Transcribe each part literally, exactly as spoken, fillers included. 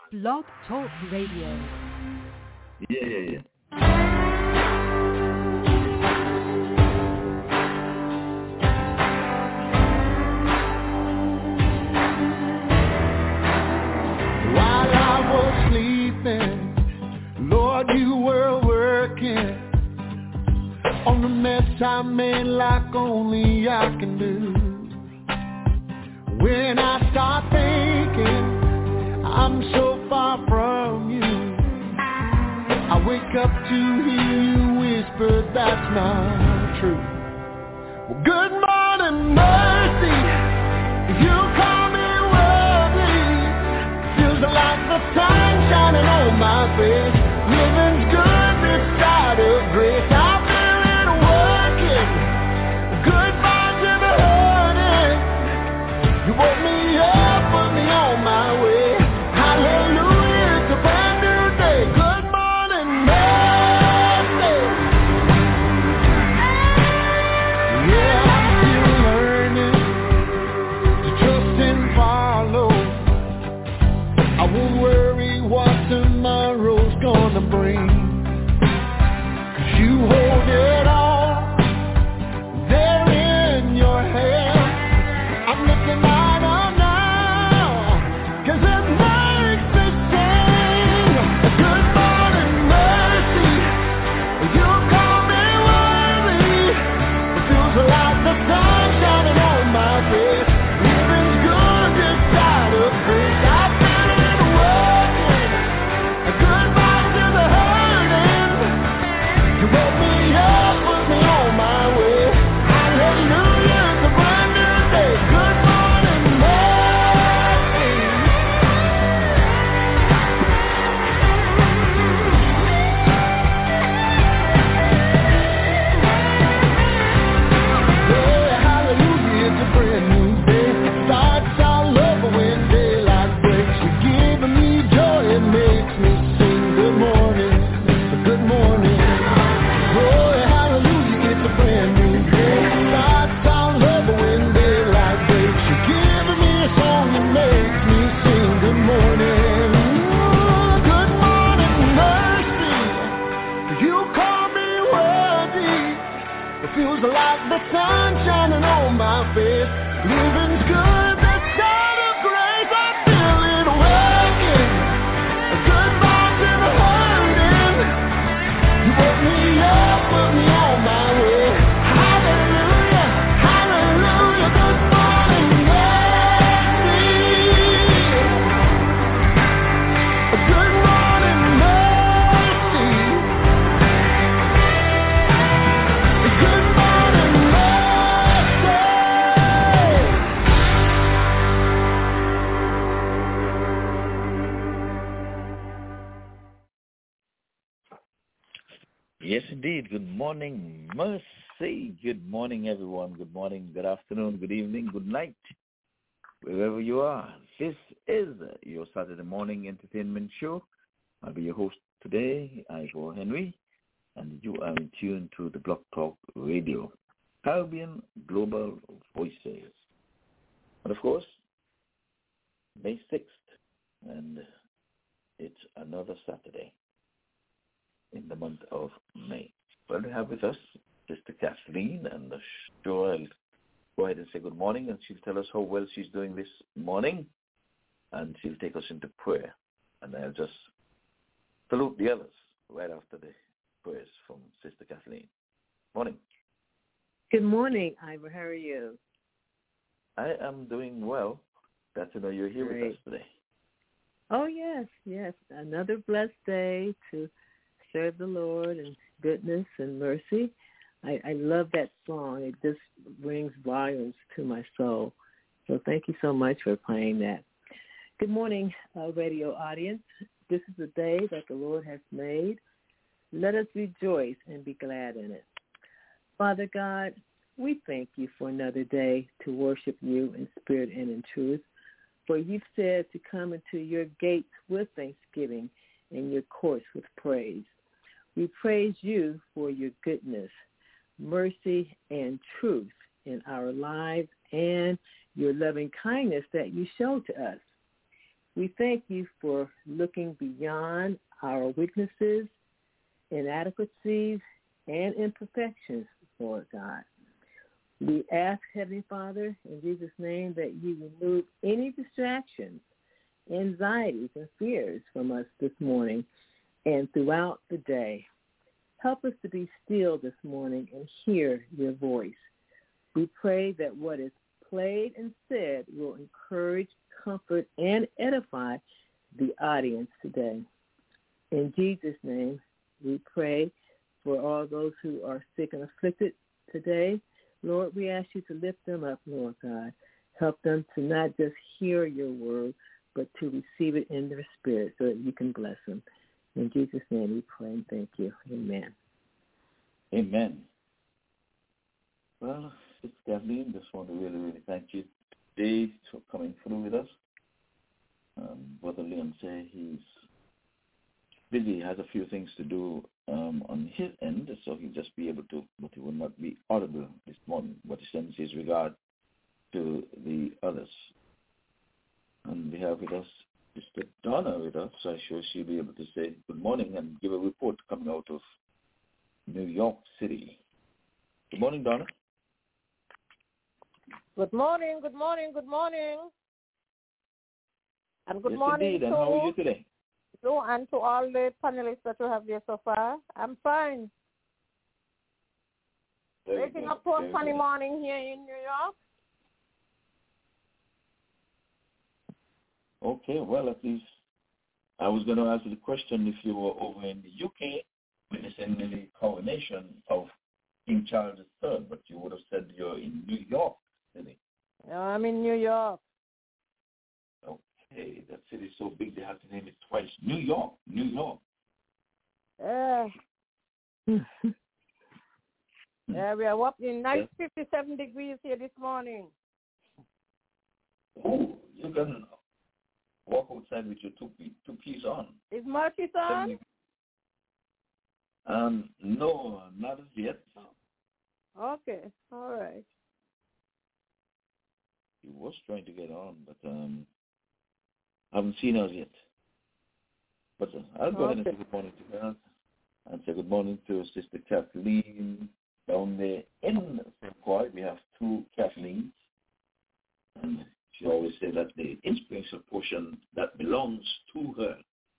Blog Talk Radio. Yeah, yeah, yeah. While I was sleeping, Lord, you were working on the mess I made like only I can do. When I start thinking I'm so far from you, I wake up to hear you whisper that's not true. Well, good morning, mercy. You call me worthy. Feels like the sun shining on my face. Living's good this side of grace. I feel it working. Goodbye to the hurting. You woke me up, put me on my way. Hallelujah, it's a brand new day. Good morning, mercy. Yeah, I'm still learning to trust and follow. I won't worry what tomorrow's gonna bring, 'cause you hold it all there in your hand. I'm looking right on now, 'cause it makes me sing. Good morning, mercy. You call me worthy. It feels like the sun shining on my face. Living's good this side of grace. I feel it working. Goodbye to the hurting. You woke me up, put me on my way. Hallelujah, it's a brand new day. Good morning, mercy. Yeah, hallelujah, it's a brand new day. Starts all over when daylight breaks. You're giving me joy, it makes me sing. Good morning, good morning. Oh, hallelujah, it's a brand new day. Starts all over when daylight breaks. You're giving me a song that makes me sing. Good morning. Oh, good morning, mercy. You call me worthy. It feels like the sun shining on my face. Living's good, the side of grace. I feel it working. Goodbye to the hurting. You woke me up, put me on my way. Hallelujah, hallelujah. Good morning, mercy. Good morning, mercy. Good morning, mercy. Yes, indeed. Good morning, mercy. Good morning, everyone. Good morning, good afternoon, good evening, good night, wherever you are. This is your Saturday morning entertainment show. I'll be your host today, Ivor Henry, and you are in tune to the Blog Talk Radio, Caribbean Global Voices. And of course, May sixth, and it's another Saturday in the month of May. Well, we have with us Sister Kathleen, and I'm sure I'll go ahead and say good morning, and she'll tell us how well she's doing this morning, and she'll take us into prayer. And I'll just salute the others right after the prayers from Sister Kathleen. Morning. Good morning, Ivor. How are you? I am doing well. Glad to know you're here Great. with us today. Oh, yes, yes. Another blessed day to serve the Lord in goodness and mercy. I, I love that song. It just brings volumes to my soul. So thank you so much for playing that. Good morning, uh, radio audience. This is the day that the Lord has made. Let us rejoice and be glad in it. Father God, we thank you for another day to worship you in spirit and in truth. For you've said to come into your gates with thanksgiving and your courts with praise. We praise you for your goodness, mercy, and truth in our lives and your loving kindness that you show to us. We thank you for looking beyond our weaknesses, inadequacies, and imperfections, Lord God. We ask, Heavenly Father, in Jesus' name, that you remove any distractions, anxieties, and fears from us this morning and throughout the day. Help us to be still this morning and hear your voice. We pray that what is played and said will encourage, comfort, and edify the audience today. In Jesus' name, we pray for all those who are sick and afflicted today. Lord, we ask you to lift them up, Lord God. Help them to not just hear your word, but to receive it in their spirit so that you can bless them. In Jesus' name we pray and thank you. Amen. Amen. Well, Sister Kathleen, just want to really, really thank you today for coming through with us. Um, Brother Leon said he's busy, has a few things to do um, on his end, so he'll just be able to, but he will not be audible this morning, but he sends his regard to the others. And we have with us Sister Donna with us, so I'm sure she'll be able to say good morning and give a report coming out of New York City. Good morning, Donna. Good morning, good morning, good morning. And good yes, morning indeed. to and how are you today? you and to all the panelists that you have here so far. I'm fine. Very Waking good. up to a Very sunny good. morning here in New York. Okay, well, at least I was going to ask you the question if you were over in the U K witnessing the coronation of King Charles the Third, but you would have said you're in New York City. No, I'm in New York. Okay, that city's so big they have to name it twice. New York, New York. Uh, yeah, we are up in nice fifty-seven degrees here this morning. Oh, you can walk outside with your two two piece on. Is Murphy's on? Um, no, not as yet. Okay, all right. He was trying to get on, but um, I haven't seen us yet. But uh, I'll go Okay. ahead and say good morning to her and say good morning to Sister Kathleen down there in Saint Croix. We have two Kathleen's, and she always said that the inspirational portion that belongs to her.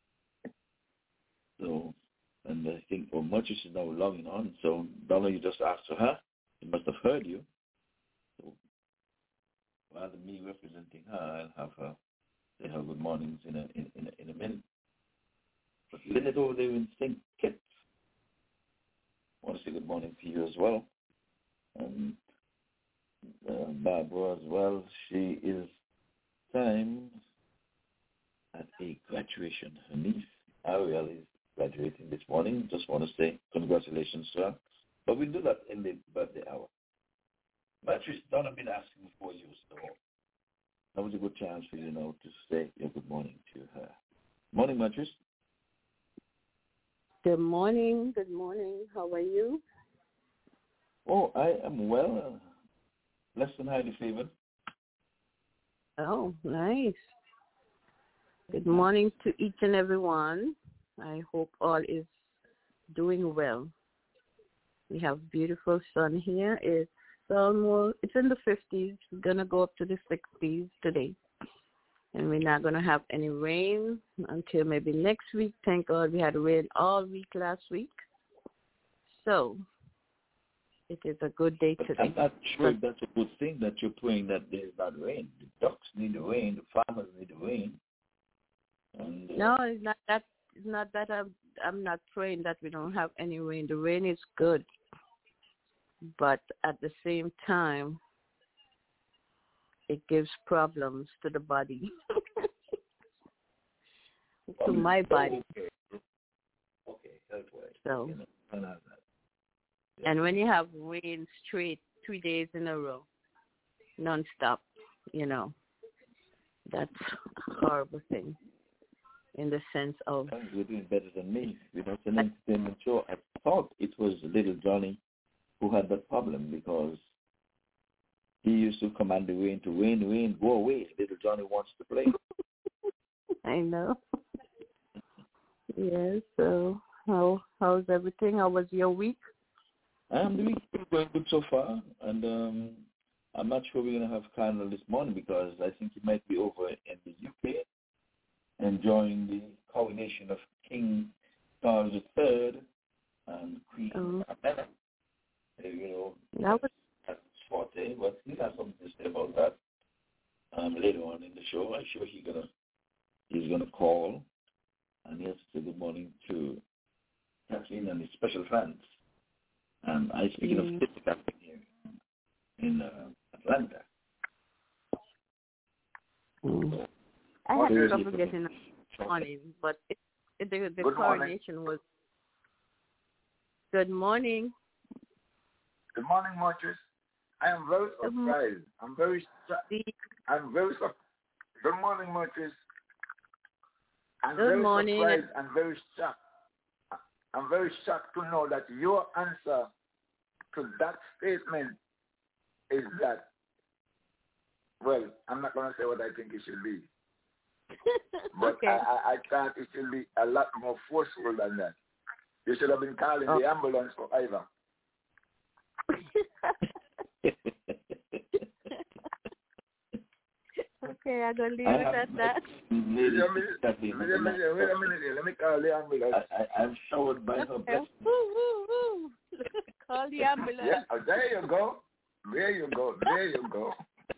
So, and I think well, Murchis is now logging on. So, Donna, you just asked for her. She must have heard you. So, rather than me representing her, I'll have her say her good mornings in a in, in, a, in a minute. But Lynette over there in Saint Kitts, I want to say good morning to you as well. And uh, Barbara as well. She is time at a graduation. Her niece, Ariel, is graduating this morning. Just want to say congratulations to her. But we'll do that in the birthday hour. Matrice, Donna been asking for you, so that was a good chance for you now to say your good morning to her. Morning, Matrice. Good morning. Good morning. How are you? Oh, I am well. Uh, less than highly favored. Oh, nice. Good morning to each and every one. I hope all is doing well. We have beautiful sun here. It's almost, it's in the fifties. It's going to go up to the sixties today. And we're not going to have any rain until maybe next week. Thank God we had rain all week last week. So it is a good day But today. I'm not sure if that's a good thing that you're praying that there's not rain. The ducks need the rain. The farmers need the rain. And, uh, No, it's not that. It's not that I'm. I'm not praying that we don't have any rain. The rain is good, but at the same time, it gives problems to the body, to my body. Okay, okay, health-wise. So, You know, I know that. Yeah. and when you have rain straight three days in a row, nonstop, you know, that's a horrible thing. In the sense of, You're doing better than me. You know, it's an entertainment show. I thought it was little Johnny who had that problem because he used to command the rain to rain, rain, go away. Little Johnny wants to play. I know. Yes. So how how's everything? How was your week? Um, the week's been going good so far, and um, I'm not sure we're gonna have Carnival this morning because I think it might be over in the U K, enjoying the coronation of King Charles the Third and Queen Oh. Camilla. Uh, You know, That was that's forte, but he has something to say about that um, later on in the show. I'm sure he's gonna he's gonna call, and he has to say good morning to Kathleen and his special fans. And I speaking Mm. of Sister Kathleen here in uh, Atlanta. Mm. I What had is trouble it? getting on him, but it, it, the, the Good morning. coronation was. Good morning. Good morning, Marcus. I am very Good mo- surprised. I'm very, su- I'm very surprised. Good morning, Marcus. I'm Good very morning. surprised and very shocked. I'm very shocked to know that your answer to that statement is that, well, I'm not going to say what I think it should be, but Okay. I, I, I thought it should be a lot more forceful than that. You should have been calling Oh. the ambulance for Ivan. Okay, I'm gonna leave I it have- at that. Lady Wait a minute, Kathleen, wait a minute, wait a minute here. Let me call the ambulance. I, I, I'm showered by her Okay. blessings. Woo, woo, woo. Call the ambulance. Yeah, oh, there you go. There you go. There you go.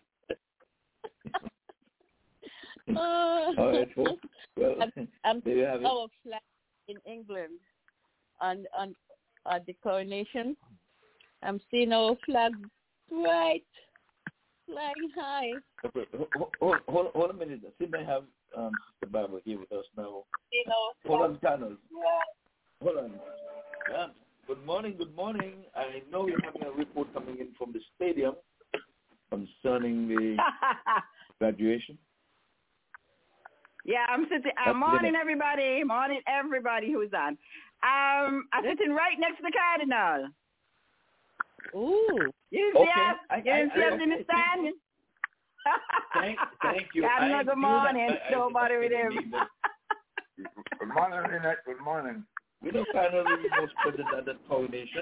Uh, All right, folks. Well, I'm, I'm there you have it. our flag in England on on at the coronation. I'm seeing our flag bright, flying high. Hold, hold, hold, hold a minute. Since I have um, Sister Barbara here with us now. You know. Hold on, Colonel. Hold on. Yeah. Good morning, good morning. I know you're having a report coming in from the stadium concerning the graduation. Yeah, I'm sitting. Uh, morning, everybody. Morning, everybody who's on. Um, I'm sitting right next to the Cardinal. Ooh. You see Okay. us? I- You didn't I- see I- us in the stand? Thank, thank you. Cardinal, I good knew morning. that. I- I Don't bother with didn't him. need that. Good morning, Lynette. Good morning. We know Colonel was present at that coronation.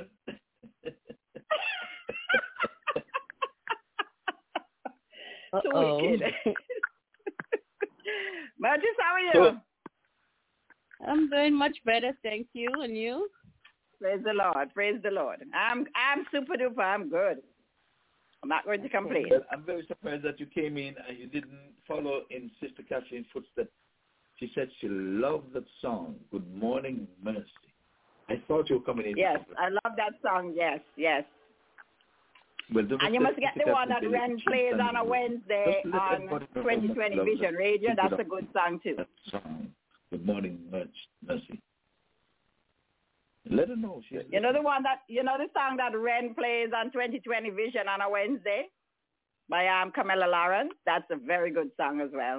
Too Uh-oh. wicked. Marcus, how are you? So- I'm doing much better, thank you. And you? Praise the Lord. Praise the Lord. I'm I'm super duper. I'm good. I'm not going to complain. Well, I'm very surprised that you came in and you didn't follow in Sister Kathleen's footsteps. She said she loved that song, Good Morning Mercy. I thought you were coming in. Yes, I love that song. Yes, yes. Well, don't And you let must get Sister the one that Kathleen Ren say plays that on a she Wednesday Just let on everybody know twenty how twenty much Vision love Radio. that- That's a good song too. That song, Good Morning Mercy. Let her know. She's You know the one that you know the song that Ren plays on twenty twenty Vision on a Wednesday by um Camilla Lawrence. That's a very good song as well.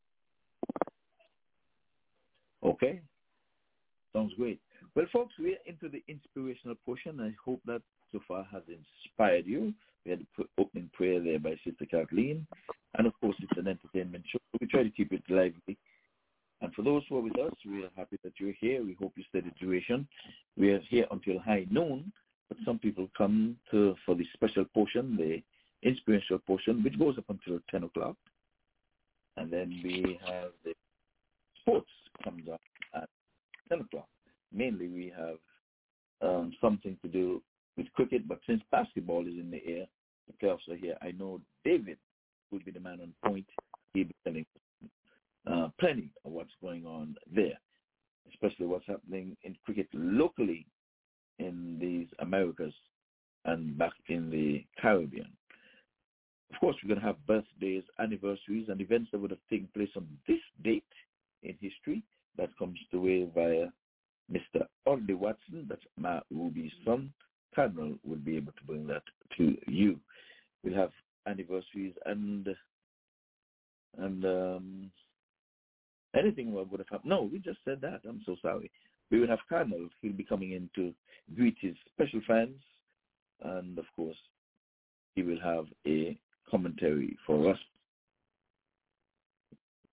Okay. Sounds great. Well, folks, we're into the inspirational portion. I hope that so far has inspired you. We had the opening prayer there by Sister Kathleen. And, of course, it's an entertainment show. We try to keep it lively. And for those who are with us, we are happy that you're here. We hope you stay the duration. We are here until high noon, but some people come to for the special portion, the inspirational portion, which goes up until ten o'clock. And then we have the sports comes up at ten o'clock. Mainly we have um, something to do with cricket, but since basketball is in the air, the playoffs are here. I know David will be the man on point. He'll be telling uh, plenty of what's going on there, especially what's happening in cricket locally in these Americas and back in the Caribbean. Of course, we're going to have birthdays, anniversaries, and events that would have taken place on this date in history. That comes to way via Mister Audley Watson. That's Ma Ruby's son. Cardinal will be able to bring that to you. We'll have anniversaries and and um, anything what would have happened. No, we just said that. I'm so sorry. We will have Cardinal. He'll be coming in to greet his special fans. And, of course, he will have a commentary for us.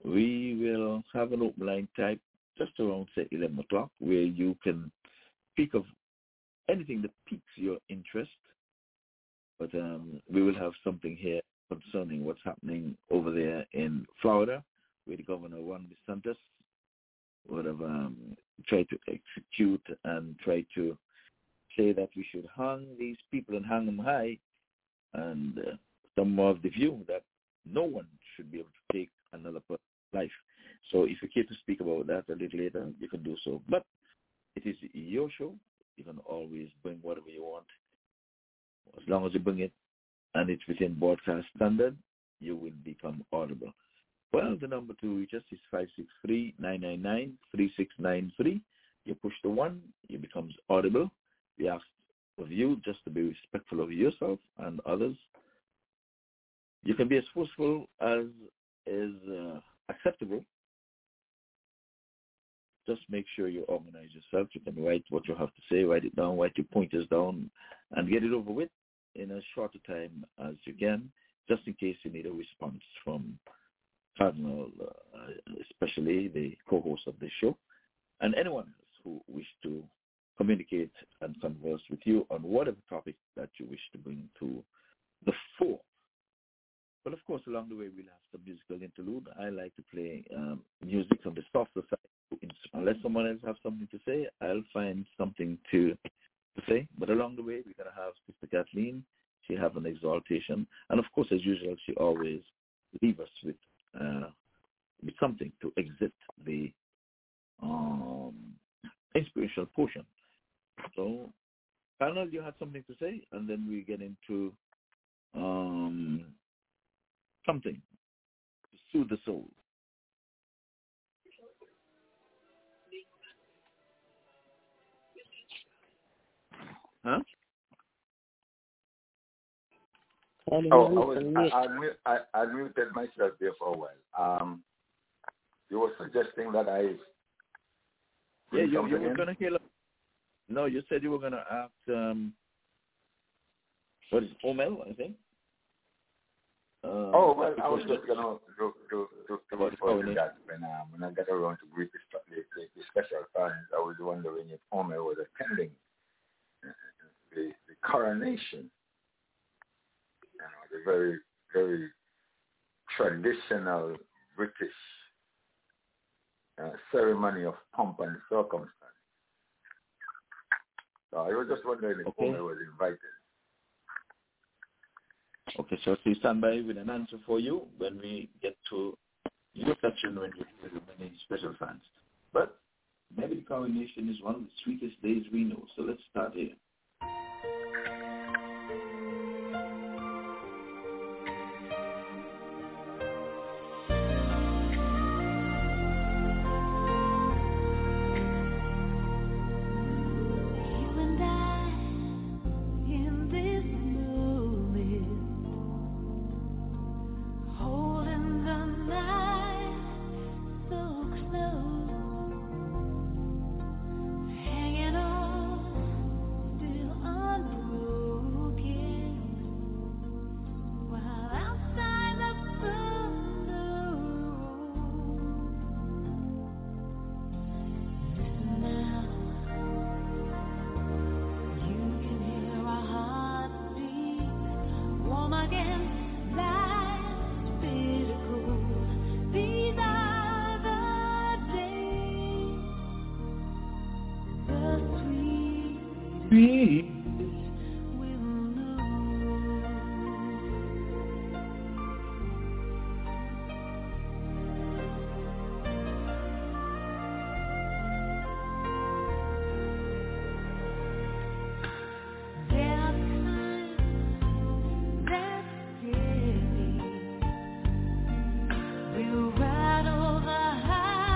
we will have an open line type just around, say, eleven o'clock, where you can speak of anything that piques your interest. But um, we will have something here concerning what's happening over there in Florida, where the governor, Ron DeSantis, would have um, tried to execute and try to say that we should hang these people and hang them high, and uh, some of the view that no one should be able to take another person's life. So if you care to speak about that a little later, you can do so. But it is your show. You can always bring whatever you want. As long as you bring it and it's within broadcast standard, you will become audible. Well, the number to reach us is five six three, nine nine nine, three six nine three. You push the one, you become audible. We ask of you just to be respectful of yourself and others. You can be as forceful as is uh, acceptable. Just make sure you organize yourself. You can write what you have to say, write it down, write your pointers down, and get it over with in as short a time as you can, just in case you need a response from Cardinal, uh, especially the co-host of the show, and anyone else who wish to communicate and converse with you on whatever topic that you wish to bring to the fore. But of course, along the way, we'll have some musical interlude. I like to play um, music on the softer side. Unless someone else has something to say, I'll find something to, to say. But along the way, we're going to have Sister Kathleen. She have an exaltation. And of course, as usual, she always leaves us with, uh, with something to exit the um, inspirational portion. So, Arnold, you had something to say? And then we get into um, something to soothe the soul. Huh? Oh, I, was, I, I, I, I muted myself there for a while. Um, you were suggesting that I... Yeah, you, you were going to hear... No, you said you were going to ask... Um, what is it, Omel, I think? Uh, oh, well, I was just going to do, do, do, do before that. When, um, when I got around to greet the, the, the special fans, I was wondering if Omel was attending the, the coronation. You know, the very, very traditional British uh, ceremony of pomp and circumstance. So I was just wondering if okay. Omel was invited. Okay, so please stand by with an answer for you when we get to your section when we hear many special fans. But maybe the coronation is one of the sweetest days we know, so let's start here.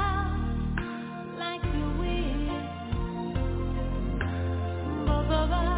Bye-bye.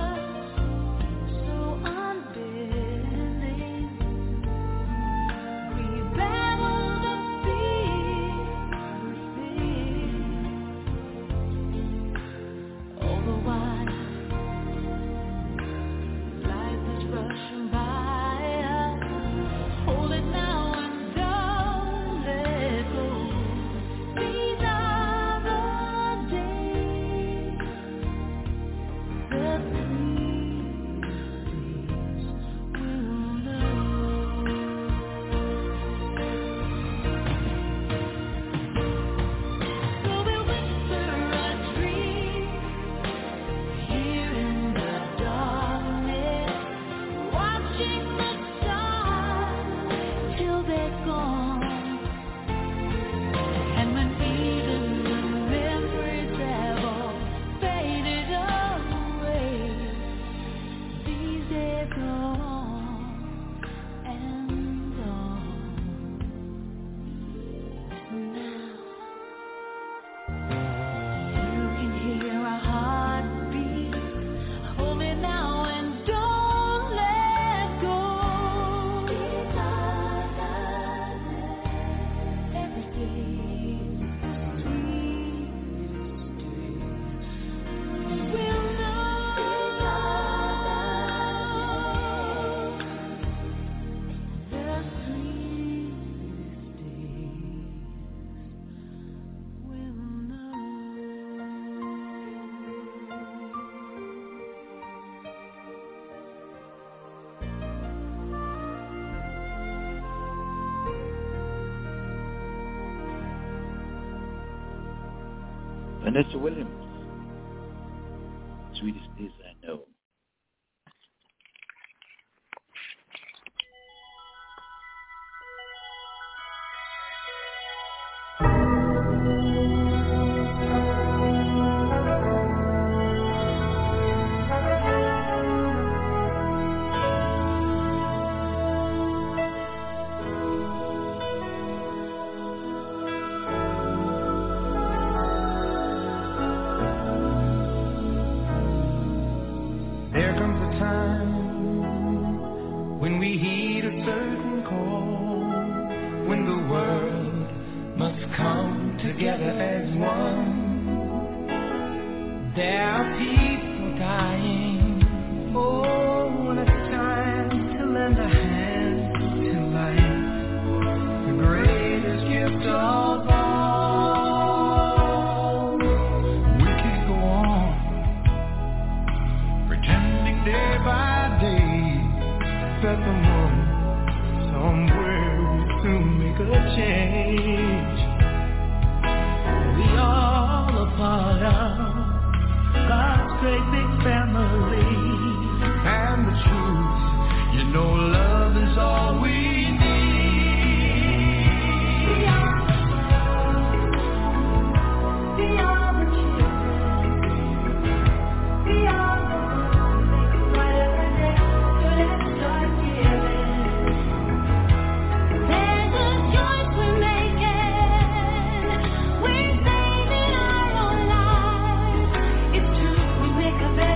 Vanessa Williams, Sweetest Days I Know. Make a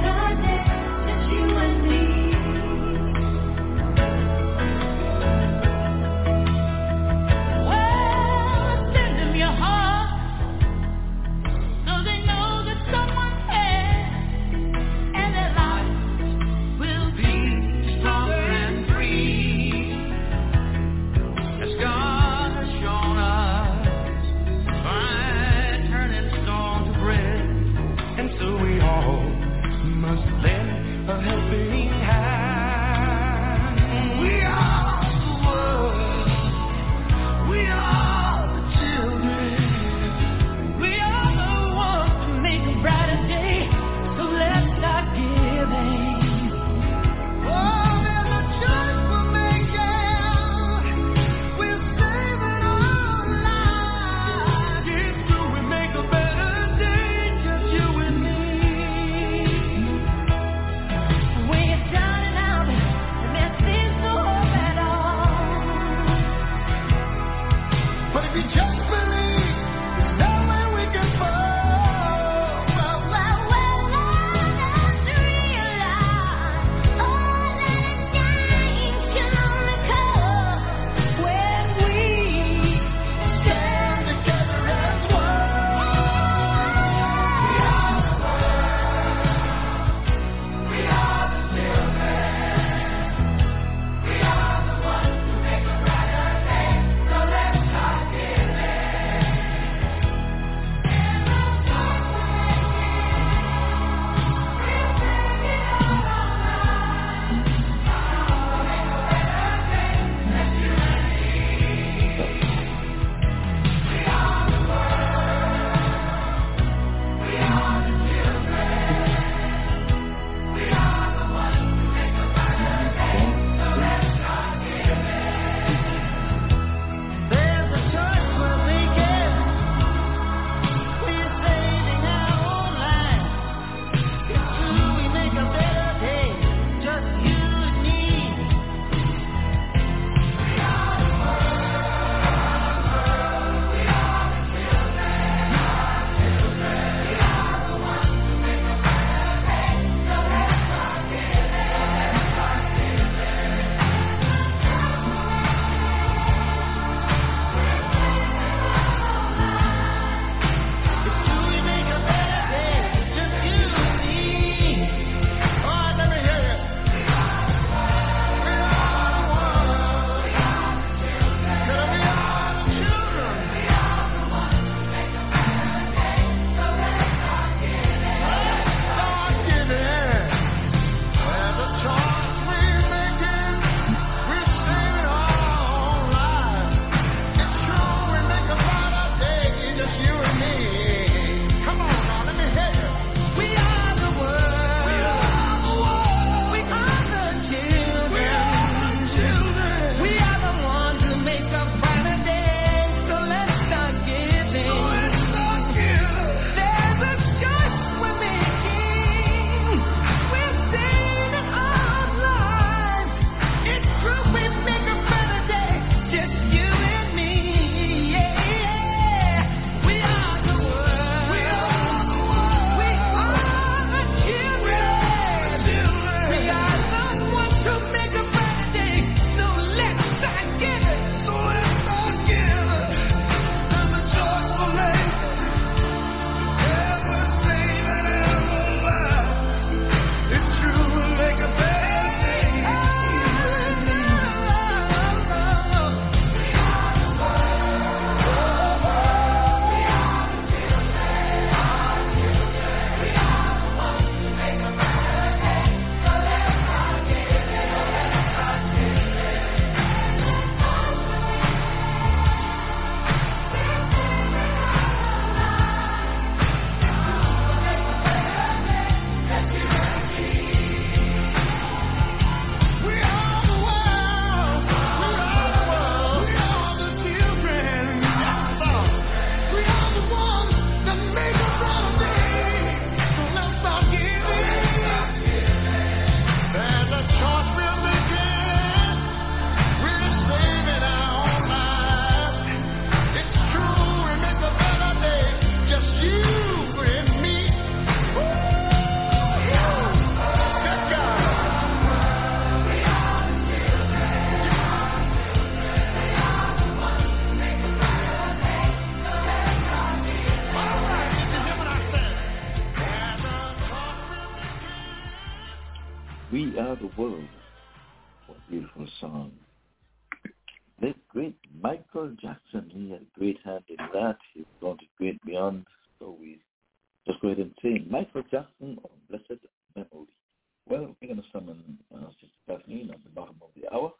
We Are the World. What a beautiful song. The great Michael Jackson, he had a great hand in that. He's gone to great beyond. So we just go ahead and sing Michael Jackson on Blessed Memory. Well, we're going to summon uh, Sister Kathleen at the bottom of the hour.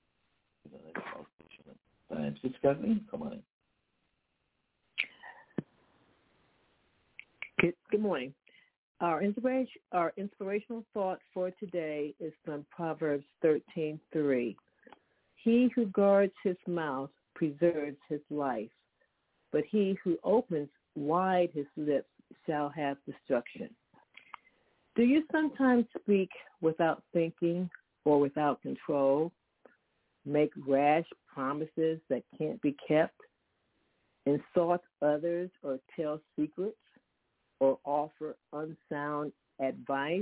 Time. Sister Kathleen, come on in. Good, good morning. Our inspiration, our inspirational thought for today is from Proverbs thirteen three. He who guards his mouth preserves his life, but he who opens wide his lips shall have destruction. Do you sometimes speak without thinking or without control? Make rash promises that can't be kept? Insult others or tell secrets? Or offer unsound advice?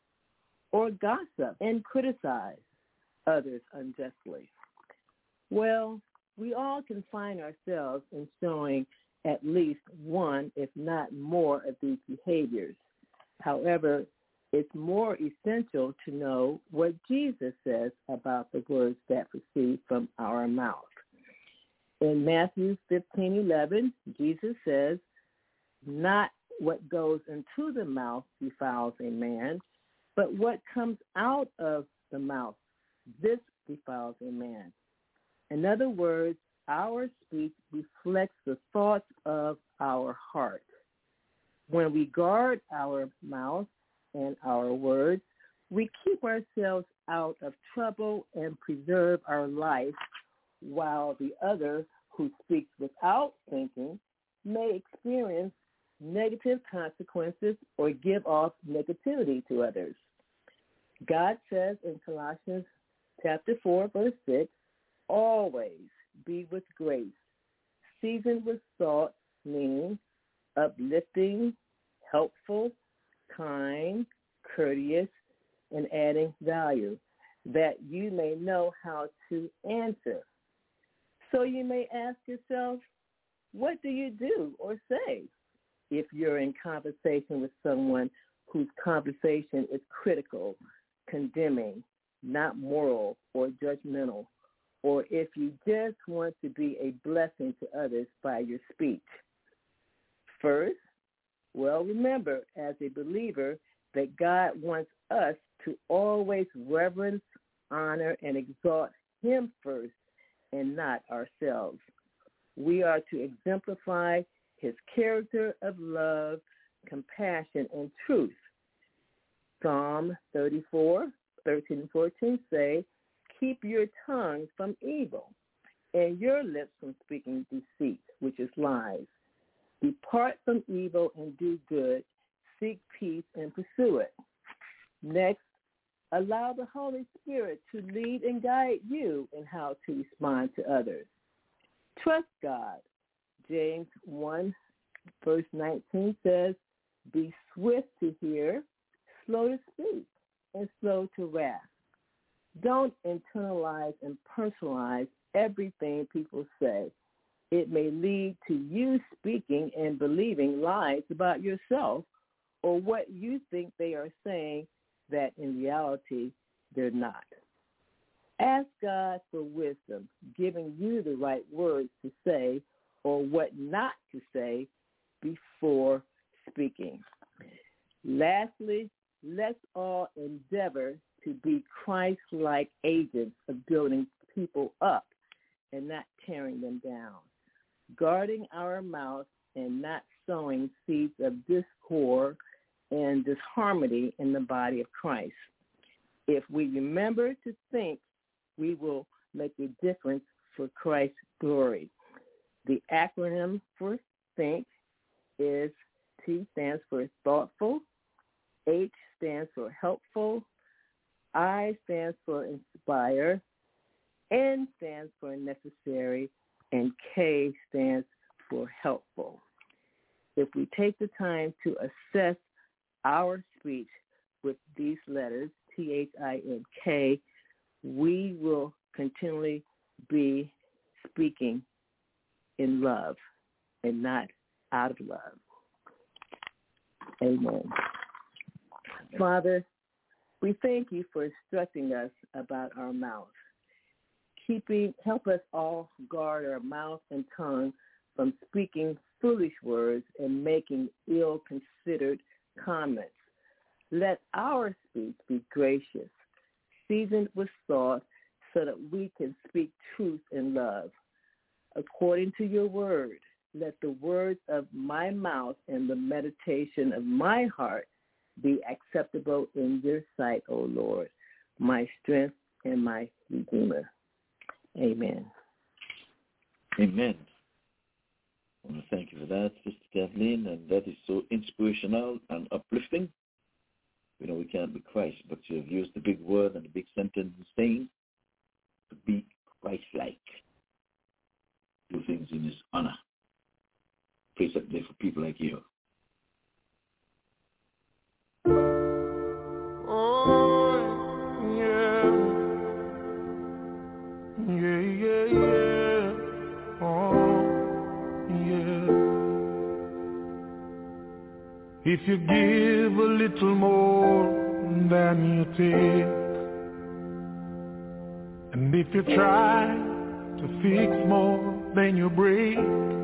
Or gossip and criticize others unjustly? Well, we all can find ourselves in showing at least one, if not more, of these behaviors. However, it's more essential to know what Jesus says about the words that proceed from our mouth. In Matthew fifteen eleven, Jesus says, not what goes into the mouth defiles a man, but what comes out of the mouth, this defiles a man. In other words, our speech reflects the thoughts of our heart. When we guard our mouth and our words, we keep ourselves out of trouble and preserve our life, while the other who speaks without thinking may experience negative consequences or give off negativity to others. God says in Colossians chapter four, verse six, always be with grace, seasoned with salt, meaning uplifting, helpful, kind, courteous, and adding value, that you may know how to answer. So you may ask yourself, what do you do or say if you're in conversation with someone whose conversation is critical, condemning, not moral or judgmental, or if you just want to be a blessing to others by your speech? First, well, remember as a believer that God wants us to always reverence, honor, and exalt him first and not ourselves. We are to exemplify his character of love, compassion, and truth. Psalm thirty-four, thirteen and fourteen say, keep your tongue from evil and your lips from speaking deceit, which is lies. Depart from evil and do good. Seek peace and pursue it. Next, allow the Holy Spirit to lead and guide you in how to respond to others. Trust God. James one, verse nineteen says, be swift to hear, slow to speak, and slow to wrath. Don't internalize and personalize everything people say. It may lead to you speaking and believing lies about yourself or what you think they are saying that in reality they're not. Ask God for wisdom, giving you the right words to say or what not to say before speaking. Lastly, let's all endeavor to be Christ-like agents of building people up and not tearing them down, guarding our mouth and not sowing seeds of discord and disharmony in the body of Christ. If we remember to think, we will make a difference for Christ's glory. The acronym for THINK is T stands for thoughtful, H stands for helpful, I stands for inspire, N stands for necessary, and K stands for helpful. If we take the time to assess our speech with these letters, T H I N K, we will continually be speaking in love and not out of love. Amen. Father, We thank you for instructing us about our mouth. Keeping, help us all guard our mouth and tongue from speaking foolish words and making ill-considered comments. Let our speech be gracious, seasoned with salt, so that we can speak truth in love. According to your word, let the words of my mouth and the meditation of my heart be acceptable in your sight, O Lord, my strength and my Redeemer. Amen. Amen. I want to thank you for that, Sister Kathleen, and that is so inspirational and uplifting. We know we can't be Christ, but you have used the big word and the big sentence saying to be Christ-like. Do things in his honor. Praise up there for people like you. Oh, yeah. Yeah, yeah, yeah. Oh, yeah. If you give a little more than you take, and if you try to fix more than you break,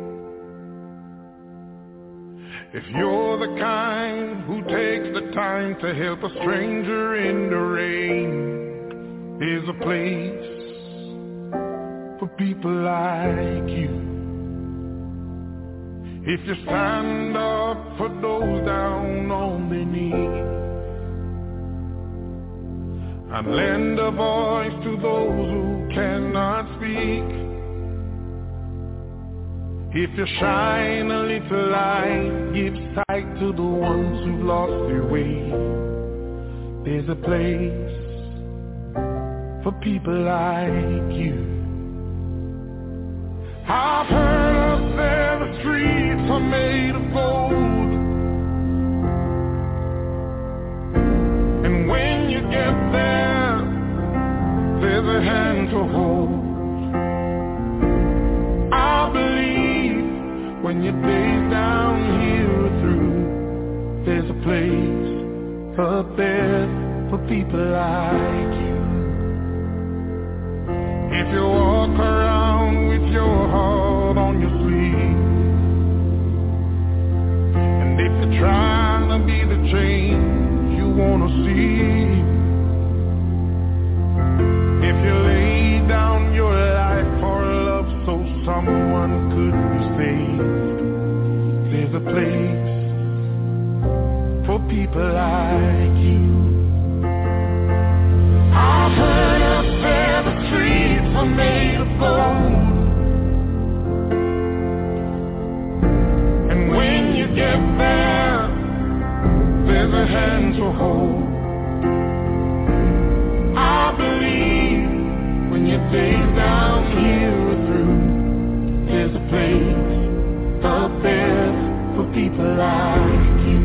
if you're the kind who takes the time to help a stranger in the rain, there's a place for people like you. If you stand up for those down on their knees and lend a voice to those who cannot speak, if you shine a little light, give sight to the ones who've lost their way, there's a place for people like you. I've heard up there the streets are made of gold, and when you get there, there's a hand to hold. I believe when your days down here are through, there's a place up there for people like you. If you walk around with your heart on your sleeve, and if you're trying to be the change you want to see, if you lay down your life for love so someone could be saved, there's a place for people like you. I've heard up there the streets are made of gold, and when you get there, there's a hand to hold. I believe when your days down here are through, there's a place up there for people like you.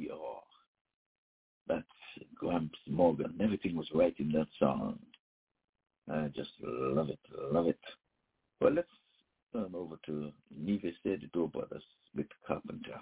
Gramps Morgan. Everything was right in that song. I just love it, love it. Well, let's turn over to Nevis the Door Brothers with Carpenter.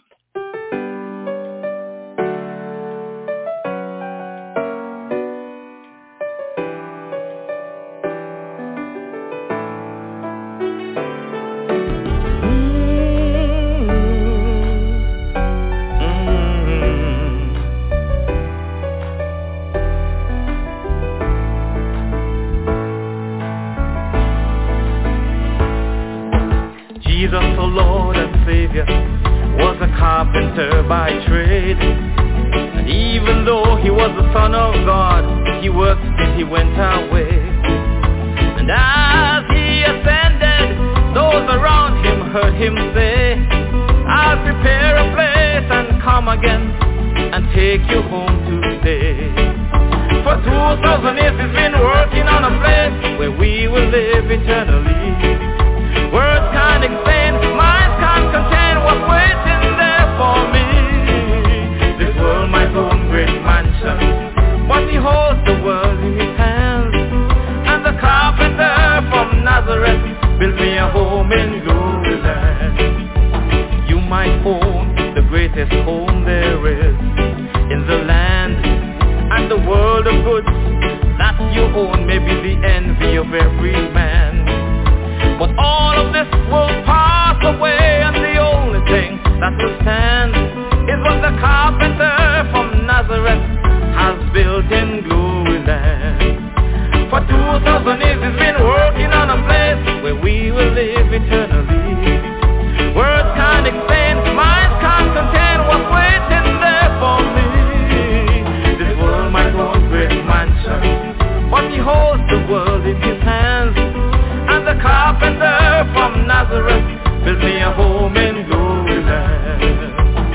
Jesus, the Lord and Savior, was a carpenter by trade. And even though he was the Son of God, he worked till he went away. And as he ascended, those around him heard him say, I'll prepare a place and come again and take you home to stay. For two thousand years he's been working on a place where we will live eternally. Words can't explain, minds can't contain what's waiting there for me. This world might own great mansion, but he holds the world in his hands. And the carpenter from Nazareth built me a home in glory land. You might own the greatest home there is in the land, and the world of goods that you own may be the envy of every man. But all of this will pass away, and the only thing that will stand is what the carpenter from Nazareth has built in glory land. For two thousand years he's been working on a place where we will live eternally. Words can't explain, minds can't contain what's waiting there for me. This world might own great mansion, but he holds the world in his hands. And the carpenter from Nazareth built me a home in glory land.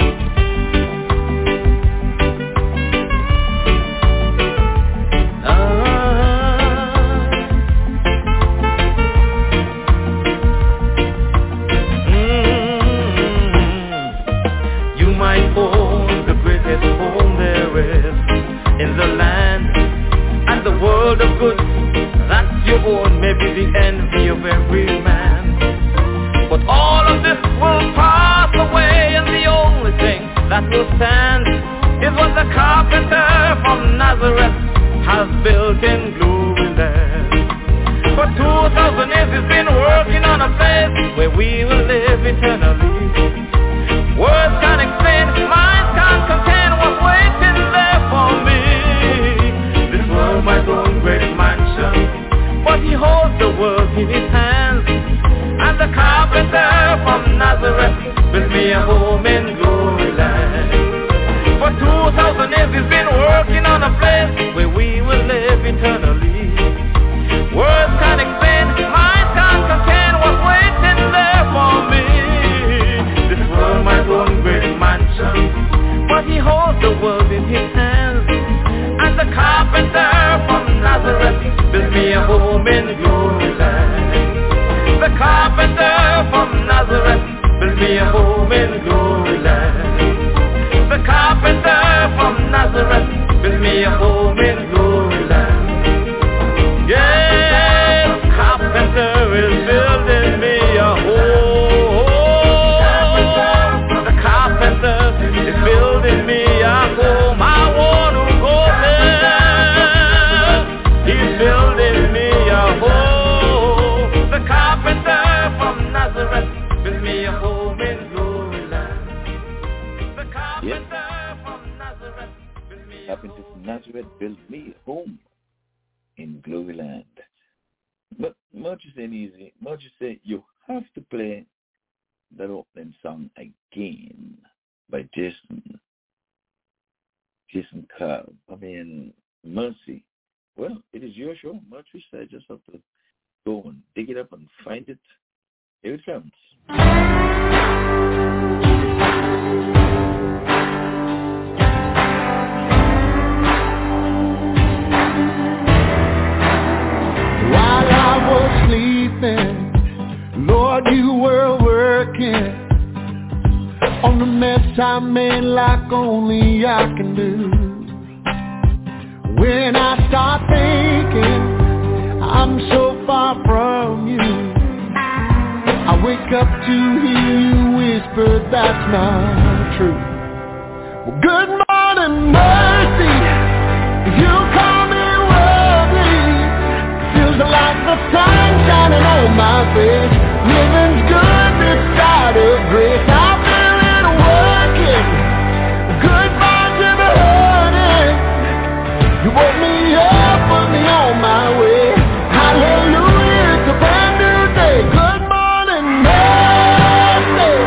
Ah. Mm-hmm. You might own the greatest home there is in the land, and the world of goods that you own may be the envy of every man. But all of this will pass away, and the only thing that will stand is what the carpenter from Nazareth has built in glory land. For two thousand years he's been working on a place where we will live eternally. Words can't explain, minds can't contain what's waiting there for me. This world might own great mansion, but he holds the world in his hands. And the carpenter from Nazareth built me a home in glory land. For two thousand years he's been working on a place where we will live eternally. Words can't explain, minds can't contain what's waiting there for me. This world might own great mansion, but he holds the world in his hands. And the carpenter from Nazareth built me a home in glory land. The carpenter from Nazareth built me a home in glory land. The carpenter from Nazareth built me a home in glory land. Yeah, the carpenter is building me a home. The carpenter is building me a home. I want to go there. He's building me a home. The carpenter from Nazareth built me a home in glory land. The carpenter yes. from Nazareth built me a Carpenter from Nazareth built me a home in glory land. But much is ain't easy. Much is say you have to play that opening song again by Jason. Jason Carr. I mean, Mercy. Well, it is your show. Much we say just have to go and dig it up and find it. Here it comes. While I was sleeping, Lord, you were working on the mess I made like only I can do. When I start thinking I I'm so far from you. I wake up to hear you whisper, that's not true. Well, good morning, mercy. You call me worthy. Feels like the sun shining on my face. Living's good this side of grace. I feel it working. Goodbye to the hurting. You woke me up, put me on my way. Hallelujah, it's a brand new day. Good morning, mercy.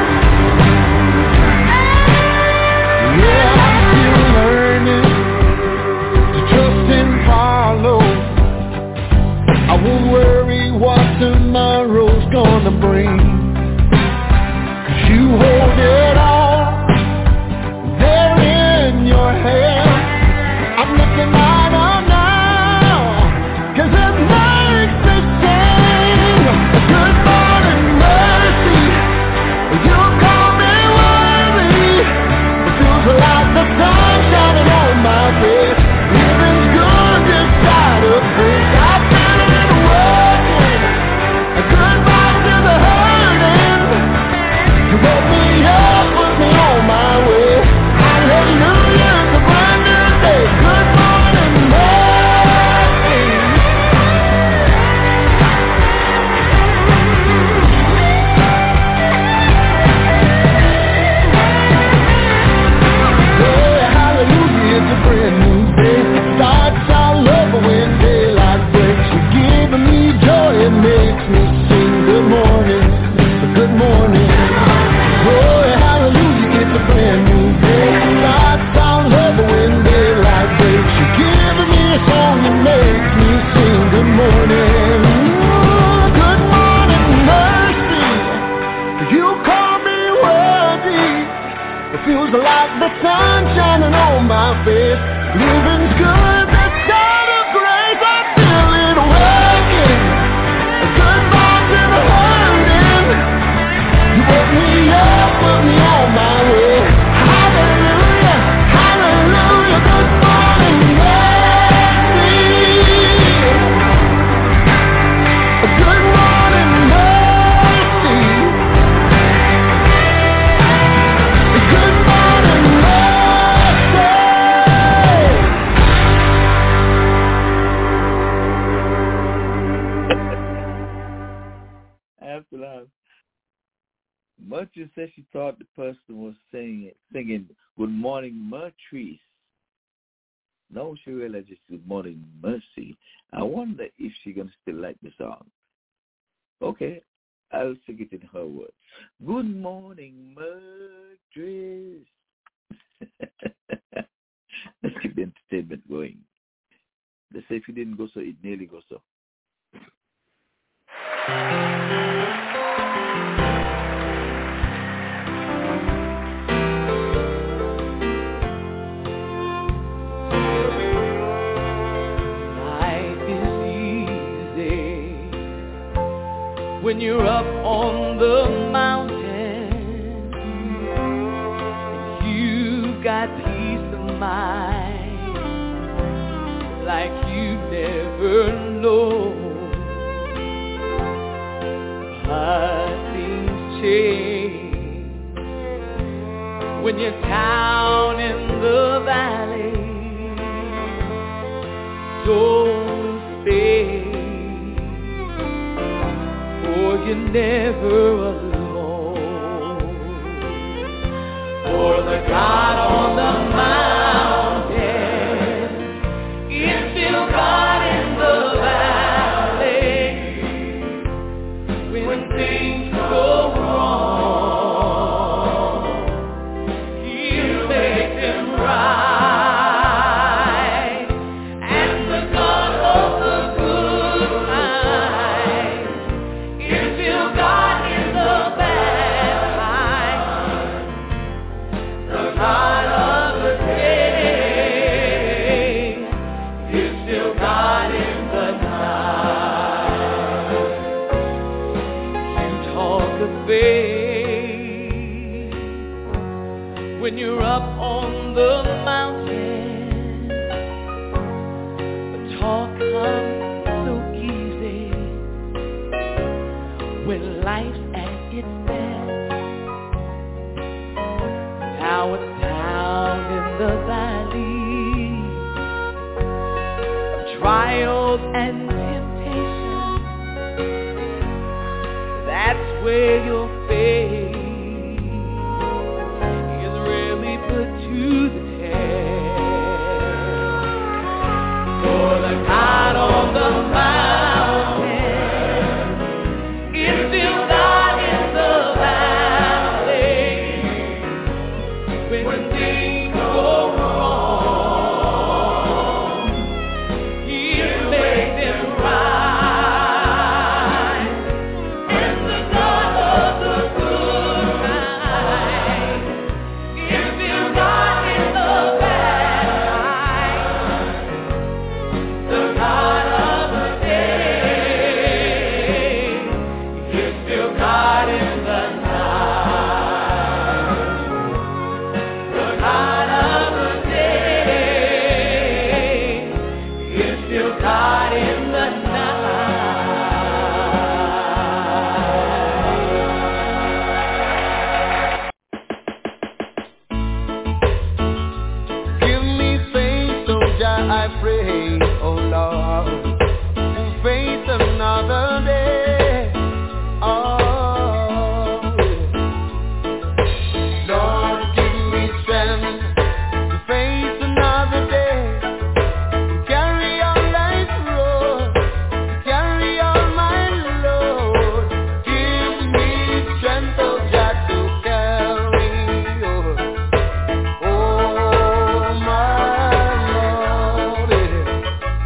Yeah, I'm still learning to trust and follow. I won't worry what tomorrow's gonna bring. 'Cause you hold it all there in your hand. I'm looking right on now, 'cause it makes me sing. Good morning, mercy. You call me worthy. It feels like the sun shining on my face. Living's good this side of grace. I feel it working. Goodbye to the hurting. You woke me up, put me on my way. Hallelujah, it's a brand new day. Good morning, mercy. Yeah, hallelujah, it's a brand new day. Starts all over when daylight breaks. You're giving me joy, it makes me sing. Good morning, good morning. Oh, hallelujah, it's a brand new day. Starts all over when daylight breaks. You're giving me a song that makes me sing. Good morning. Oh, good morning, mercy. You call me worthy. It feels like the sun shining on my face. Living's good, that side of grace. I feel it working. Goodbye to the hurting. You woke me up, put me on my way. Hallelujah, hallelujah. Good morning, mercy. Good morning, mercy. Good morning, mercy. I have to laugh. Mercy said she thought the person was singing, singing Good Morning, Mertrice. No, she realized it's Good Morning, Mercy. I wonder if she's going to still like the song. Okay, I'll sing it in her words. Good morning, Mertrice. Let's keep the entertainment going. They say if it didn't go so, it nearly goes so. Life is easy when you're up on the mountain. You've got peace of mind like you never know. But things change when you're down in the valley. Don't stay, for you're never alone. For the God on the mountain is still God in the valley. When things go wrong, He'll make them right. Ah trials and temptations, that's where your faith is really put to the test. For the God on the mountain is still God in the valley. When things go wrong, He'll make them right. And the God of the good times is still God in the bad times. The God of the day is still God in the night. The God of the day is still God in the night. Give me faith, oh Jah, I pray, oh Lord, to face another day. Oh, Lord, give me strength to face another day, to carry on life's road, to carry on my load. Give me strength, oh Jah, to carry on. Oh, my Lord, yeah.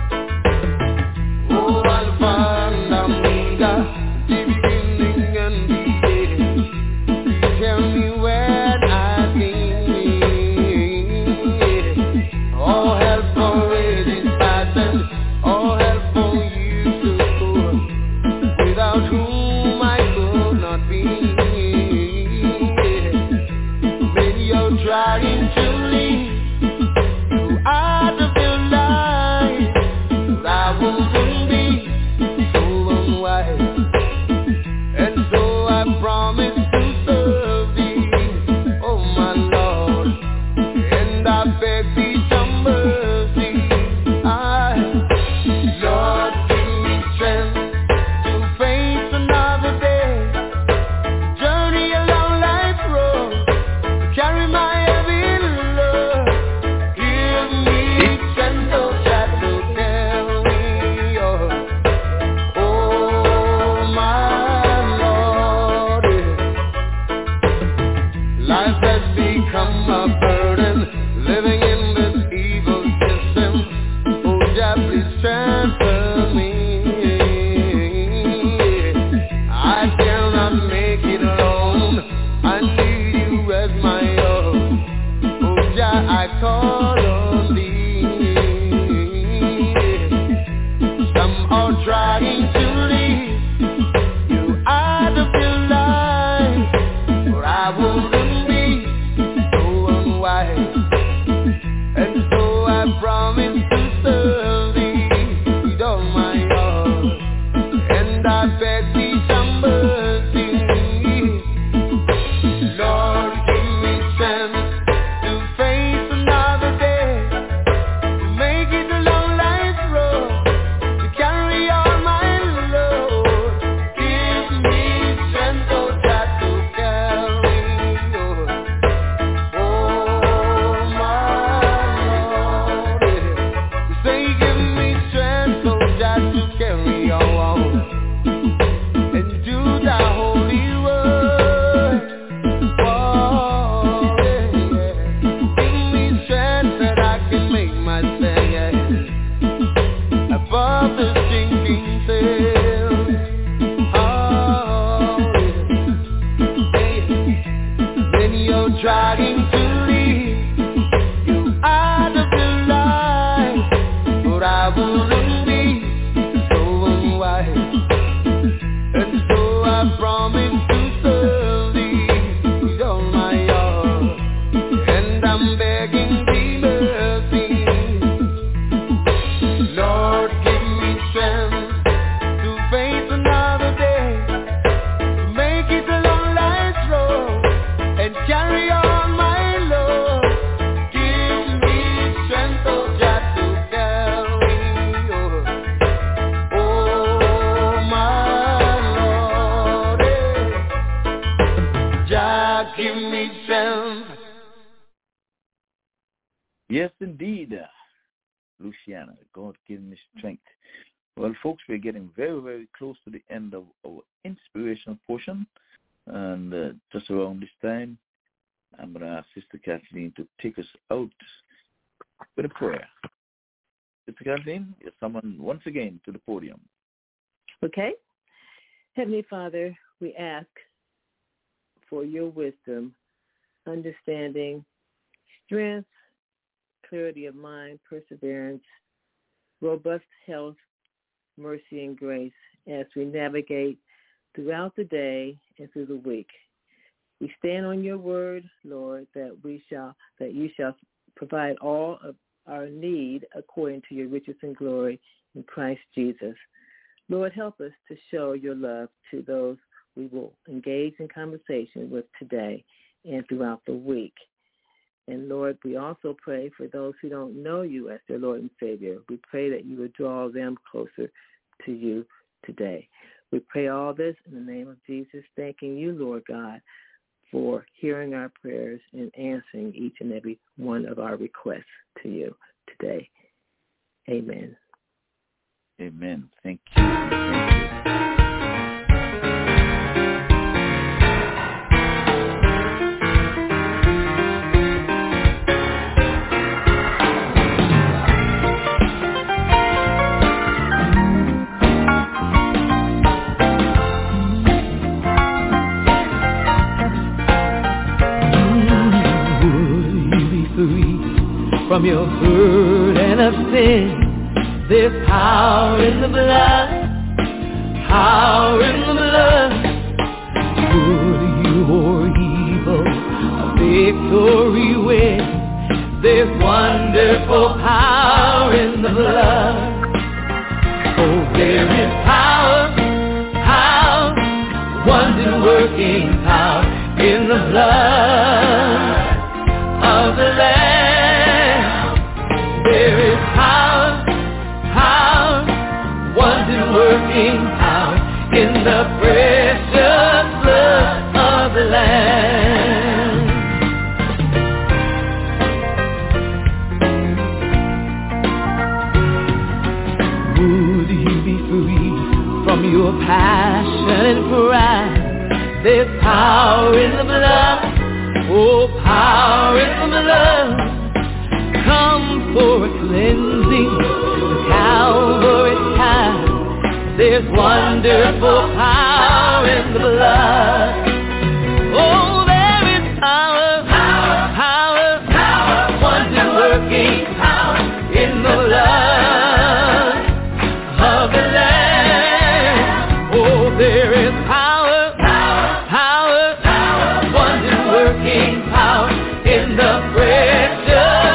Luciana. God give me strength. Well, folks, we're getting very, very close to the end of our inspirational portion. And uh, just around this time, I'm going to ask Sister Kathleen to take us out with a prayer. Sister Kathleen, you're summoned once again to the podium. Okay. Heavenly Father, we ask for your wisdom, understanding, strength, clarity of mind, perseverance, robust health, mercy, and grace as we navigate throughout the day and through the week. We stand on your word, Lord, that we shall that you shall provide all of our need according to your riches and glory in Christ Jesus. Lord, help us to show your love to those we will engage in conversation with today and throughout the week. And Lord, we also pray for those who don't know you as their Lord and Savior. We pray that you would draw them closer to you today. We pray all this in the name of Jesus, thanking you, Lord God, for hearing our prayers and answering each and every one of our requests to you today. Amen. Amen. Thank you. Thank you. From your burden of sin, there's power in the blood, power in the blood. Good you or evil, a victory win. There's wonderful power in the blood. Oh, there is power, power, wonder working power in the blood of the Lamb. There is power, power, wonder-working power in the precious blood of the Lamb. Would you be free from your passion and pride? There's power in the blood, oh, power in the blood. Come for a cleansing, the Calvary's time. There's wonderful power in the blood. Oh, there is power, power, power, power, wonder-working power in the blood of the Lamb. Oh, there is power, power, power, power, wonder-working power in the precious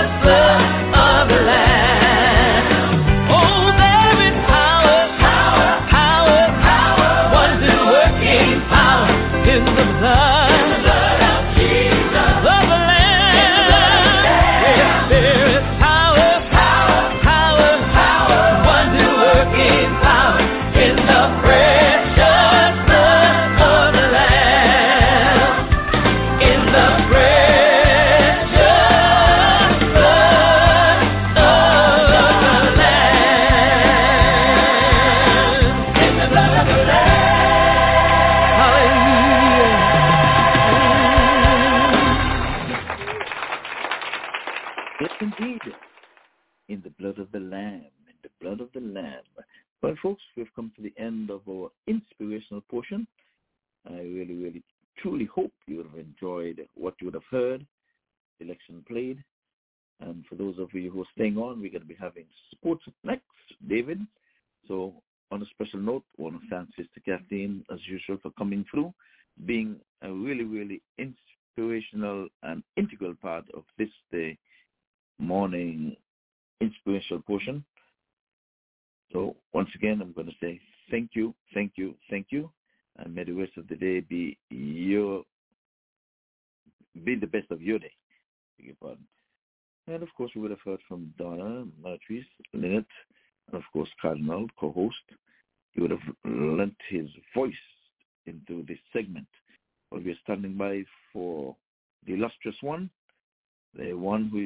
folks, we've come to the end of our inspirational portion. I really, really, truly hope you would have enjoyed what you would have heard, the election played. And for those of you who are staying on, we're going to be having sports next, David. So on a special note, I want to thank Sister Kathleen, as usual, for coming through, being a really, really inspirational and integral part of this day morning inspirational portion. So once again, I'm going to say thank you, thank you, thank you, and may the rest of the day be your be the best of your day. Beg your pardon. And of course, we would have heard from Donna, Martrice, Lynette, and of course, Cardinal, co-host. He would have lent his voice into this segment. But we are standing by for the illustrious one, the one who is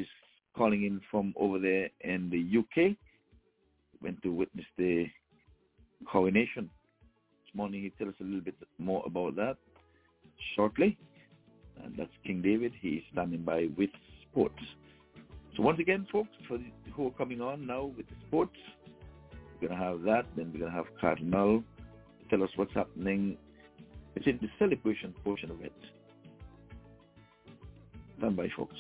calling in from over there in the U K. Went to witness the coronation. This morning he tell us a little bit more about that shortly. And that's King David. He is standing by with sports. So once again, folks, for the, who are coming on now with the sports, we're going to have that. Then we're going to have Cardinal tell us what's happening. It's in the celebration portion of it. Stand by, folks.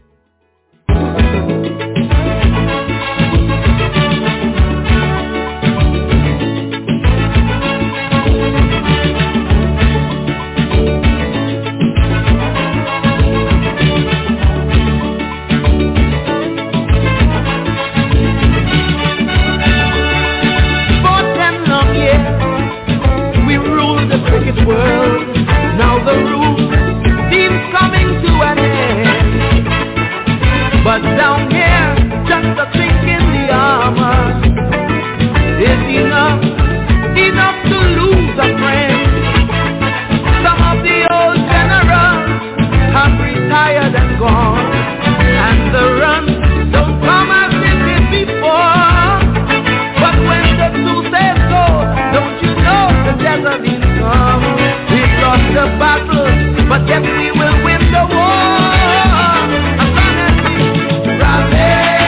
World. Now the rule seems coming to an end, but down here, just a chink in the armor is enough, enough to lose a friend. Some of the old generals have retired and gone, and the run don't come as it did before. But when the two says go, don't you know the desert is come? We've lost the battle, but yet we will win the war. As long as we rally,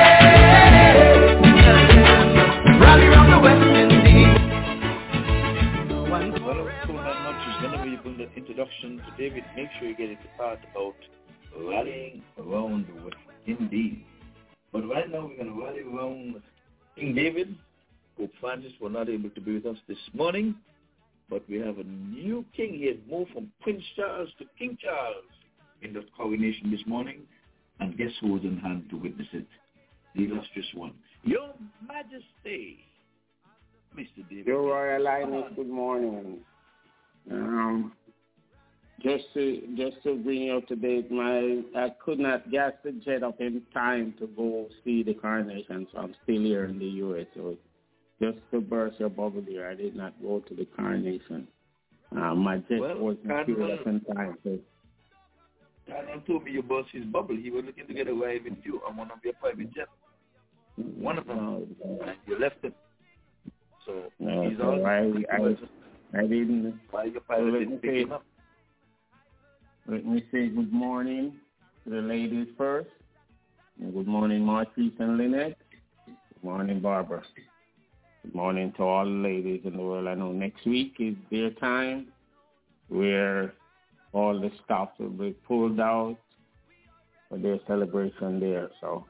rally round the West Indies. Well, so that much is whenever you bring the introduction to David, make sure you get into part about rallying around the West Indies. But right now we're going to rally around King David. Pope Francis was not able to be with us this morning, but we have a new king. He has moved from Prince Charles to King Charles in the coronation this morning, and guess who was in hand to witness it? The illustrious one, Your Majesty, Mister David. Your Royal Highness, good morning. Um, just to just to bring you up to date, my I could not get the jet up in time to go see the coronation, so I'm still here in the U S. So just to burst your bubble here, I did not go to the coronation. Uh, my jet well, wasn't still up in time. So. Cardinal told me you burst his bubble. He was looking to get away with you on one of your private jets. One of them, no, and you left him. So no, he's so all. I, I, I didn't. Why your pilot so didn't pick him up? Let me say good morning to the ladies first. And good morning, Marquise and Lynette. Good morning, Barbara. Good morning to all the ladies in the world. I know next week is their time where all the stops will be pulled out for their celebration there. So,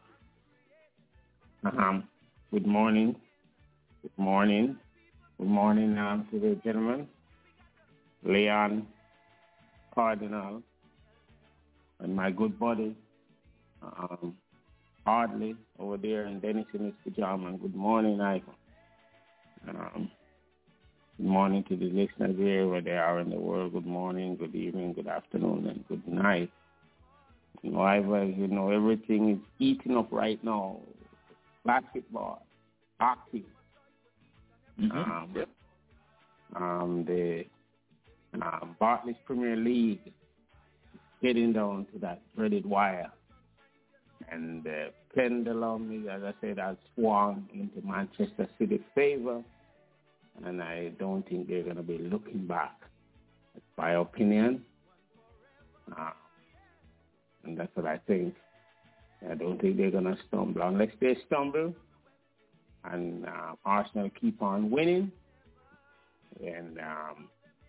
um, good morning. Good morning. Good morning um, to the gentleman, Leon Cardinal, and my good buddy, um, Hardley over there, and Dennis in his pajama. Good morning, Ivan. Um, good morning to the listeners here where they are in the world. Good morning, good evening, good afternoon, and good night. You know, Ivan, you know, everything is eating up right now. Basketball, hockey, mm-hmm. um, yep. um, the um, Barclays Premier League getting down to that dreaded wire. And the pendulum, is, as I said, has swung into Manchester City's favor. And I don't think they're going to be looking back. That's my opinion. Uh, and that's what I think. I don't think they're going to stumble. Unless they stumble and uh, Arsenal keep on winning, and um,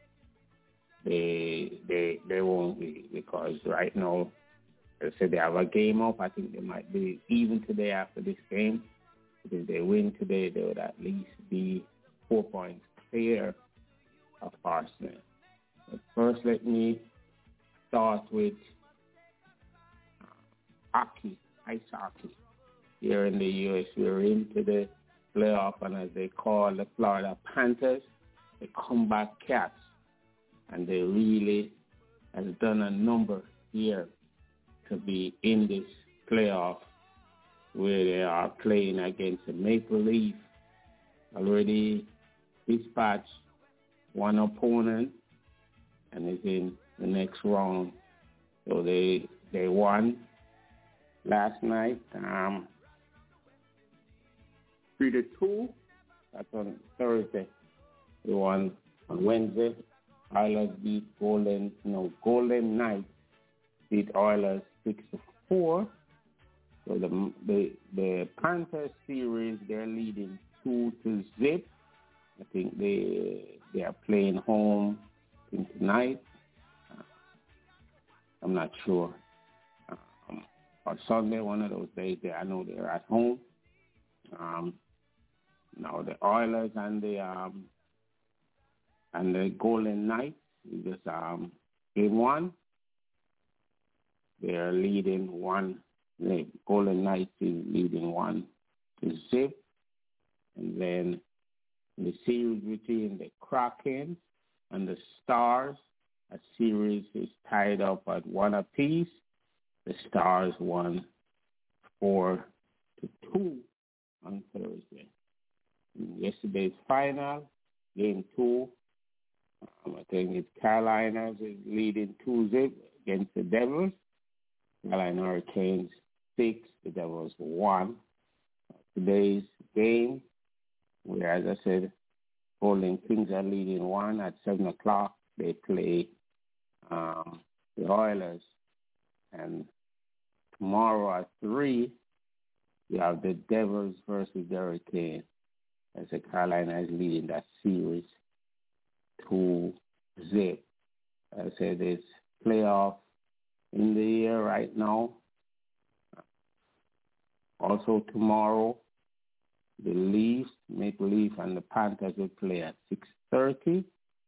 they, they, they won't be. Because right now, they said they have a game up. I think they might be even today after this game. If they win today, they would at least be four points clear of Arsenal. But first, let me start with uh, hockey, ice hockey. Here in the U S, we're into the playoff, and as they call the Florida Panthers, the comeback cats. And they really has done a number here to be in this playoff where they are playing against the Maple Leaf. Already dispatched one opponent and is in the next round. So they they won last night. Um, three to two. That's on Thursday. The one on Wednesday, Oilers beat Golden. No, Golden Knights beat Oilers six to four. So the the the Panthers series, they're leading two to zip. I think they they are playing home tonight. Uh, I'm not sure. Um, or Sunday, one of those days. They, I know they're at home. Um, now the Oilers and the um, and the Golden Knights, just um, game one. They are leading one. The Golden Knights is leading one to zip, and then the series between the Kraken and the Stars, a series is tied up at one apiece. The Stars won four to two on Thursday. In yesterday's final, game two, um, I think it's Carolina is leading two zip against the Devils. Carolina Hurricanes six, the Devils one. Today's game, where, as I said, Golden Kings are leading one at seven o'clock. They play um, the Oilers. And tomorrow at three, we have the Devils versus the Hurricanes. As the Carolina is leading that series to zip. As I said, it's playoff in the air right now. Also tomorrow, the Leafs, Maple Leaf, and the Panthers will play at six thirty.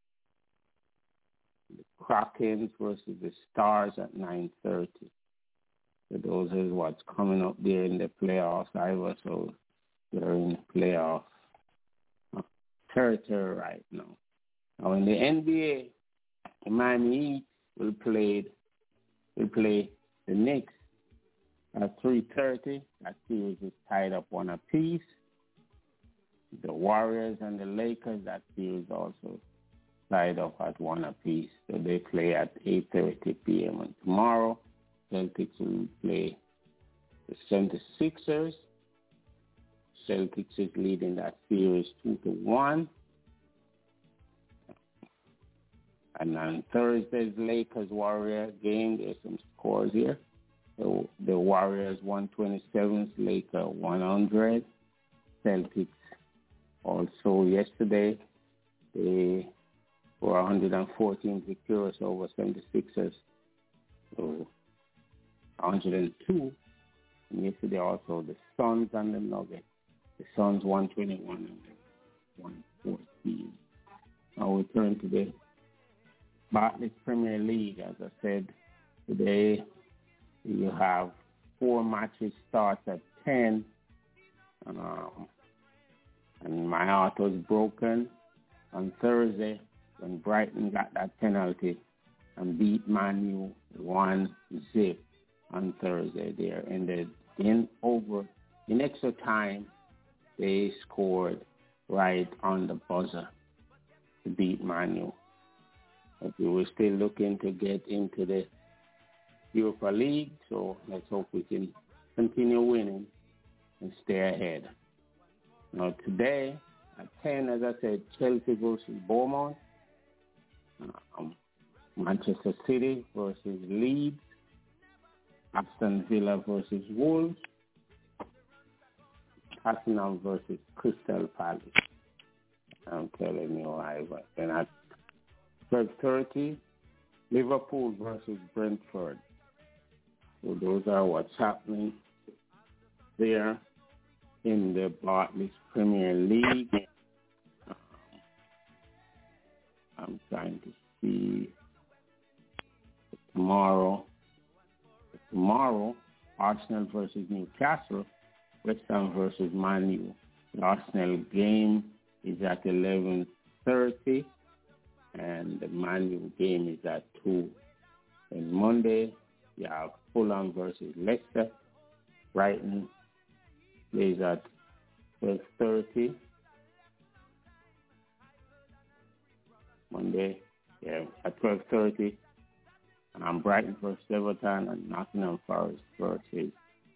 The Krakens versus the Stars at nine thirty. So those is what's coming up there in the playoffs, Ivor. So they're in playoff territory right now. Now in the N B A, the Miami Heat will play will play the Knicks at three thirty. That series is tied up one apiece. The Warriors and the Lakers, that series also tied up at one apiece. So they play at eight thirty p.m. And tomorrow, Celtics will play the seventy-sixers. Celtics is leading that series two to one. And on Thursday's Lakers-Warrior game, there's some scores here. The, the Warriors one twenty-seven, Lakers one hundred. Celtics also yesterday, they were one hundred fourteen victorious over seventy-sixers. So one hundred two. And yesterday also the Suns and the Nuggets. The Suns one twenty-one and one fourteen. Now we turn to the Barclays Premier League. As I said, today you have four matches start at ten. Um, and my heart was broken on Thursday when Brighton got that penalty and beat Man U one zip on Thursday. There ended in over in extra time. They scored right on the buzzer to beat Man U. But we were still looking to get into the Europa League, so let's hope we can continue winning and stay ahead. Now today at ten, as I said, Chelsea versus Bournemouth, um, Manchester City versus Leeds, Aston Villa versus Wolves, Tottenham versus Crystal Palace. I'm telling you, I but then at twelve thirty, Liverpool versus Brentford. So those are what's happening there in the Barclays Premier League. Um, I'm trying to see tomorrow. Tomorrow, Arsenal versus Newcastle, West Ham versus Man U. The Arsenal game is at eleven thirty, and the Man U game is at two. And Monday, you have Fulham versus Leicester. Brighton plays at twelve thirty. Monday, yeah, at twelve thirty. And Brighton versus Everton and Nottingham Forest versus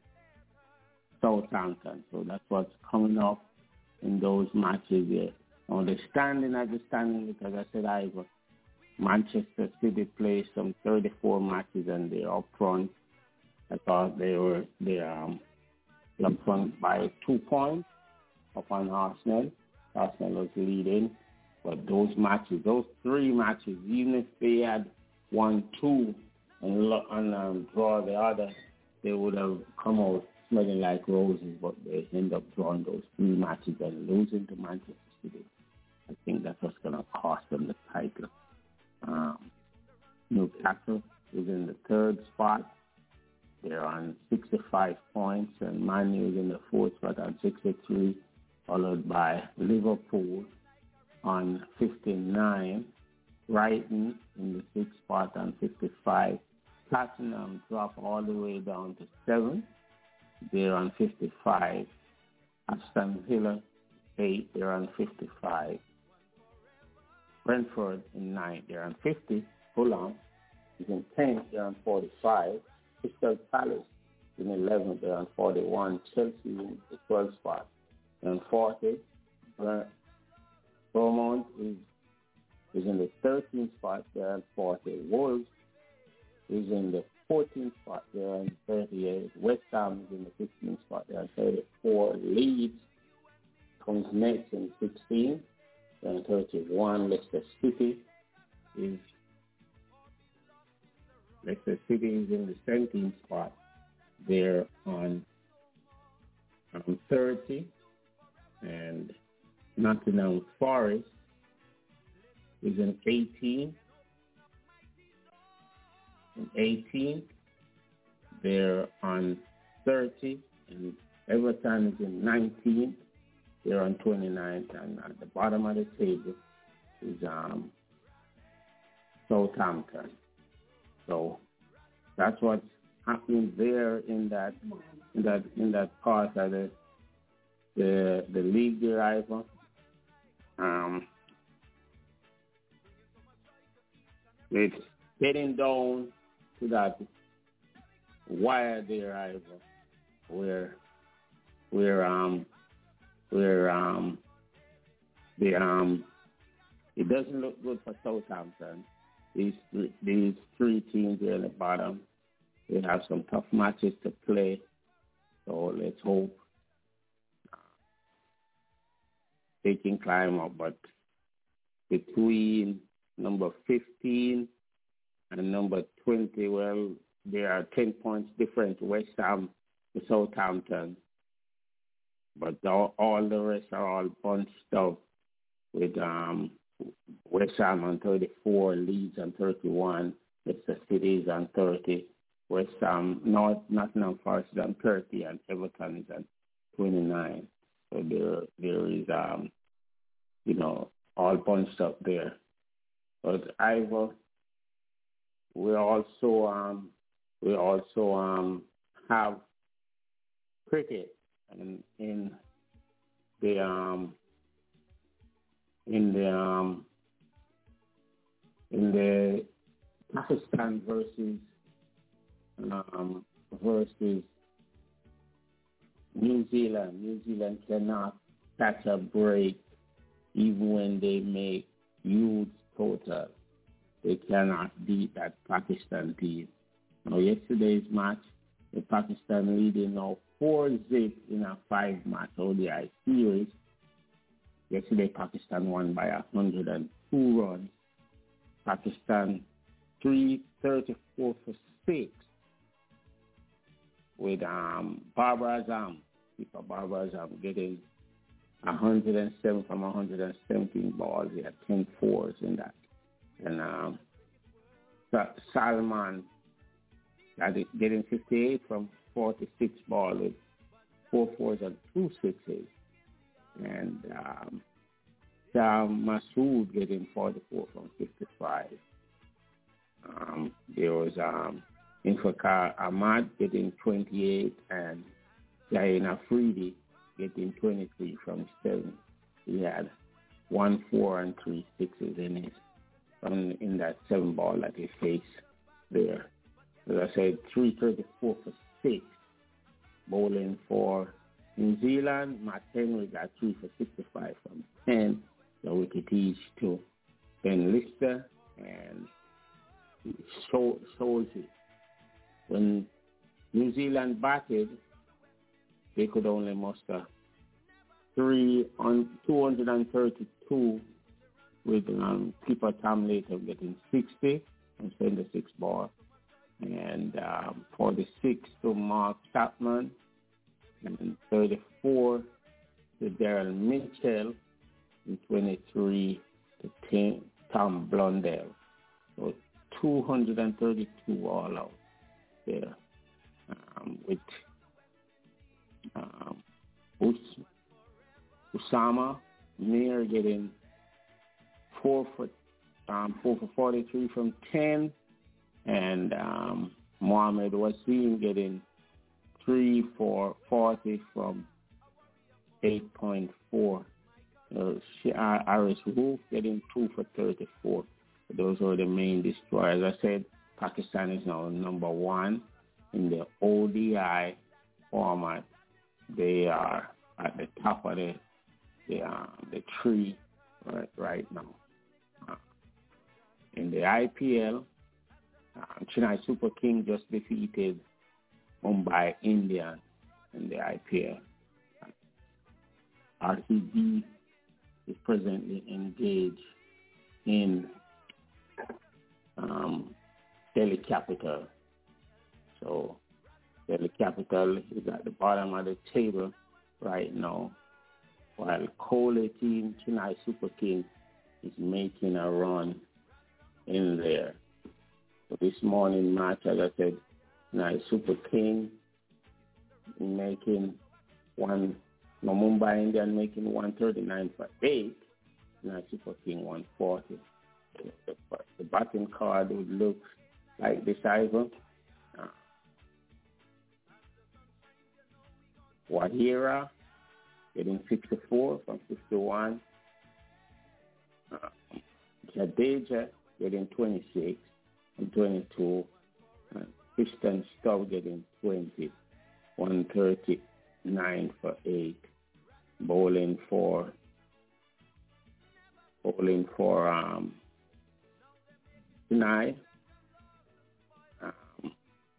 Southampton. So that's what's coming up in those matches there. On the standing at the standing, because I said I was Manchester City played some thirty-four matches and they're up front. I thought they were they um up front by two points upon Arsenal. Arsenal was leading, but those matches, those three matches, even if they had won two and, and um, draw the other, they would have come out smelling like roses. But they end up drawing those three matches and losing to Manchester City. I think that's what's going to cost them the title. Um, Newcastle is in the third spot. They're on sixty-five points, and Man U is in the fourth spot on sixty-three, followed by Liverpool on fifty-nine, Brighton in the sixth spot on fifty-five. Tottenham drop all the way down to seven. They're on fifty-five. Aston Villa, eight. They're on fifty-five. Brentford in ninth. They're on fifty. Fulham is in tenth. They're on forty-five. Crystal Palace in eleventh. They're on forty-one. Chelsea in the twelfth spot. They're on forty. Bournemouth is, is in the thirteenth spot. They're on forty. Wolves is in the fourteenth spot. They're on thirty-eight. West Ham is in the fifteenth spot. They're on thirty-four. Leeds comes next in sixteen. They're on thirty-one. Leicester City is Leicester City is in the seventeenth spot. They're on um, thirty. And Nottingham Forest is in eighteen. In eighteen, they're on thirty. And Everton is in nineteen. They're on twenty-nine. And at the bottom of the table is um, Southampton. So that's what's happening there in that in that in that part of the the the league arrival. Um, it's getting down to that wire the arrival where where um where um the um it doesn't look good for Southampton. These three, these three teams here at the bottom, they have some tough matches to play. So let's hope they can climb up. But between number fifteen and number twenty, well, there are ten points different, West Ham to Southampton. But all, all the rest are all bunched up with um, West Ham on thirty-four, Leeds on thirty-one, Leicester City is on thirty, West Ham, North Nottingham Forest is on thirty, and Everton is on twenty-nine. So there, there is, um, you know, all bunched up there. But Ivor, we also, um, we also um, have cricket in, in the um, in the um, in the Pakistan versus um, versus New Zealand. New Zealand cannot catch a break even when they make huge total. They cannot beat that Pakistan team. Now, yesterday's match, the Pakistan leading now four zip in a five-match O D I series. Yesterday, Pakistan won by one hundred two runs. Pakistan three thirty-four for six with um, Babar Azam. Keeper Babar Azam getting one hundred seven from one hundred seventeen balls. He had ten fours in that. And um, Salman getting fifty-eight from forty-six balls with four fours and two sixes. And um, Sam Masood getting forty-four from fifty-five. Um, there was um, Infakar Ahmad getting twenty-eight and Zain Afridi getting twenty-three from seven. He had one four and three sixes in it um, in that seven ball that he faced there. As I said, three thirty-four for six. bowling for New Zealand. Matt Henry got three for sixty-five from ten. The wicket each to Ben Lister and Solzy. When New Zealand batted, they could only muster three on two hundred thirty-two, with um, keeper Tom Later getting sixty and seventy-six ball, and um, forty-six to Mark Chapman, and thirty-four to Daryl Mitchell, and twenty-three to Tim, Tom Blundell. So two hundred thirty-two all out there, um, with um, Us- Usama Mir getting four for um, four for forty-three from ten, and um, Mohammed Wasim getting three for forty from eight point four. Uh, Aris Wolf getting two for thirty-four. Those are the main destroyers. As I said, Pakistan is now number one in the O D I format. They are at the top of the the, uh, the tree right, right now. Uh, in the I P L, uh, Chennai Super King just defeated Mumbai Indians in the I P L. R C B is presently engaged in um, Delhi Capital. So Delhi Capital is at the bottom of the table right now, while Kohli team, Chennai Super King, is making a run in there. So this morning match, as I said, Chennai Super King making one, no, Mumbai Indian making one thirty-nine for eight, Chennai Super King one forty. The, the batting card would look like this, Ivan. Uh, Wadhira getting sixty-four from fifty-one. Uh, Jadeja getting twenty-six and twenty-two. Uh, Christian Stubb getting twenty, one thirty-nine for eight. Bowling for bowling for um, Chennai. Um,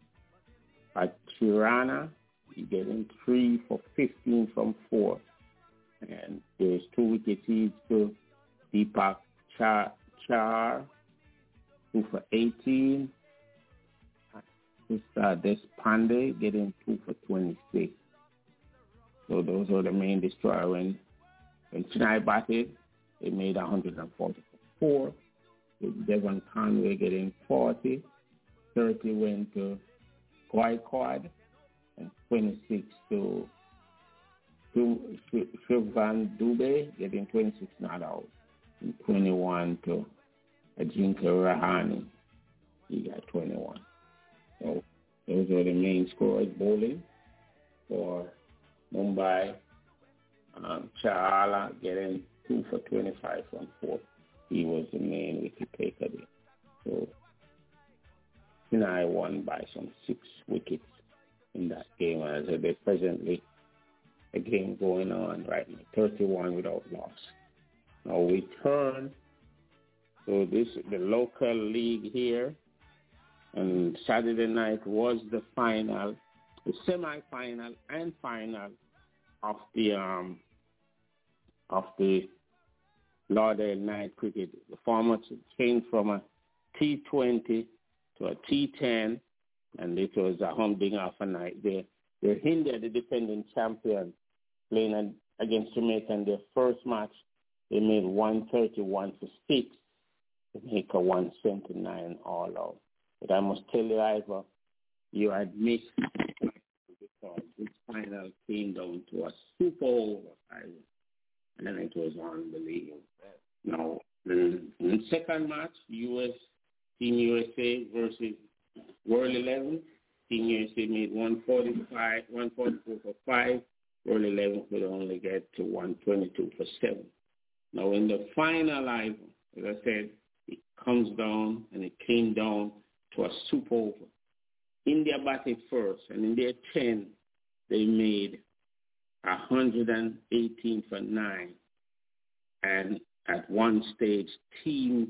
Chirana, he getting three for fifteen from four. And there's two wickets each to Deepak Char, Char two for eighteen. This uh, Deshpande getting two for twenty-six. So those are the main destroyers. When, when Chennai batted, they made one hundred forty-four. With Devon Conway getting forty. thirty went to Gaikwad, and twenty-six to Shivvan Dubey, getting twenty-six not out, and twenty-one to Ajinkya Rahane, he got twenty-one. So those are the main scorers bowling for Mumbai. Um, Chahala getting two for twenty-five from four. He was the main wicket taker there. So Chennai won by some six wickets in that game. As there's presently a game going on right now, thirty-one without loss. Now we turn to this, the local league here, and Saturday night was the final, the semi-final and final of the um of the Lauderdale Night Cricket. The format changed from a T twenty to a T ten, and it was a humdinger of a night. They, they're India, the defending champion, playing against Jamaica in their first match. They made one thirty-one for six to make a one seventy-nine all out. But I must tell you, Ivor, you had missed because this final came down to a super over, Ivor. And then it was unbelievable. Now, the, the second match, U S Team U S A versus World eleven. Team U S A made one forty-five, one forty-four for five. World eleven could only get to one twenty-two for seven. Now, in the final, Ivor, as I said, it comes down and it came down to a super over. India batted first, and in their ten, they made one hundred eighteen for nine. And at one stage, Team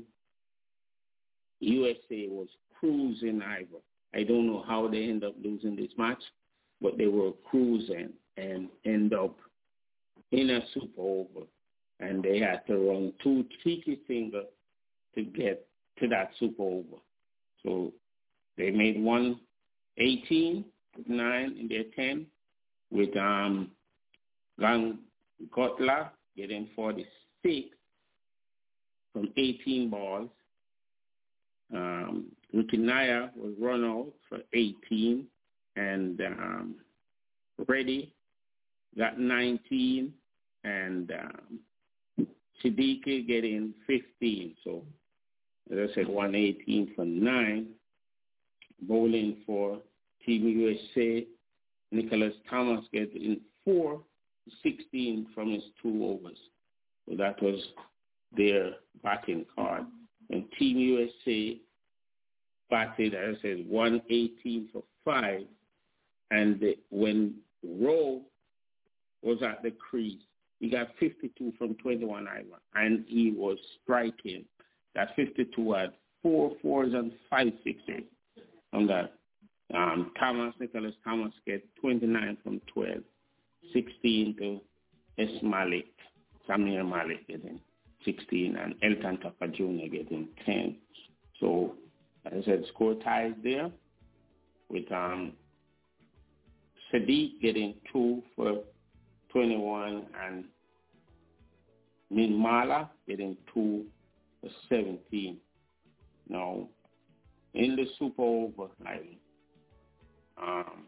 U S A was cruising Ivor. I don't know how they end up losing this match, but they were cruising and end up in a super over. And they had to run two cheeky fingers to get to that super over. So they made one eighteen, nine in their ten, with um, Gang Gotla getting forty-six from eighteen balls. Um, Rukinaya was run out for eighteen, and um, Reddy got nineteen, and um, Siddiqui getting fifteen. So, as I said, one eighteen for nine. Bowling for Team U S A, Nicholas Thomas getting four, sixteen from his two overs. So that was their batting card. And Team U S A batted, as I said, one eighteen for five. And the, when Rowe was at the crease, he got fifty-two from twenty-one Ivor, and he was striking. That fifty-two had four fours and five sixes. On that, um, Thomas, Nicholas Thomas get twenty-nine from twelve, sixteen to S. Malik, Samir Malik getting sixteen, and Elton Tucker Junior getting ten. So, as I said, score ties there with um, Sadiq getting two for twenty-one and Min Mala getting two for seventeen. Now, in the super over, like, um,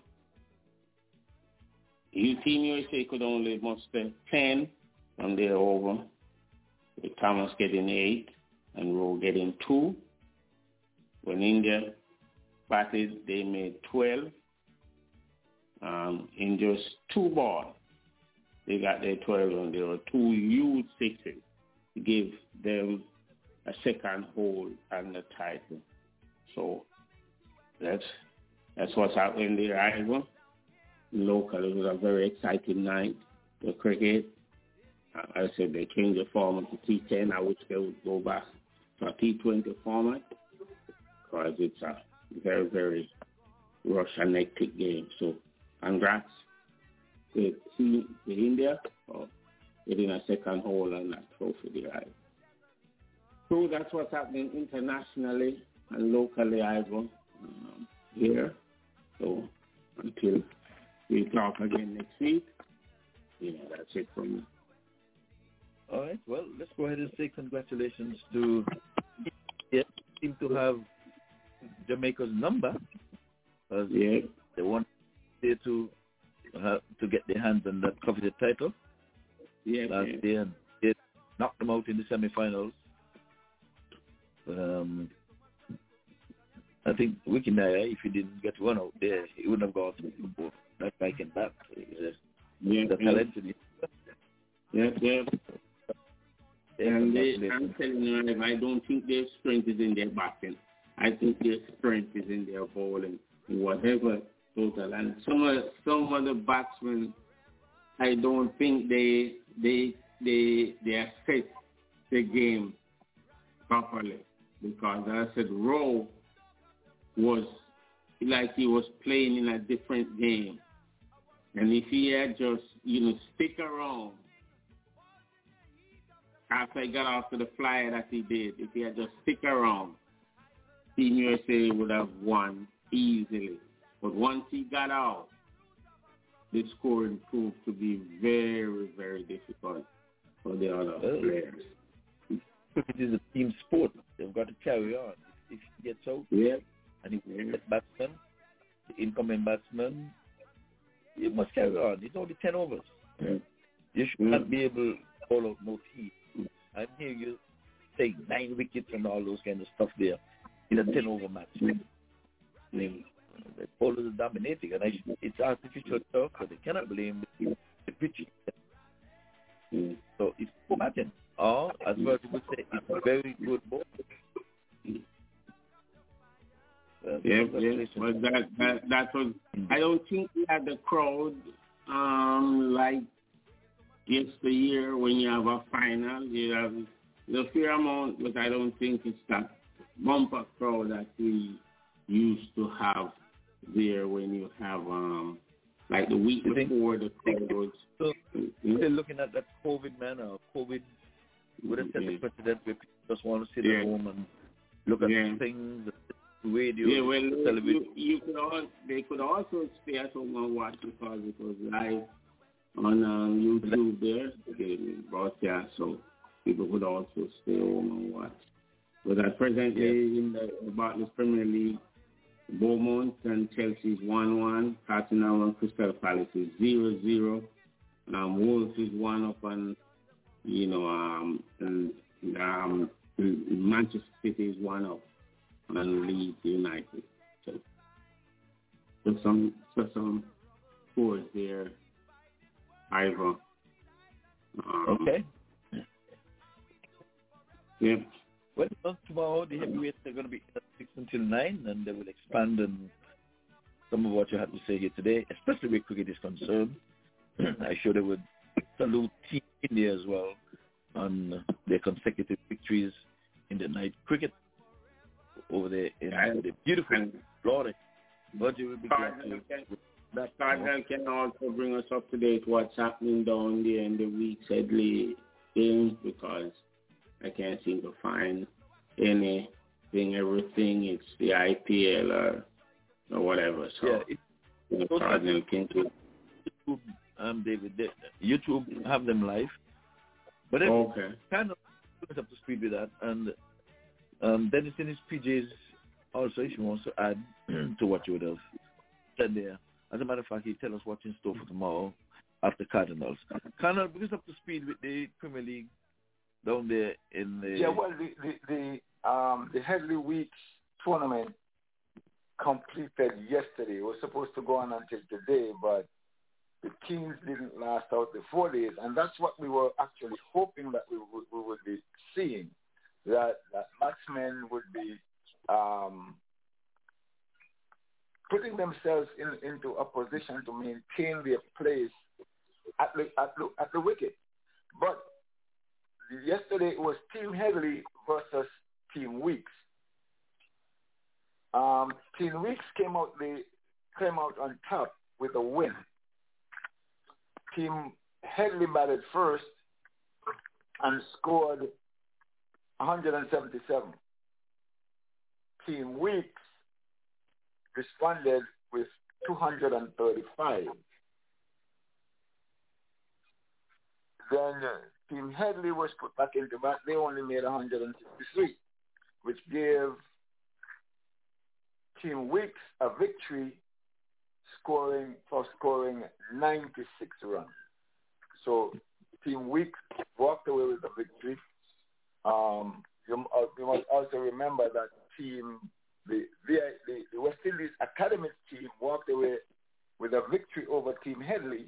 Team U S A could only muster ten from their over, with Thomas getting eight and Rowe getting two. When India batted, they made twelve. Um, in just two balls, they got their twelve, and there were two huge sixes to give them a second hold and the title. So that's that's what's happening there, Ivor. Local, it was a very exciting night for cricket. Uh, I said they changed the format to T ten. I wish they would go back to a T twenty format, because it's a very, very rush and hectic game. So congrats to, to India for getting a second hole on that trophy there. So that's what's happening internationally and locally, Ivor, um, here. So until we talk again next week, you know, that's it from me. All right. Well, let's go ahead and say congratulations to yeah, seem to have Jamaica's number. As yeah. They want to uh, to get their hands on that coveted title. Yeah. Last yeah. year, they knocked them out in the semifinals. Um, I think Wikinaya, if he didn't get one out there, he wouldn't have gone to the football. That guy can bat. He's a, yeah, the yeah. talent in it. Yeah, yeah. And they, they, I'm telling you, I don't think their strength is in their batting. I think their strength is in their bowling, whatever total. And some of some of the batsmen, I don't think they they they they assess the game properly, because as I said, Rowe was like he was playing in a different game, and if he had just you know stick around after he got off to the flyer that he did, if he had just stick around, Team U S A would have won easily. But once he got out, the scoring proved to be very, very difficult for the other well, players. It is a team sport. They've got to carry on. If he gets out, yeah. and if yeah. the batsman, the incoming batsman, you must carry on. It's only ten overs. Yeah. You should not be able to call out no team. I'm hearing you take nine wickets and all those kind of stuff there in a ten-over match. Mm. I mean, the bowlers are dominating, and I, it's artificial turf, but they cannot blame the, the pitching. Mm. So it's poor batting. Or, as well as people say, it's a very good ball. Uh, yeah, yeah. Well, that, that, that was, I don't think we had the crowd um, like yesteryear when you have a final, you have the fair amount, but I don't think it's that bumper crowd that we used to have there when you have um like the week before the crowd was. So they're looking at that COVID man or COVID with a set yeah. of precedent where people just want to sit yeah. at home and look at yeah. things, the radio, yeah, well, the television. You, you could all, they could also stay at home and watch because it was live on um, YouTube there, the broadcast, so people could also stay home and watch. But at presently yeah. in the Barclays Premier League, Beaumont and Chelsea's one one, Tottenham and Crystal Palace is zero zero. Um, Wolves is one up on, you know, um, and, um, Manchester City is one up on Leeds United. So, so some, so some scores there. Ivor. Um, okay. Yeah. Well, tomorrow the heavyweights are going to be at six until nine, and they will expand on some of what you had to say here today, especially where cricket is concerned. I sure they would salute Team India as well on their consecutive victories in the night cricket over there in the beautiful Florida. But you will be glad to. That Cardinal can also bring us up to date what's happening down there in the week's Headley games because I can't seem to find anything, everything. It's the I P L or, or whatever. So, yeah, it, you know, Cardinal can do. YouTube, um, David, they, YouTube have them live. But then okay. kind of put up to speed with that. And um, Dennis in his P Js also, if he wants to add to what you would have said there. As a matter of fact, he'll tell us what's in store for tomorrow after Cardinals. Cardinals, bring us up to speed with the Premier League down there in the... Yeah, well, the the, the, um, the Headley Weeks tournament completed yesterday. It was supposed to go on until today, but the teams didn't last out the four days, and that's what we were actually hoping that we would, we would be seeing, that, that batsmen would be um, putting themselves in, into a position to maintain their place at the, at the, at the wicket. But yesterday it was Team Headley versus Team Weeks. Um, Team Weeks came out the came out on top with a win. Team Headley batted first and scored one hundred seventy-seven. Team Weeks responded with two hundred thirty-five. Then uh, Team Headley was put back into bat. They only made one hundred sixty-three, which gave Team Weeks a victory, scoring for scoring ninety-six runs. So Team Weeks walked away with a victory. Um, you, uh, you must also remember that Team the, the the the West Indies Academy team walked away with a victory over Team Headley.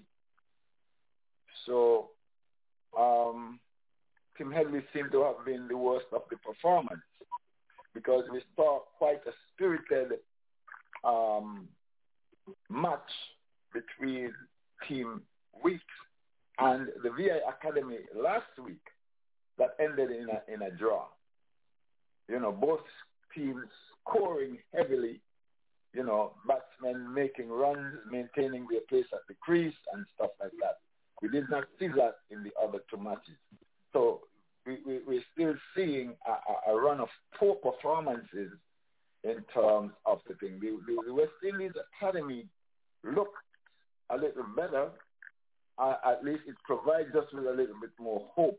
So um, Team Headley seemed to have been the worst of the performance because we saw quite a spirited um, match between Team Weeks and the V I Academy last week that ended in a in a draw. You know, both teams scoring heavily, you know, batsmen making runs, maintaining their place at the crease and stuff like that. We did not see that in the other two matches. So we, we, we're still seeing a, a run of poor performances in terms of the thing. The, the, the West Indies Academy looked a little better. Uh, at least it provides us with a little bit more hope.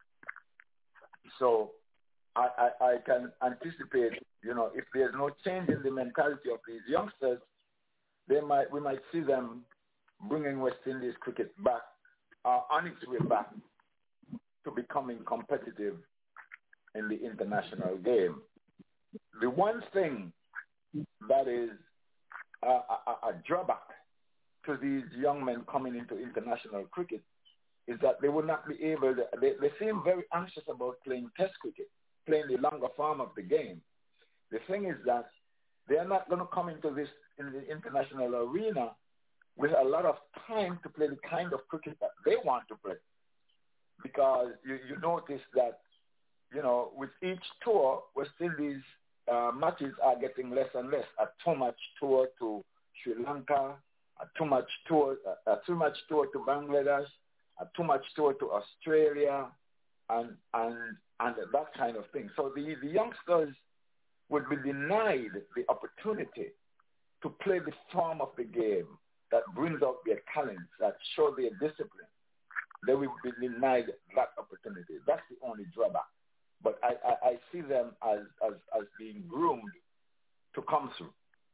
So I, I, I can anticipate, you know, if there's no change in the mentality of these youngsters, they might we might see them bringing West Indies cricket back, uh, on its way back to becoming competitive in the international game. The one thing that is a, a, a drawback to these young men coming into international cricket is that they will not be able to, they, they seem very anxious about playing test cricket, playing the longer form of the game. The thing is that they are not going to come into this in the international arena with a lot of time to play the kind of cricket that they want to play. Because you, you notice that, you know, with each tour, West Indies uh, matches are getting less and less. A two-match tour to Sri Lanka, a two-match tour, a, a two-match tour to Bangladesh, a two-match tour to Australia, and and and that kind of thing. So the, the youngsters would be denied the opportunity to play the form of the game that brings out their talents, that show their discipline. They will be denied that opportunity. That's the only drawback. But I, I, I see them as, as, as being groomed to come through.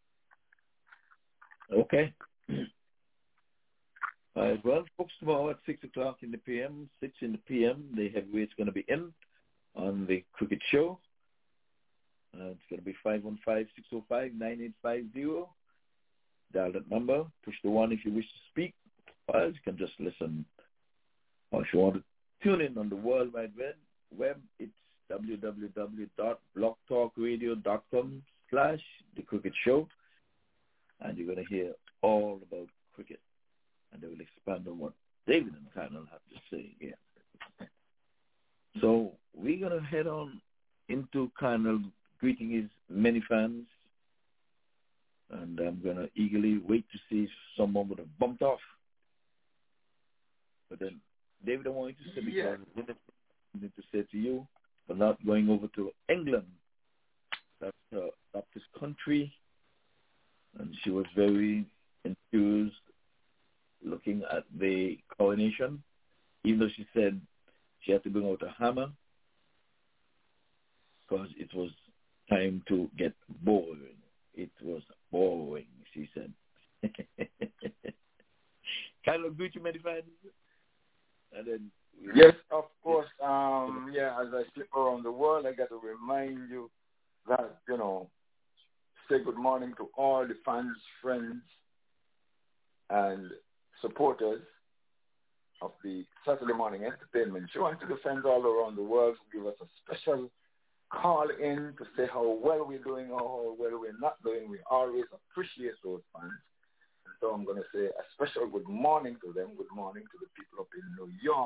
Okay. All right, well, folks, tomorrow at six o'clock in the P M, six in the P M, the heavyweights going to be in on the cricket show. Uh, it's going to be five one five, six oh five, nine eight five zero. Dial that number. Push the one if you wish to speak. Or you can just listen. Or if you want to tune in on the World Wide Web, it's w w w dot blog talk radio dot com slash the cricket show. And you're going to hear all about cricket. And they will expand on what David and Colonel have to say here. So we're going to head on into Colonel greeting his many fans. And I'm going to eagerly wait to see if someone would have bumped off. But then, David, I want you to say, because yeah. I need to say to you, for not going over to England. That's uh, Baptist country. And she was very enthused looking at the coronation, even though she said she had to bring out a hammer because it was time to get boring. It was boring, she said. Kind of greet you, many fans. And then yes, of course. Um, yeah, as I slip around the world, I got to remind you that, you know, say good morning to all the fans, friends, and supporters of the Saturday Morning Entertainment Show, and to the fans all around the world who give us a special call in to say how well we're doing or how well we're not doing. We always appreciate those fans. And so I'm going to say a special good morning to them. Good morning to the people up in New York.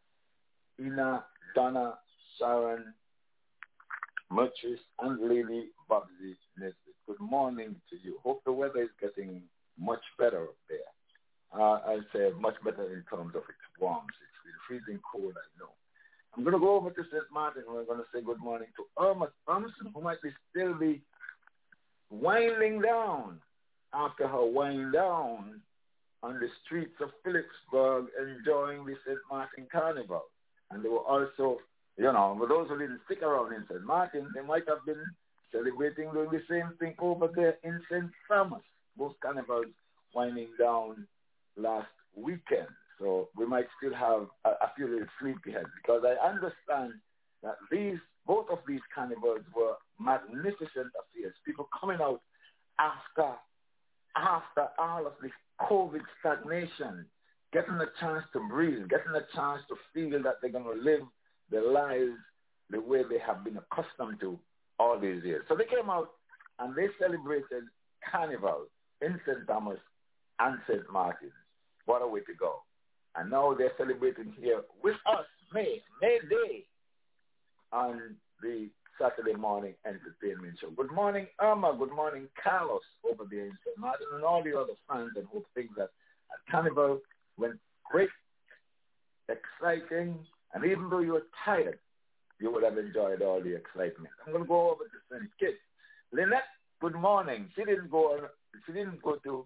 Ina, Donna, Sharon, Murchis, and Lady Bobsy Nesbitt. Good morning to you. Hope the weather is getting much better up there. Uh, I'll say much better in terms of its warmth. It's been freezing cold, I know. I'm going to go over to Saint Martin, and we're going to say good morning to Irma Thompson, who might be still be winding down after her wind down on the streets of Phillipsburg, enjoying the Saint Martin Carnival. And they were also, you know, for those who didn't stick around in Saint Martin, they might have been celebrating doing the same thing over there in Saint Thomas. Both carnivals winding down last weekend. So we might still have a, a few little sleepyheads, because I understand that these, both of these carnivals were magnificent affairs. People coming out after, after all of this COVID stagnation, getting a chance to breathe, getting a chance to feel that they're going to live their lives the way they have been accustomed to all these years. So they came out and they celebrated Carnival in Saint Thomas and Saint Martin. What a way to go. And now they're celebrating here with us, May, May Day, on the Saturday Morning Entertainment Show. Good morning, Irma. Good morning, Carlos, over there in Saint Martin, and all the other fans, and hope things that at Carnival went great, exciting, and even though you were tired, you would have enjoyed all the excitement. I'm going to go over to Saint Kitts. Lynette, good morning. She didn't go. She didn't go to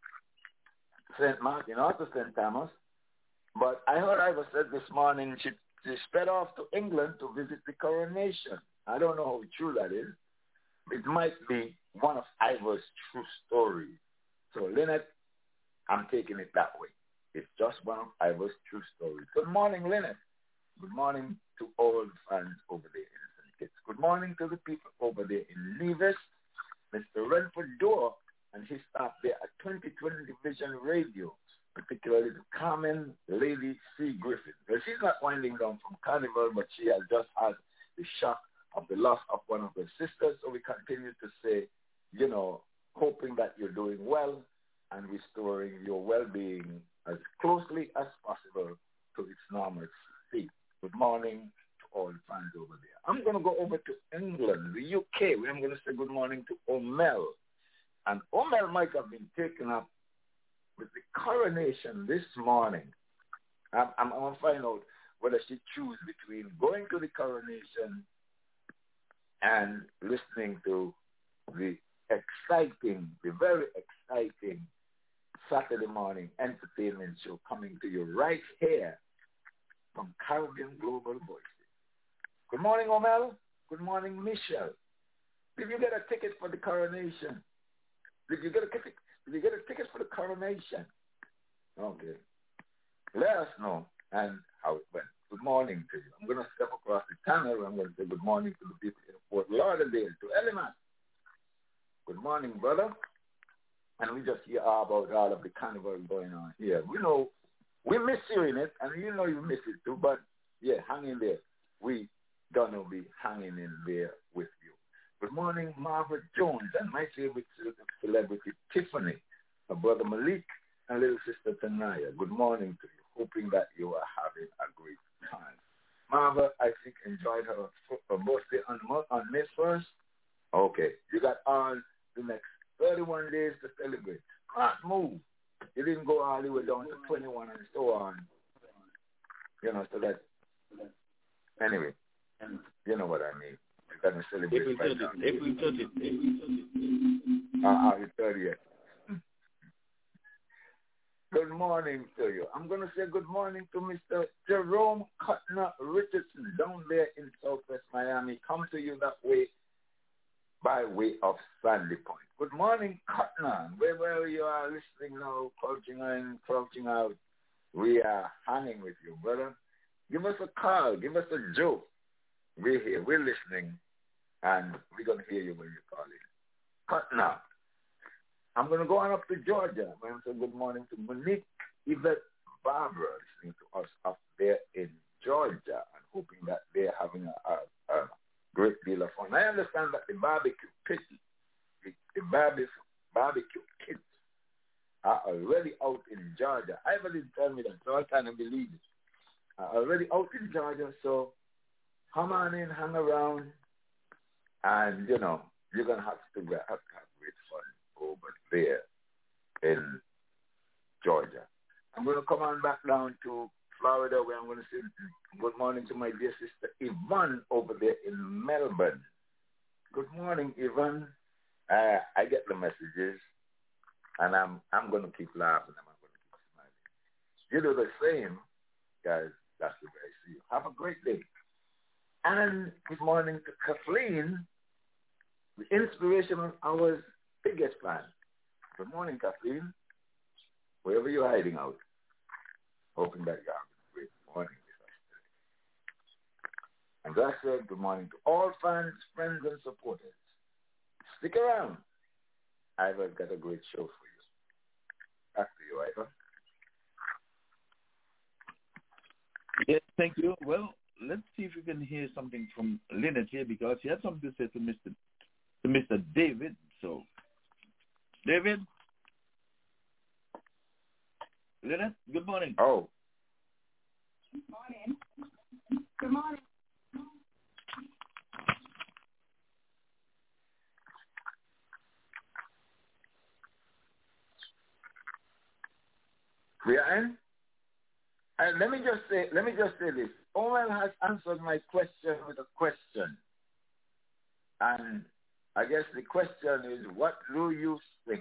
Saint Martin or to Saint Thomas, but I heard Ivor said this morning she, she sped off to England to visit the coronation. I don't know how true that is. It might be one of Ivor's true stories. So Lynette, I'm taking it that way. It's just one of Ivor's true stories. Good morning, Lynette. Good morning to all the fans over there in Saint Kitts. Good morning to the people over there in Nevis. Mister Renford Dorr and his staff there at twenty twenty Division Radio, particularly to Carmen Lady C. Griffin. Well, she's not winding down from Carnival, but she has just had the shock of the loss of one of her sisters. So we continue to say, you know, hoping that you're doing well and restoring your well-being as closely as possible to its normal state. Good morning to all fans over there. I'm going to go over to England, the U K, where I'm going to say good morning to Omel. And Omel might have been taken up with the coronation this morning. I'm, I'm going to find out whether she chooses between going to the coronation and listening to the exciting, the very exciting Saturday morning entertainment show coming to you right here from Caribbean Global Voices. Good morning, Omel. Good morning, Michelle. Did you get a ticket for the coronation? Did you get a ticket? Did you get a ticket for the coronation? Okay. Let us know and how it went. Good morning to you. I'm going to step across the tunnel. I'm going to say good morning to the people in Fort Lauderdale, to Elimas. Good morning, brother. And we just hear all about all of the carnival going on here. We know, we miss hearing it, and you know you miss it too, but yeah, hang in there. We gonna be hanging in there with you. Good morning, Margaret Jones, and my favorite celebrity, Tiffany, my brother Malik, and little sister Tanaya. Good morning to you. Hoping that you are having a great time. Marva, I think, enjoyed her, her birthday on, on May first. Okay, you got all the next thirty-one days to celebrate. Smart move. You didn't go all the way down to twenty-one and so on. You know, so that, anyway, you know what I mean. You're going to celebrate April right thirtieth. now. April thirtieth. April thirtieth. Uh, uh, the thirtieth. Good morning to you. I'm going to say good morning to Mister Jerome Cutner Richardson down there in Southwest Miami. Come to you that way by way of Sandy Point. Good morning, Cutner. Wherever you are listening now, crouching in, crouching out, we are hanging with you, brother. Give us a call. Give us a joke. We're here. We're listening, and we're going to hear you when you call in. Cutner. I'm going to go on up to Georgia. I'm going to say good morning to Monique, Yvette, Barbara, listening to us up there in Georgia, and hoping that they're having a, a, a great deal of fun. I understand that the barbecue pit, the, the barbecue, barbecue kids are already out in Georgia. Ivor didn't tell me that, so I can't believe it. Are already out in Georgia, so come on in, hang around, and, you know, you're going to have to have, have great fun over there in Georgia. I'm going to come on back down to Florida, where I'm going to say good morning to my dear sister Yvonne over there in Melbourne. Good morning, Yvonne. Uh, I get the messages, and I'm I'm going to keep laughing. I'm going to keep smiling. You do the same, guys. That's the way I see you. Have a great day. And good morning to Kathleen, the inspirational hours biggest fan. Good morning, Kathleen. Wherever you're hiding out, hoping that you're having a great morning with us today. And that's it. Good morning to all fans, friends, and supporters. Stick around. Ivor's got a great show for you. Back to you, Ivor. Yes, thank you. Well, let's see if we can hear something from Lynette here, because she had something to say to Mister to Mister David. So, David? Lynette, good morning. Oh. Good morning. Good morning. We are in? And let me just say, let me just say this. Owen has answered my question with a question. And I guess the question is, what do you think?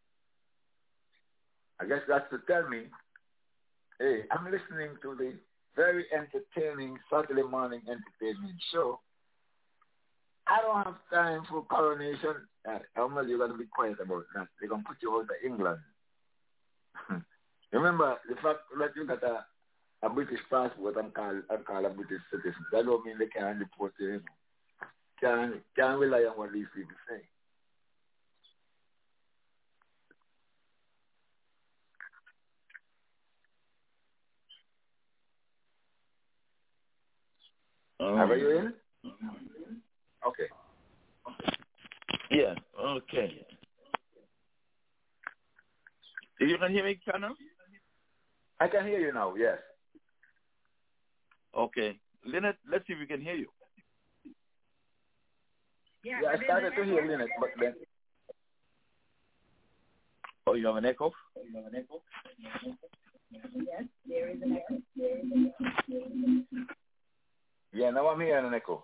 I guess that's to tell me, hey, I'm listening to the very entertaining Saturday morning entertainment show. I don't have time for coronation. Uh, Omel, you're going to be quiet about that. They're going to put you out of England. Remember, the fact that you got a, a British passport and call, and call a British citizen, that don't mean they can't deport you. You know. Can't, can't rely on what these people say. Um, Are you in? Okay. Yeah, okay. You can hear me, Colonel? I can hear you now, yes. Okay. Lynette, let's see if we can hear you. Yeah, yeah I started to hear Lynette, but then... Oh, you have an echo? Oh, you have an echo? Yes, there is an echo. Yeah, now I'm hearing an echo.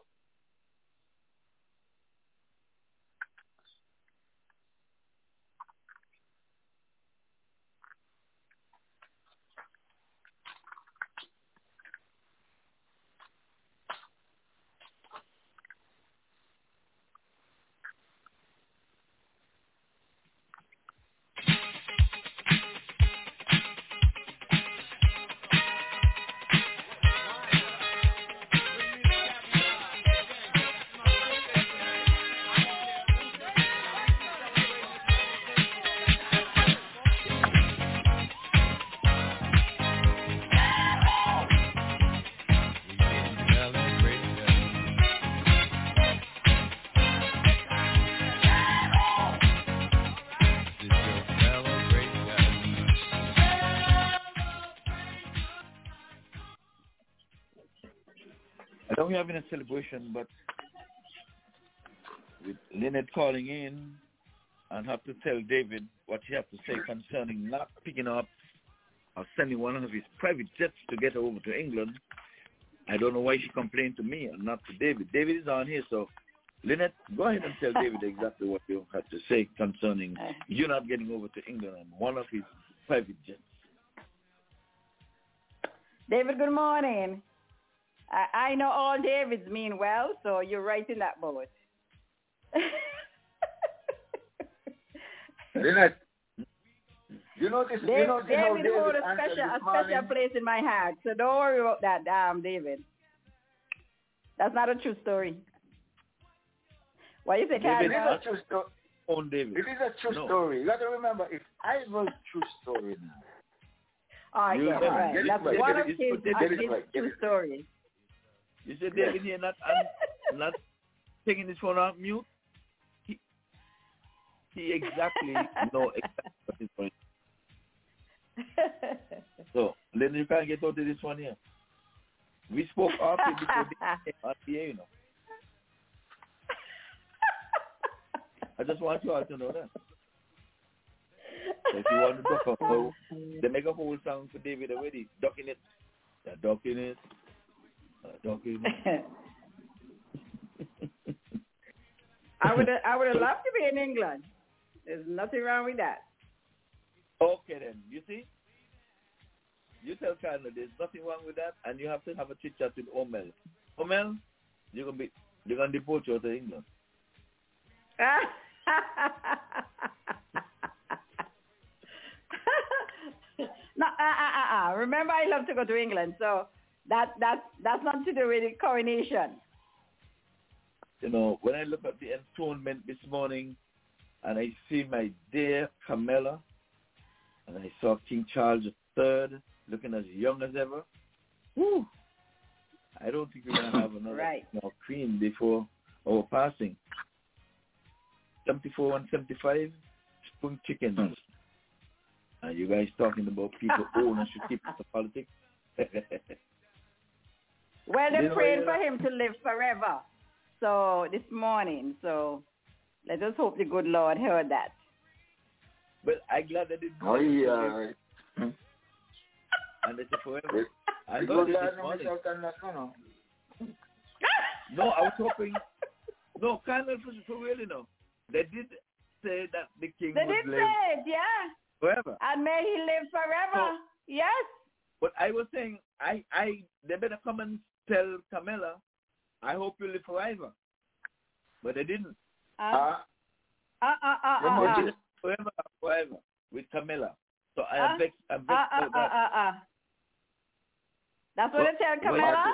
I know we're having a celebration, but with Lynette calling in and have to tell David what she has to say concerning not picking up or sending one of his private jets to get her over to England. I don't know why she complained to me and not to David. David is on here, so Lynette, go ahead and tell David exactly what you have to say concerning you not getting over to England and one of his private jets. David, good morning. I, I know all Davids mean well, so you're right in that boat. Lynette, you know this. David, you know, David, David hold a special, a special place in my heart, so don't worry about that, um, David. That's not a true story. What you say, David? Carl? It is a true story. On David. It is a true no. story. You got to remember, if I was true story now. Oh, you yeah, right. Get That's right. one Get of it, his, get his it right. true Get stories. You said David here not um, not taking his phone off mute. He, he exactly know exactly what he's doing. So then you can't get out of this one here. We spoke after before the on the air, you know. I just want you all to know that. So if you want to duck up, so they make a whole song for David already. Ducking it. They're ducking it. They're ducking it. I would I would have loved to be in England. There's nothing wrong with that. Okay then. You see? You tell Cardinal there's nothing wrong with that, and you have to have a chit chat with Omel. Omel, you're gonna be they're gonna deport you to England. No, uh, uh, uh, uh. Remember, I love to go to England, so that that's that's not to do with the coronation. You know, when I look at the enthronement this morning, and I see my dear Camilla, and I saw King Charles the Third looking as young as ever. Whew, I don't think we're gonna have another right. you know, queen before our passing. seventy-four and seventy-five, spring chickens. Mm. Are you guys talking about people ownership keep the politics? Well, they're praying for him to live forever. So this morning, so let us hope the good Lord heard that. But I'm glad that it. Oh yeah. And it's forever. I know this morning. No, I was hoping. No, kind of for real, you know. They did say that the king they would did live say it, yeah. forever. And may he live forever. So, yes. But I was saying, I, I, they better come and tell Camilla, I hope you live forever. But they didn't. Uh, uh, uh, uh, uh, uh. Forever, forever with Camilla. So I uh, am vexed. I'm vexed uh, uh, about that. Uh, uh, uh. That's what well, they tell Camilla?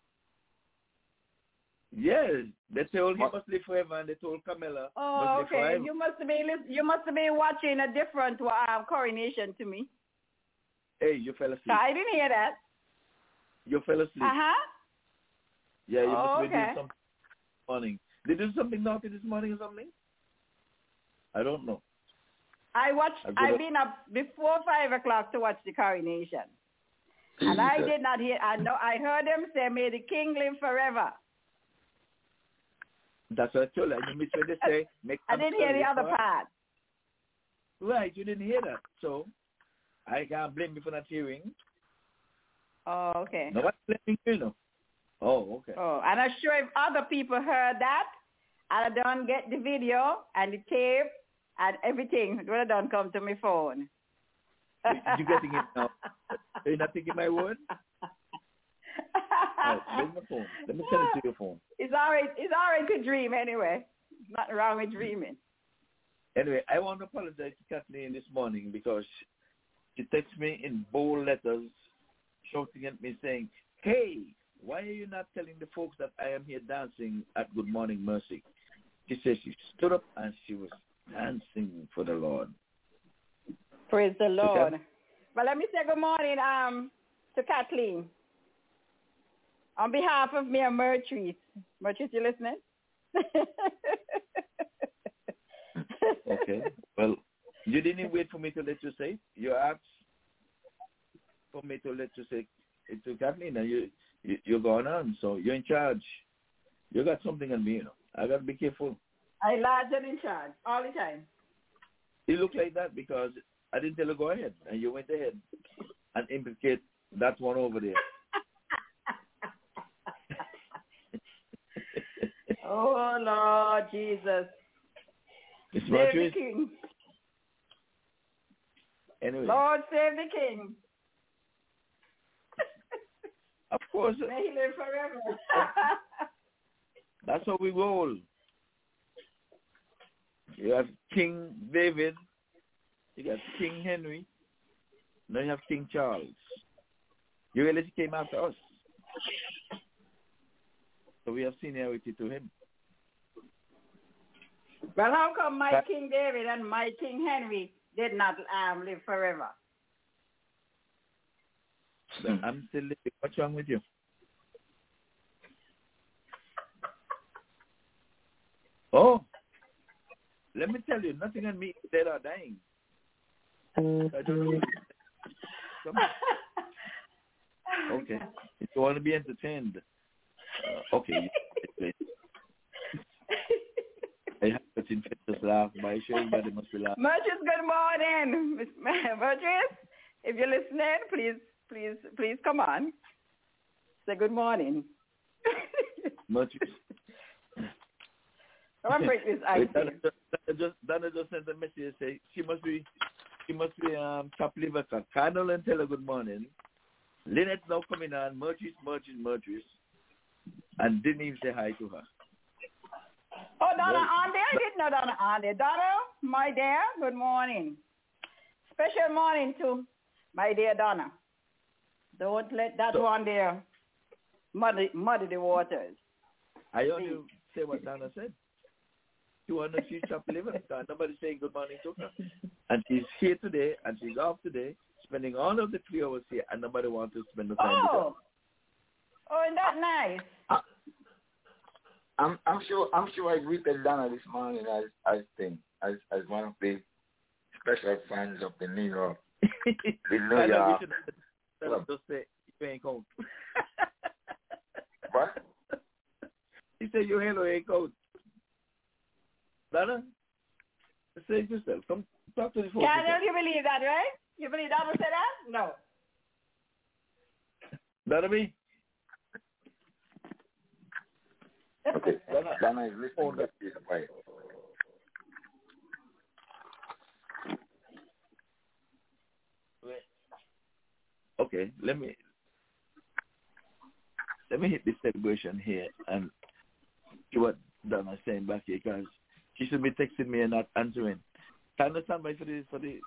Yes, they told he must live forever, and they told Camilla oh, must okay. live forever. You must be you must be watching a different uh, coronation to me. Hey, you fell asleep. So I didn't hear that. You fell asleep. Uh huh. Yeah, you oh, must be okay. doing something this morning. Did you do something naughty this morning or something? I don't know. I watched. I've been up before five o'clock to watch the coronation, and I did not hear. I know. I heard them say, "May the king live forever." That's what I told you. You missed what they say. Make I didn't hear the other part. Right, you didn't hear that, so I can't blame you for not hearing. Oh, okay. No one's blaming you, no. Oh, okay. Oh, and I'm sure if other people heard that, I'd have done get the video and the tape and everything. It would have done come to my phone. You, you getting it now? Are you not taking my word? Right, where's my phone? Let me send it to your phone. It's all right. It's all right to dream anyway. There's nothing wrong with dreaming. Anyway, I want to apologize to Kathleen this morning because she texted me in bold letters shouting at me saying, "Hey, why are you not telling the folks that I am here dancing at Good Morning Mercy?" She said she stood up and she was dancing for the Lord. Praise the Lord. Well, let me say good morning um, to Kathleen. On behalf of me and Mertrice. Mertrice, you listening? Okay. Well, you didn't wait for me to let you say it. You asked for me to let you say it to Kathleen, and you, you, you're going on. So you're in charge. You got something on me, you know. I got to be careful. I large and in charge all the time. You look like that because I didn't tell you go ahead, and you went ahead and implicate that one over there. Oh, Lord Jesus. It's save the king. Anyway. Lord, save the king. Of course. May he live forever. That's how we roll. You have King David. You got King Henry. Now you have King Charles. You really came after us. So we have seniority to him. Well, how come my that, King David and my King Henry did not um, live forever? I'm still living. What's wrong with you? Oh, let me tell you, nothing on me is dead or dying. I don't know. Okay. If you want to be entertained, uh, okay. I have to infectious laugh, but I sure everybody must be laughing. Mertrice, good morning. Mertrice, if you're listening, please, please, please come on. Say good morning. Mertrice. Come break this ice. Donna just, just, Donna just sent a message and say she must be, she must be um, chopped liver. Cardinal and tell her good morning. Lynette's now coming on. Mertrice, Mertrice, Mertrice, and didn't even say hi to her. Oh, Donna on there? I didn't know Donna on there. Donna, my dear, good morning. Special morning to my dear Donna. Don't let that so, one there muddy, muddy the waters. I only See? say what Donna said. She wanted to chop liver because nobody's saying good morning to her. And she's here today, and she's off today, spending all of the three hours here, and nobody wants to spend the time oh. with her. Oh, isn't that nice? Uh, I'm I'm sure I'm sure I greeted Donna this morning as as thing as as one of the special fans of the New York. The New York. Just say you ain't cold. What? He said you hello ain't cold. Donna, say yourself. Come talk to the folks. Yeah, don't you believe that, right? You believe Donna said that? No. Donna me. Okay, Donna, Donna is listening, but she's quiet. Okay, let me let me hit the celebration here and see what Donna's saying back here because she should be texting me and not answering. Can I understand by for the for the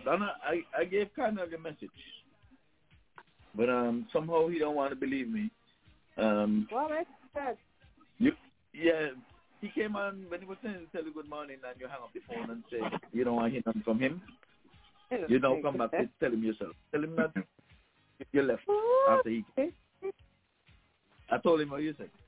Donna, I, I gave Colonel the message, but um, somehow he don't want to believe me. Um, What message? You, yeah, he came on when he was saying to tell you good morning, and you hang up the phone and say you don't want to hear nothing from him. You don't come back to tell him yourself. Tell him that you left after he came. I told him what you said.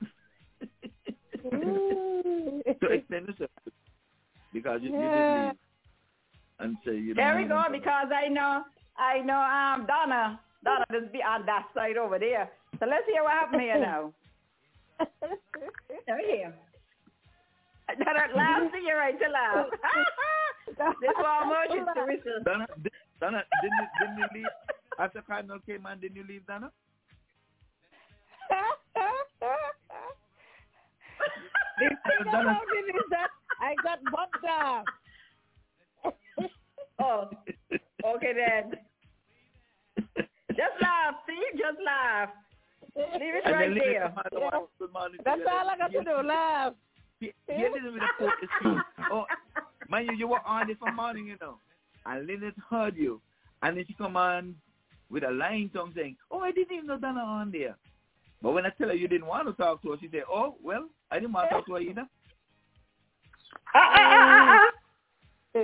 So explain yourself because you, yeah. you didn't leave and say you don't. There we go. Because I know, I know. Um, Donna, Donna just be on that side over there. So let's hear what happened here now. Over here. Donna, laugh. See you right to laugh. This one motion to whistle. Donna, Donna, didn't you, didn't you leave after Cardinal came on? Didn't you leave, Donna? The thing about it is that I got bumped off. Oh, okay then. Just laugh, see? Just laugh. Leave it right there. Yeah. That's all I got to do, laugh. He didn't even report the scene. Oh, man, you, you were on it for morning, you know. And Lynette heard you. And then she come on with a lying tongue saying, oh, I didn't even know Donna on there. But when I tell her you didn't want to talk to her, she said, oh, well, I didn't want to talk to her either. Ah, ah, ah, ah.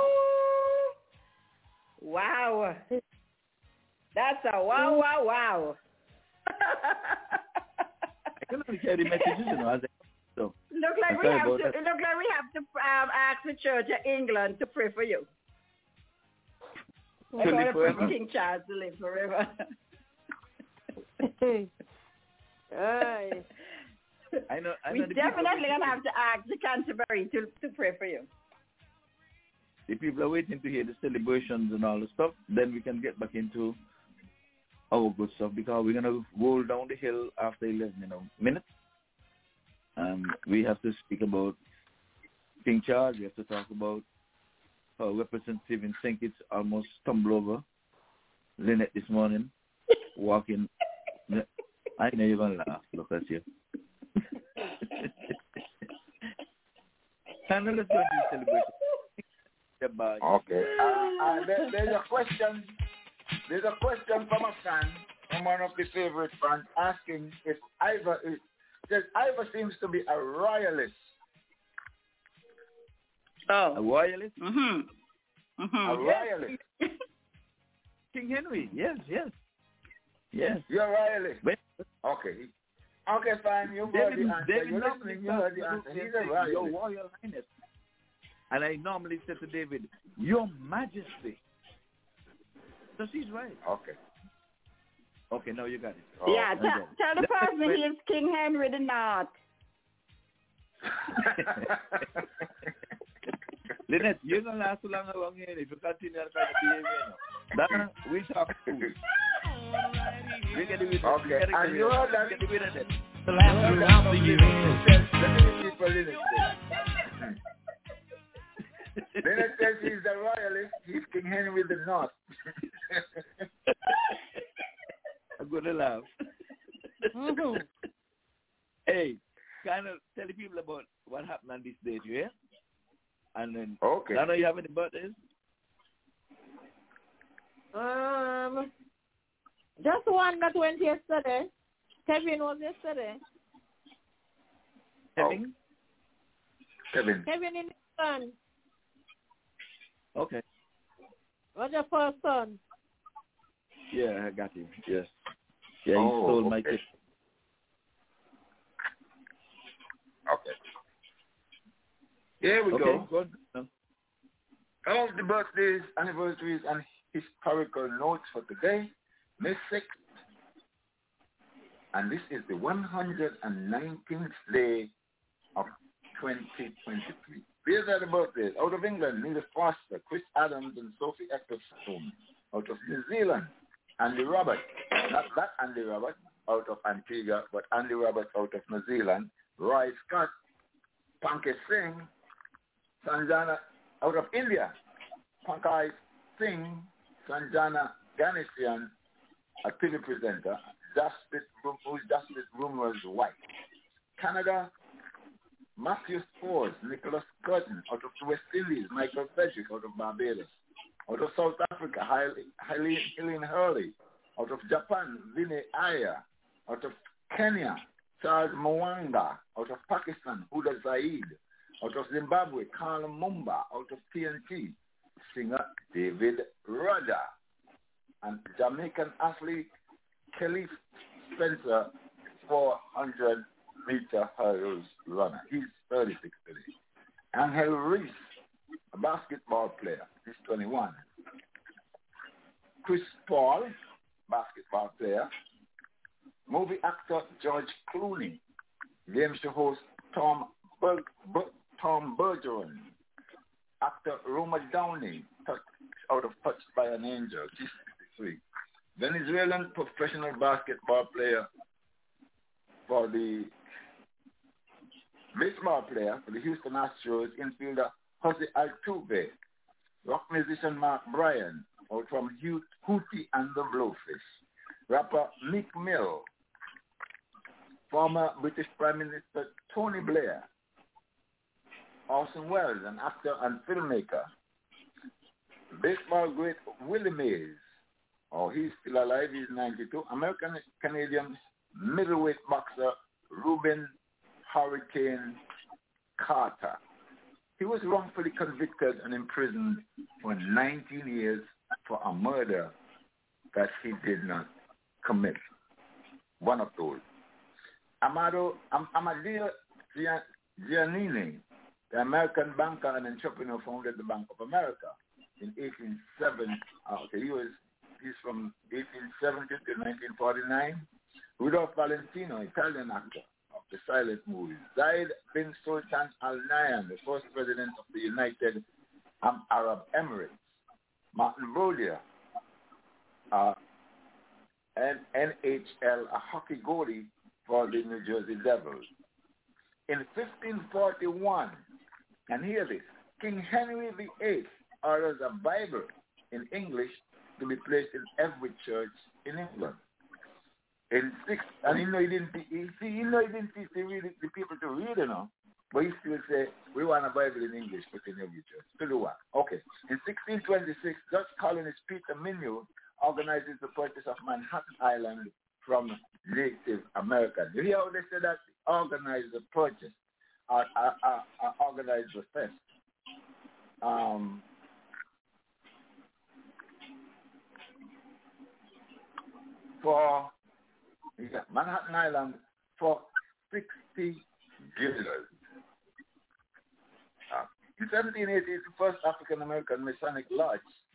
Wow. That's a wow, wow, wow. I can only carry messages, you know, as I, so. Look like we have to, look like we have to um, ask the Church of England to pray for you. We're going to pray for King Charles to live forever. I know, I know we definitely going to have to ask the Canterbury to, to pray for you. The people are waiting to hear the celebrations and all the stuff. Then we can get back into our good stuff because we're going to roll down the hill after eleven you know, minutes. Um, we have to speak about King Charles. We have to talk about how Representative in Saint Kitts almost stumbled over Lynette this morning, walking. I know you're going to laugh. Look at you. Sandra, let's go to the celebration. Goodbye. Okay. Uh, uh, there, there's a question. There's a question from a fan, from one of the favorite fans, asking if Ivor is. Says Ivor seems to be a royalist. Oh, a royalist? Mm-hmm. Mm-hmm. A royalist. King Henry. Yes, yes, yes. You're a royalist. But, okay. Okay, fine. You heard the answer. David You're listening. You heard the answer. He's a royalist. Your Royal Highness. And I normally say to David, Your Majesty. So she's right. Okay. Okay, now you got it. Oh, yeah, t- tell the person he's King Henry the North. Lynette, you're going to last too long around here if you continue that kind of behavior. That, we talk food. We get it with Okay, it. and you heard that. We get it with it. The last throughout the year. Let me read for Lynette. Lynette says he's the royalist. He's King Henry the North. I'm going to laugh. Mm-hmm. Hey, kind of tell the people about what happened on this date, you hear? And then, okay. I know you have any birthdays? Um, just one that went yesterday. Kevin was yesterday. Kevin? Oh. Kevin. Kevin in his son. Okay. What's your first son? Yeah, I got him. Yes. Yeah, he oh, stole okay. my kiss. Okay. Here we okay, go. Good. No. All the birthdays, anniversaries, and historical notes for today, May sixth. And this is the one hundred nineteenth day of twenty twenty-three. These are the birthdays. Out of England, Neil Foster, Chris Adams, and Sophie Ecclestone. Out of New Zealand, Andy Roberts. Not that Andy Roberts out of Antigua, but Andy Roberts out of New Zealand. Roy Scott, Pankaj Singh, Sanjana out of India. Pankaj Singh, Sanjana Ganeshan, a T V presenter. Justice, who's Justice Rumor's wife. Canada, Matthew Spores, Nicholas Curtin out of the West Indies. Michael Frederick out of Barbados. Out of South Africa, Helene Hurley. Out of Japan, Vinay Iyer. Out of Kenya, Charles Mwanga. Out of Pakistan, Huda Zaid. Out of Zimbabwe, Carl Mumba. Out of T N T, singer David Rudder. And Jamaican athlete Kelly Spencer, four hundred meter hurdles runner. He's thirty-six today. Angel Reese, a basketball player. He's twenty-one. Chris Paul, basketball player. Movie actor George Clooney. Game show host Tom Ber- Ber- Tom Bergeron. Actor Roma Downey, touch, out of Touched by an Angel. She's sixty-three. Venezuelan professional basketball player for the baseball player for the Houston Astros, infielder Jose Altuve. Rock musician Mark Bryan, out from Hootie and the Blowfish. Rapper Meek Mill. Former British Prime Minister Tony Blair. Orson Welles, an actor and filmmaker. Baseball great Willie Mays. Oh, he's still alive. He's ninety-two. American-Canadian middleweight boxer Rubin Hurricane Carter. He was wrongfully convicted and imprisoned for nineteen years for a murder that he did not commit. One of those. Amado, Am- Amadeo Gian- Giannini, the American banker and entrepreneur, founded the Bank of America in eighteen seventy. Okay, he was he's from eighteen seventy to nineteen forty-nine. Rudolph Valentino, Italian actor of the silent movies. Zayed bin Sultan Al Nahyan, the first president of the United Arab Emirates. Martin Brodeur, uh, and N H L, a hockey goalie for the New Jersey Devils. In fifteen forty-one, and hear this, King Henry the Eighth orders a Bible in English to be placed in every church in England. In six, and you know he didn't, he, see, you know he didn't teach the, read, the people to read, you know, but he still say, we want a Bible in English put in every church. To do what? Okay. In sixteen twenty-six, Dutch colonist Peter Minuit organizes the purchase of Manhattan Island from Native Americans. You hear how they say that? Organize the purchase, or, or, or, or organize the theft. Um, for yeah, Manhattan Island for sixty guilders. Uh, in seventeen eighty, the first African-American Masonic Lodge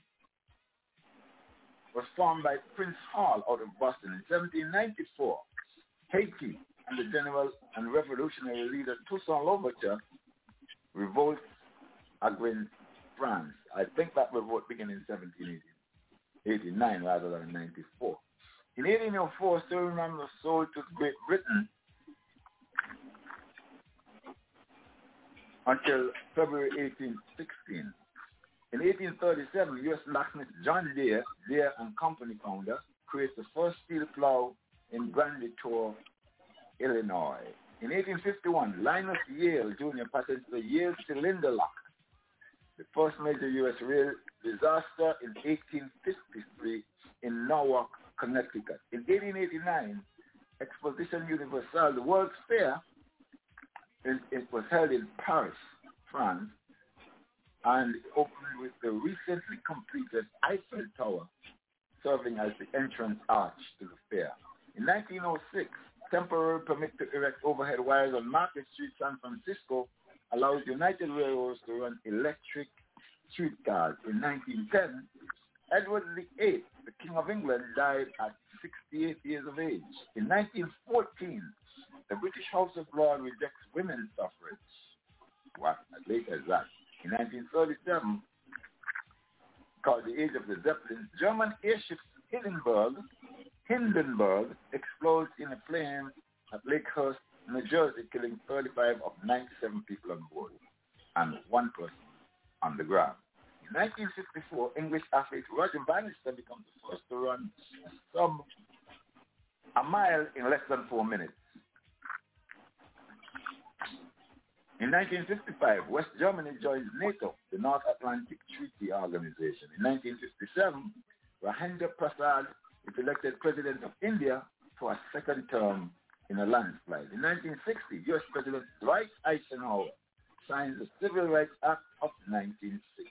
was formed by Prince Hall out of Boston. In seventeen ninety-four, Haiti and the general and revolutionary leader Toussaint Louverture revolt against France. I think that revolt began in seventeen eighty-nine rather than ninety-four. In eighteen oh four, Suriname was sold to Great Britain until February eighteen sixteen. In eighteen thirty-seven, U S blacksmith John Deere, Deere and Company founder, creates the first steel plow in Grand Tour, Illinois. In eighteen fifty-one, Linus Yale Junior patents the Yale cylinder lock, the first major U S rail disaster in eighteen fifty-three in Norwalk, Connecticut. In eighteen eighty-nine, Exposition Universelle, the World's Fair, it, it was held in Paris, France, and opened with the recently completed Eiffel Tower serving as the entrance arch to the fair. In nineteen oh six, temporary permit to erect overhead wires on Market Street, San Francisco, allows United Railroads to run electric streetcars. In nineteen ten, Edward the Eighth, the King of England, died at sixty-eight years of age. In nineteen fourteen, the British House of Lords rejects women's suffrage. What? As late as that. In nineteen thirty-seven, called the Age of the Zeppelins, German airship Hindenburg, Hindenburg explodes in a plane at Lakehurst, New Jersey, killing thirty-five of ninety-seven people on board and one person on the ground. In nineteen fifty-four, English athlete Roger Bannister becomes the first to run sub a mile in less than four minutes. In nineteen fifty-five, West Germany joined NATO, the North Atlantic Treaty Organization. In nineteen fifty-seven, Rajendra Prasad is elected President of India for a second term in a landslide. In nineteen sixty, U S President Dwight Eisenhower signed the Civil Rights Act of nineteen sixty.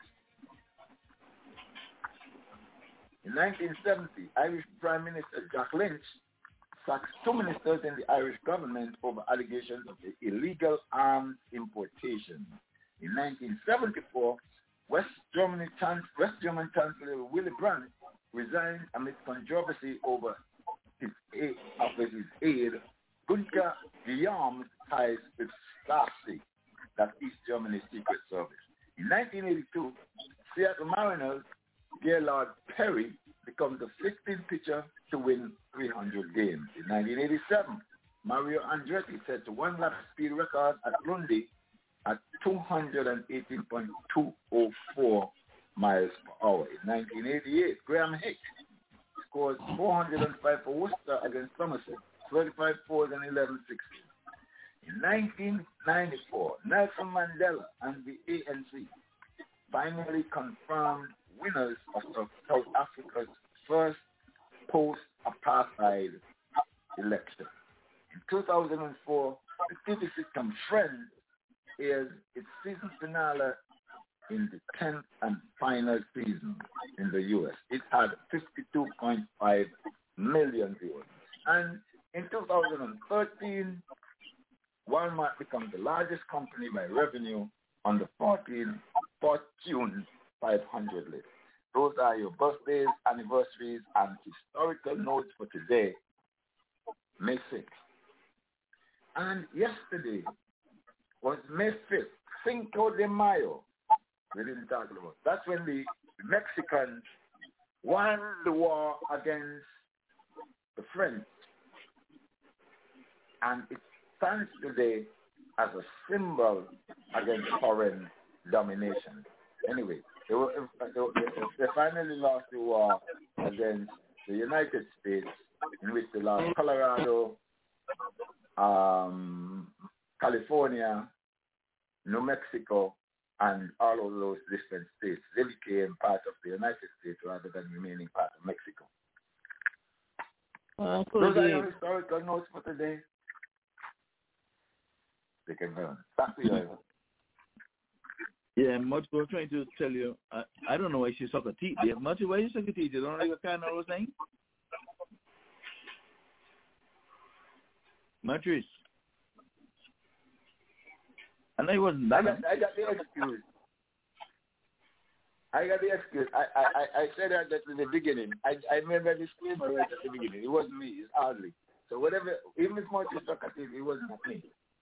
In nineteen seventy, Irish Prime Minister Jack Lynch sacked two ministers in the Irish government over allegations of illegal arms importation. In nineteen seventy-four, West Germany Chans- West German Chancellor Willy Brandt resigned amid controversy over his aide, of his aide Gunther Guillaume's ties with Stasi, that's East Germany's secret service. In nineteen eighty-two, Seattle Mariners Gaylord Perry becomes the fifteenth pitcher to win three hundred games. In nineteen eighty-seven, Mario Andretti set a one-lap speed record at Lundy at two hundred eighteen point two oh four miles per hour. In nineteen eighty-eight, Graham Hicks scored four hundred five for Worcester against Somerset, thirty-five fours and eleven sixes. In nineteen ninety-four, Nelson Mandela and the A N C finally confirmed winners of South Africa's first post-apartheid election. In two thousand four, the T V sitcom Friends aired its season finale in the tenth and final season in the U S. It had fifty-two point five million viewers. And in two thousand thirteen, Walmart becomes the largest company by revenue on the Fortune five hundred list. Those are your birthdays, anniversaries, and historical notes for today, May sixth. And yesterday was May fifth, Cinco de Mayo. We didn't talk about. That's when the Mexicans won the war against the French. And it stands today as a symbol against foreign domination. Anyway, they, were, they finally lost the war against the United States, in which they lost Colorado, um, California, New Mexico, and all of those different states. They became part of the United States rather than remaining part of Mexico. Uh, those are your historical notes for today. They can go. Back to you. Yeah, much was trying to tell you. I, I don't know why she suck a teeth. Much why you suck a teeth? You don't like a kind of those things? Matrice. And I wasn't that. I got, I got the excuse. I got the excuse. I, I, I said that in the beginning. I, I remember the disclaimer right at the beginning. It wasn't me. It's hardly. So whatever, even if Matrice suck a teeth, it wasn't me.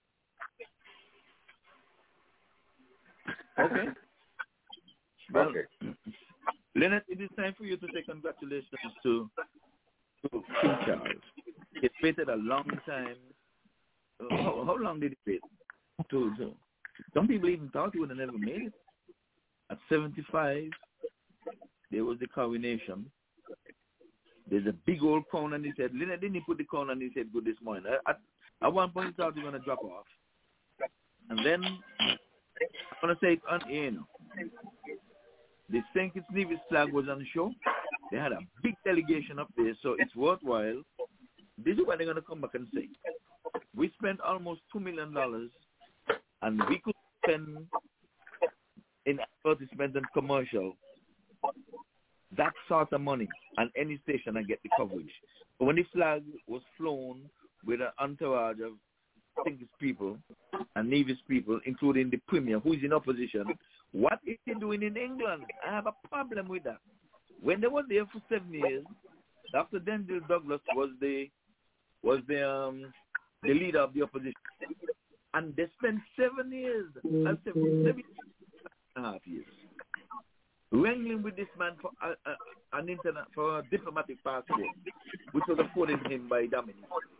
Okay. Well, okay. Leonard, it is time for you to say congratulations to, to King Charles. He waited a long time. How, how long did he wait? To, to, some people even thought he would have never made it. At seventy-five, there was the coronation. There's a big old crown on his head. Leonard didn't he put the crown on his head good this morning. At, at one point, he thought he was going to drop off. And then, I'm going to say it on air now. The Saint Kitts Nevis flag was on the show. They had a big delegation up there, so it's worthwhile. This is what they're going to come back and say. We spent almost two million dollars, and we could spend in advertisement and commercial that sort of money on any station and get the coverage. But when the flag was flown with an entourage of Saint Kitts people and Nevis people, including the Premier, who is in opposition, what is he doing in England? I have a problem with that. When they were there for seven years, Doctor Denzil Douglas was the was the um, the leader of the opposition, and they spent seven years, mm-hmm. and seven, seven and a half years, wrangling with this man for a, a, an internet for a diplomatic passport, which was afforded him by Dominic.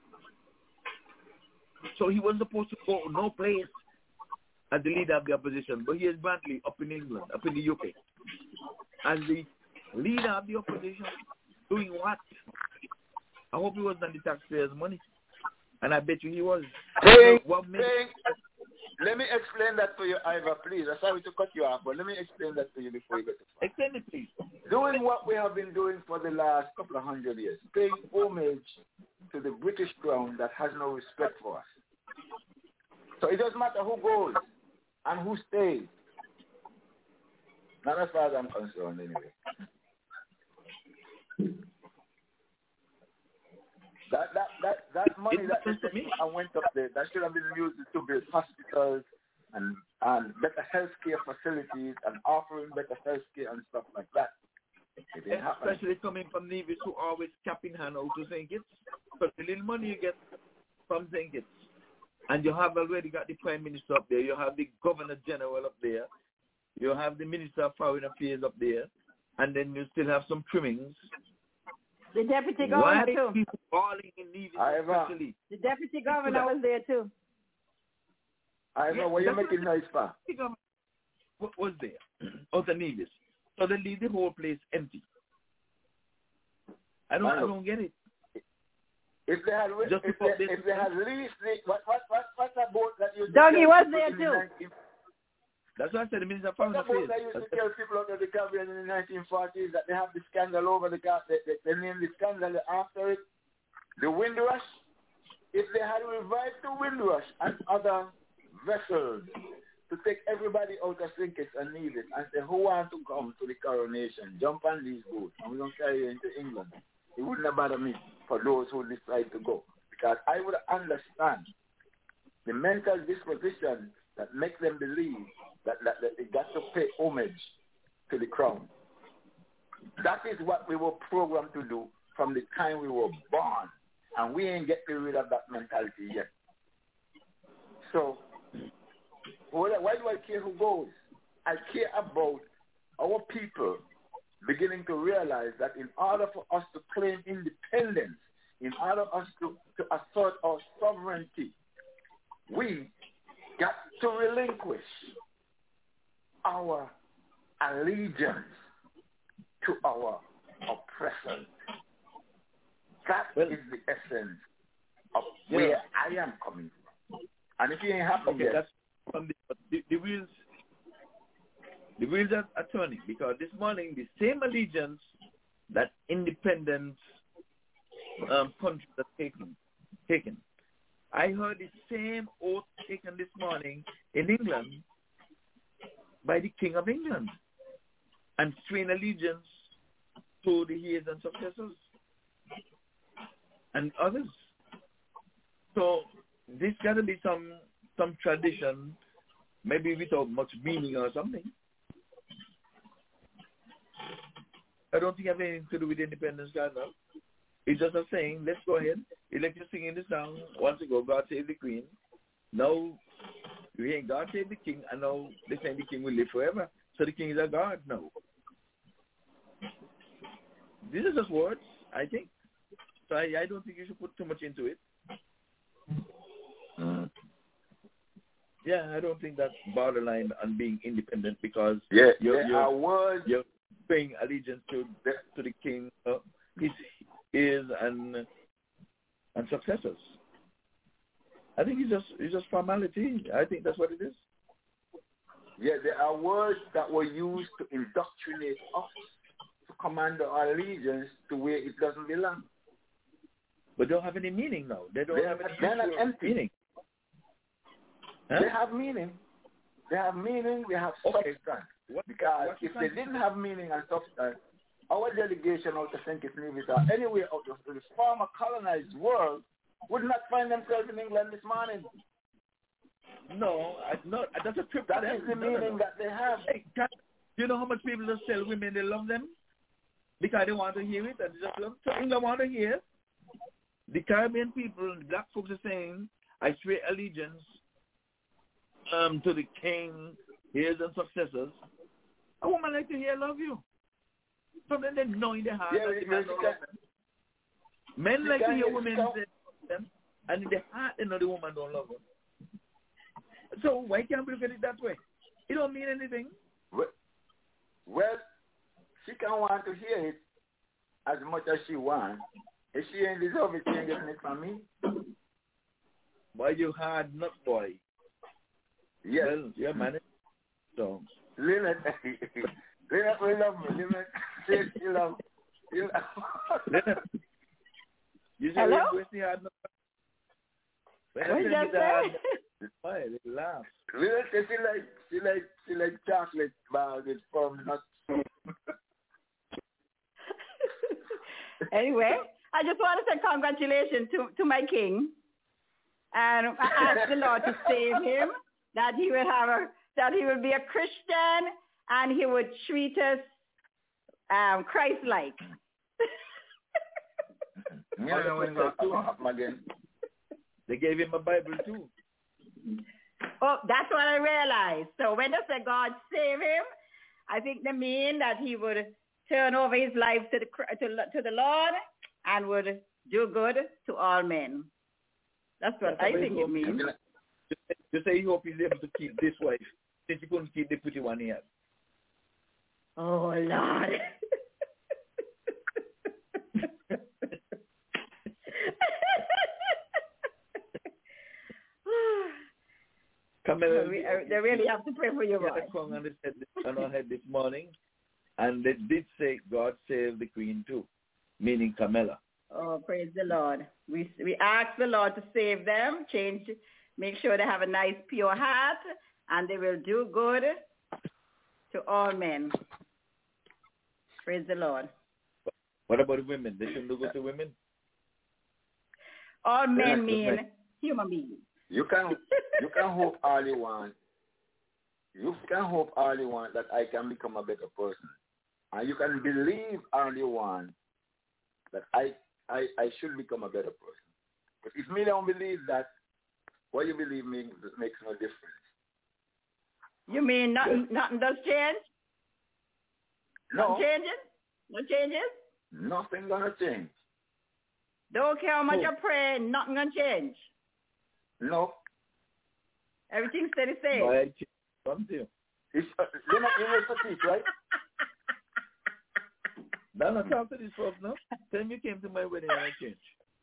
So he wasn't supposed to go no place as the leader of the opposition, but here's Brantley up in England, up in the U K, as the leader of the opposition, doing what? I hope he wasn't on the taxpayers' money, and I bet you he was. Ding, what made, ding. let me explain that to you, Ivor, please. I'm sorry to cut you off, but let me explain that to you before you get to far. Explain it, please. Doing what we have been doing for the last couple of hundred years, paying homage to the British crown that has no respect for us. So it doesn't matter who goes and who stays. Not as far as I'm concerned, anyway. That that that that money that they took and went up there, that should have been used to build hospitals and and better healthcare facilities and offering better healthcare and stuff like that. It didn't happen. Especially coming from navies who always cap in hand out to Saint Kitts. But the little money you get from Saint Kitts, and you have already got the Prime Minister up there, you have the Governor General up there, you have the Minister of Foreign Affairs up there, and then you still have some trimmings. The Deputy Governor, too. People falling in navies, especially. The Deputy Governor was there, too. I know, what you're making noise for? What was there? Of the navies. So they leave the whole place empty. I don't, I don't get it. If they had, Just if they, if they had leased the, what, what, what, what's that boat that you? Dougie was there too. That's why I said the Minister of Foreign Affairs. Affairs. That used to tell people out of the Caribbean in the nineteen forties that they have the scandal over the car. They, they, they named the scandal after it. The Windrush. If they had revived the Windrush and other vessels to take everybody out of Saint Kitts and Nevis and say, who wants to come to the coronation? Jump on these boats and we're going to carry you into England. It wouldn't have bothered me for those who decide to go. Because I would understand the mental disposition that makes them believe that, that, that they got to pay homage to the crown. That is what we were programmed to do from the time we were born. And we ain't getting rid of that mentality yet. So, why do I care who goes? I care about our people beginning to realize that in order for us to claim independence, in order for us to, to assert our sovereignty, we got to relinquish our allegiance to our oppressors. That well, is the essence of yeah. where I am coming from. And if you ain't happy okay, yet, that's from the, the, the wheels the wheels are, are turning, because this morning the same allegiance that independent um, countries are taking, taken. I heard the same oath taken this morning in England by the King of England and sworn allegiance to the heirs and successors and others. So there's got to be some some tradition, maybe without much meaning or something. I don't think it has anything to do with Independence Day now. It's just a saying, let's go ahead. It's like you're singing the song once ago, God Save the Queen. Now, you hear God Save the King, and now they're saying the King will live forever. So the King is a God now. These are just words, I think. So I, I don't think you should put too much into it. Mm. Yeah, I don't think that's borderline on being independent, because yeah, you're, there are words. You're paying allegiance to to the king, uh, his heirs and and successors. I think it's just it's just formality. I think that's what it is. Yeah, there are words that were used to indoctrinate us to command our allegiance to where it doesn't belong. But they don't have any meaning now. They don't they have any they're not empty. meaning. Huh? They have meaning. They have meaning. They have okay. substance. What, because what if they didn't have meaning and substance, our delegation out of Saint Kitts Nevis or anywhere out of the former colonized world would not find themselves in England this morning. No, I, no, that's a trip. That is the no, meaning no. that they have. Hey, can, you know how much people just tell women they love them because they want to hear it, and they just love. So England want to hear. The Caribbean people, the black folks are saying, "I swear allegiance um, to the king, heirs and successors." A woman like to hear "love you." Something they know in their heart yeah, that the man don't love them. Men like to hear women say them, and in their heart they know the woman don't love them. So why can't we look at it that way? It don't mean anything. Well, well, she can want to hear it as much as she wants. If she ain't deserve it, she ain't getting it from me. Boy, you hard nut boy. Yes. Well, yeah, man. So. Lynette, Lynette will love me. Lynette says she love me. Lynette, you say hello? when she had no. When what I did said you say? Why they laugh? Lynette says she like she like she like chocolate bar with from nuts. Anyway, I just want to say congratulations to, to my king. And I ask the Lord to save him, that he will have a, that he will be a Christian and he would treat us um, Christ-like. Yeah, I know when it's going to happen again. They gave him a Bible too. Oh, that's what I realized. So when they say God save him, I think they mean that he would turn over his life to the to, to the Lord and would do good to all men. That's what That's I think it means. You say you hope he's able to keep this wife since he couldn't keep the pretty one he had. Oh, Lord. Camilla, we, uh, they really have to pray for you, boy. boy. On, on, head, on our head this morning, and they did say God save the queen too, meaning Camilla. Oh, praise the Lord. We we ask the Lord to save them, change, make sure they have a nice, pure heart, and they will do good to all men. Praise the Lord. What about women? They shouldn't do good to women? All men mean human beings. You can you can hope all you want. You can hope all you want that I can become a better person. And you can believe all you want that I I, I should become a better person. But if me don't believe that, what you believe makes, makes no difference. You mean nothing, nothing does change? No. Nothing changes? No changes? Nothing gonna change. Don't care how much No. I pray, nothing gonna change. No. Everything stay the same. No, I change something. It's, uh, you're not you used to teach, right? Donna, talk to these folks now. Tell them you came to my wedding and I changed.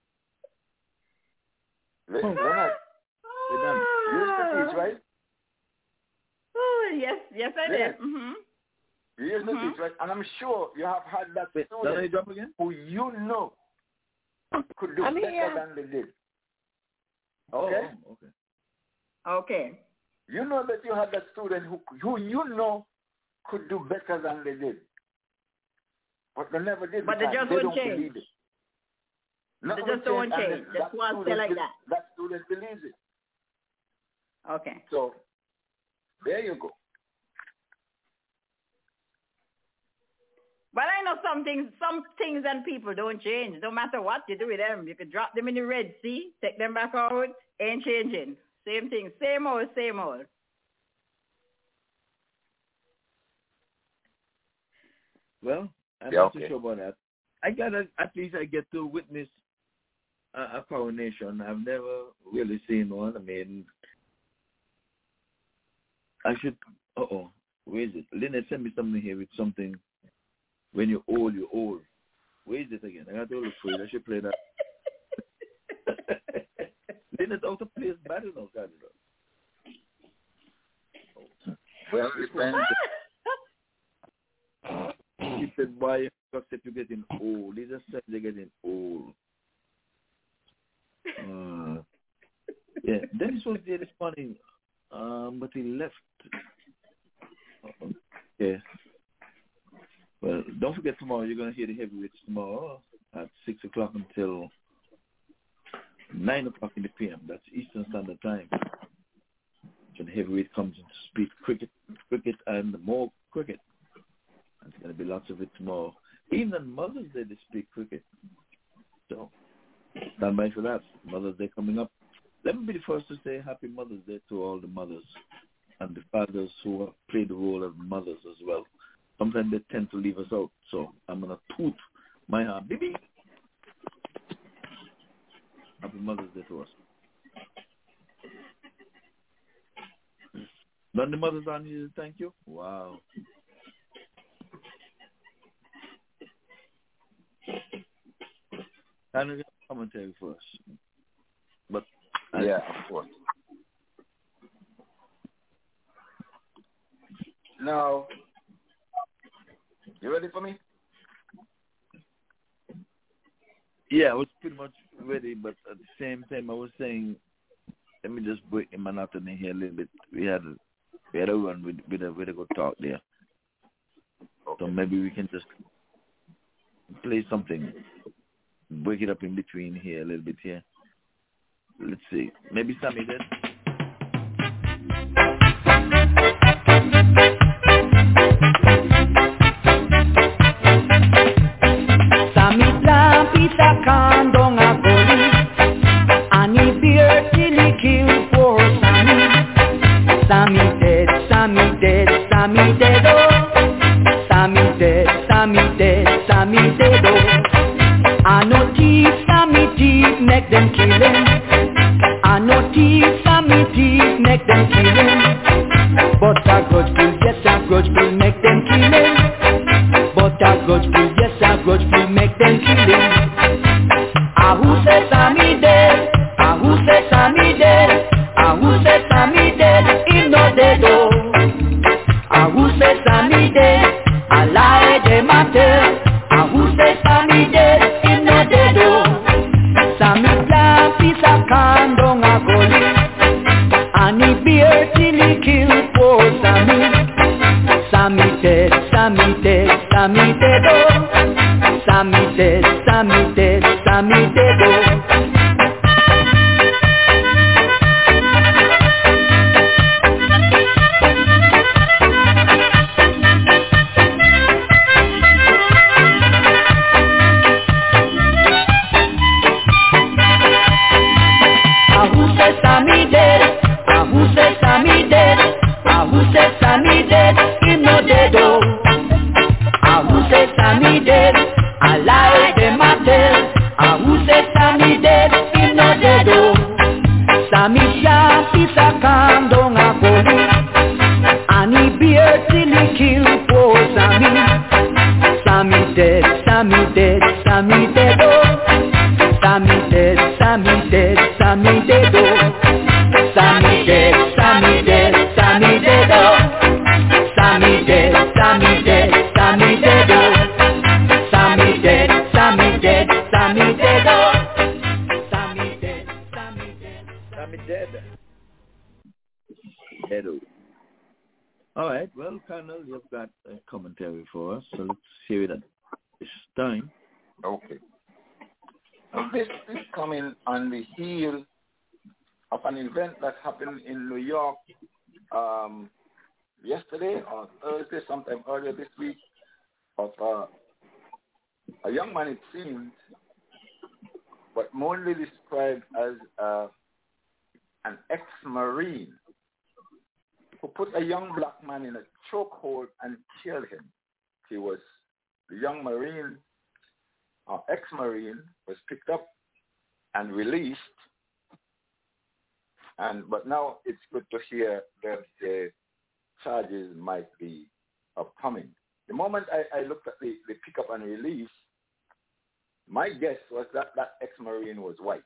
Leonard, you used to teach, right? Oh, yes, yes I Yes. did. Mm-hmm. You used to Mm-hmm. teach, right? And I'm sure you have had that Wait, Donna, you student jump again? who you know could do I'm better here. than they did. Oh, Okay? okay. Okay. You know that you had that student who, who you know could do better than they did. But they never did. But they because just they won't don't change. believe it. They Nothing just don't and change. then Just want to student say like be- that. That student believes it. Okay. So, there you go. But I know some things, some things and people don't change. No matter what you do with them, you can drop them in the Red Sea, take them back out, ain't changing. Same thing, same old, same old. Well, I'm Yeah, not okay. too sure about that. I got to, at least I get to witness a, a coronation. I've never really seen one. I mean, I should. Uh oh, where is it? Lynette sent me something here with something. When you're old, you're old. Where is it again? I got to look for it. I should play that. Lynette out of place bad enough, God. Well, it depends. She said, "Why? Because you're getting old. These are signs you're getting old." Uh, yeah, Dennis was there this morning, um, but he left. Yeah. Well, don't forget tomorrow. You're gonna hear the heavyweights tomorrow at six o'clock until nine o'clock in the p m. That's Eastern Standard Time. So the heavyweight comes in to speak cricket, cricket, and more cricket. There's going to be lots of it tomorrow. Even on Mother's Day, they speak cricket. So stand by for that. Mother's Day coming up. Let me be the first to say Happy Mother's Day to all the mothers and the fathers who have played the role of mothers as well. Sometimes they tend to leave us out. So I'm going to toot my hand. Baby. Happy Mother's Day to us. None the mothers on here to thank you? Wow. Kind of commentary for us. But Yeah, of course. Now, you ready for me? Yeah, I was pretty much ready, but at the same time, I was saying, let me just break the monotony here a little bit. We had a, we had a run with, with, a, with a good talk there. Okay. So maybe we can just play something, break it up in between here a little bit here. Let's see. Maybe Sammy did. Kandong a goli, ani beer till he kill poor Sammy. Sammy dead, Sammy dead, Sammy dead oh. Sammy dead, Sammy dead, Sammy dead oh. I know thief, Sammy thief, make them kill him. I know thief, Sammy thief, make them kill him. But a grudgeful, yes a grudgeful, make them kill him. But a grudgeful, yes a grudgeful, make them kill him. Ah, who says Sammy dead? Ah, who says Sammy dead? Ah, who says Sammy dead? He no dead oh. Ah, who says Sammy dead? A lie they matter. Ah, who says Sammy dead? He no dead oh. Sammy plant piece of kandong a goli, and he beer till he kill poor Sammy. Sammy dead, Sammy dead, Sammy dead oh. Sammy dead, Sammy dead, Sammy dead oh. Ah, who says Sammy dead? Ah, who says Sammy dead? Ah, who says Sammy dead? He no dead oh. Ah, who says Sammy dead? A lie them a tell. Ah, who says Sammy dead? He no dead oh. Sammy sharp is a kandong a goli, and he beer till he kill poor Sammy. Sammy dead, Sammy dead, Sammy dead oh. Sammy dead, Sammy dead, Sammy dead oh. Sammy dead, Sammy dead, Sammy dead oh. Sammy dead, Sammy dead, Sammy dead oh. Sammy dead, Sammy dead, Sammy dead oh. Sammy dead, Sammy dead, Sammy dead. Dead oh. All right, well, Colonel, you've got a commentary for us, so let's hear it at this time. Okay. This is coming on the heel of an event that happened in New York um, yesterday or Thursday, sometime earlier this week, of uh, a young man, it seems, but mainly described as uh, an ex-Marine who put a young black man in a chokehold and killed him. He was, the young Marine, or ex-Marine, was picked up and released, and but now it's good to hear that the charges might be upcoming. The moment I, I looked at the, the pickup and release, my guess was that that ex-Marine was white.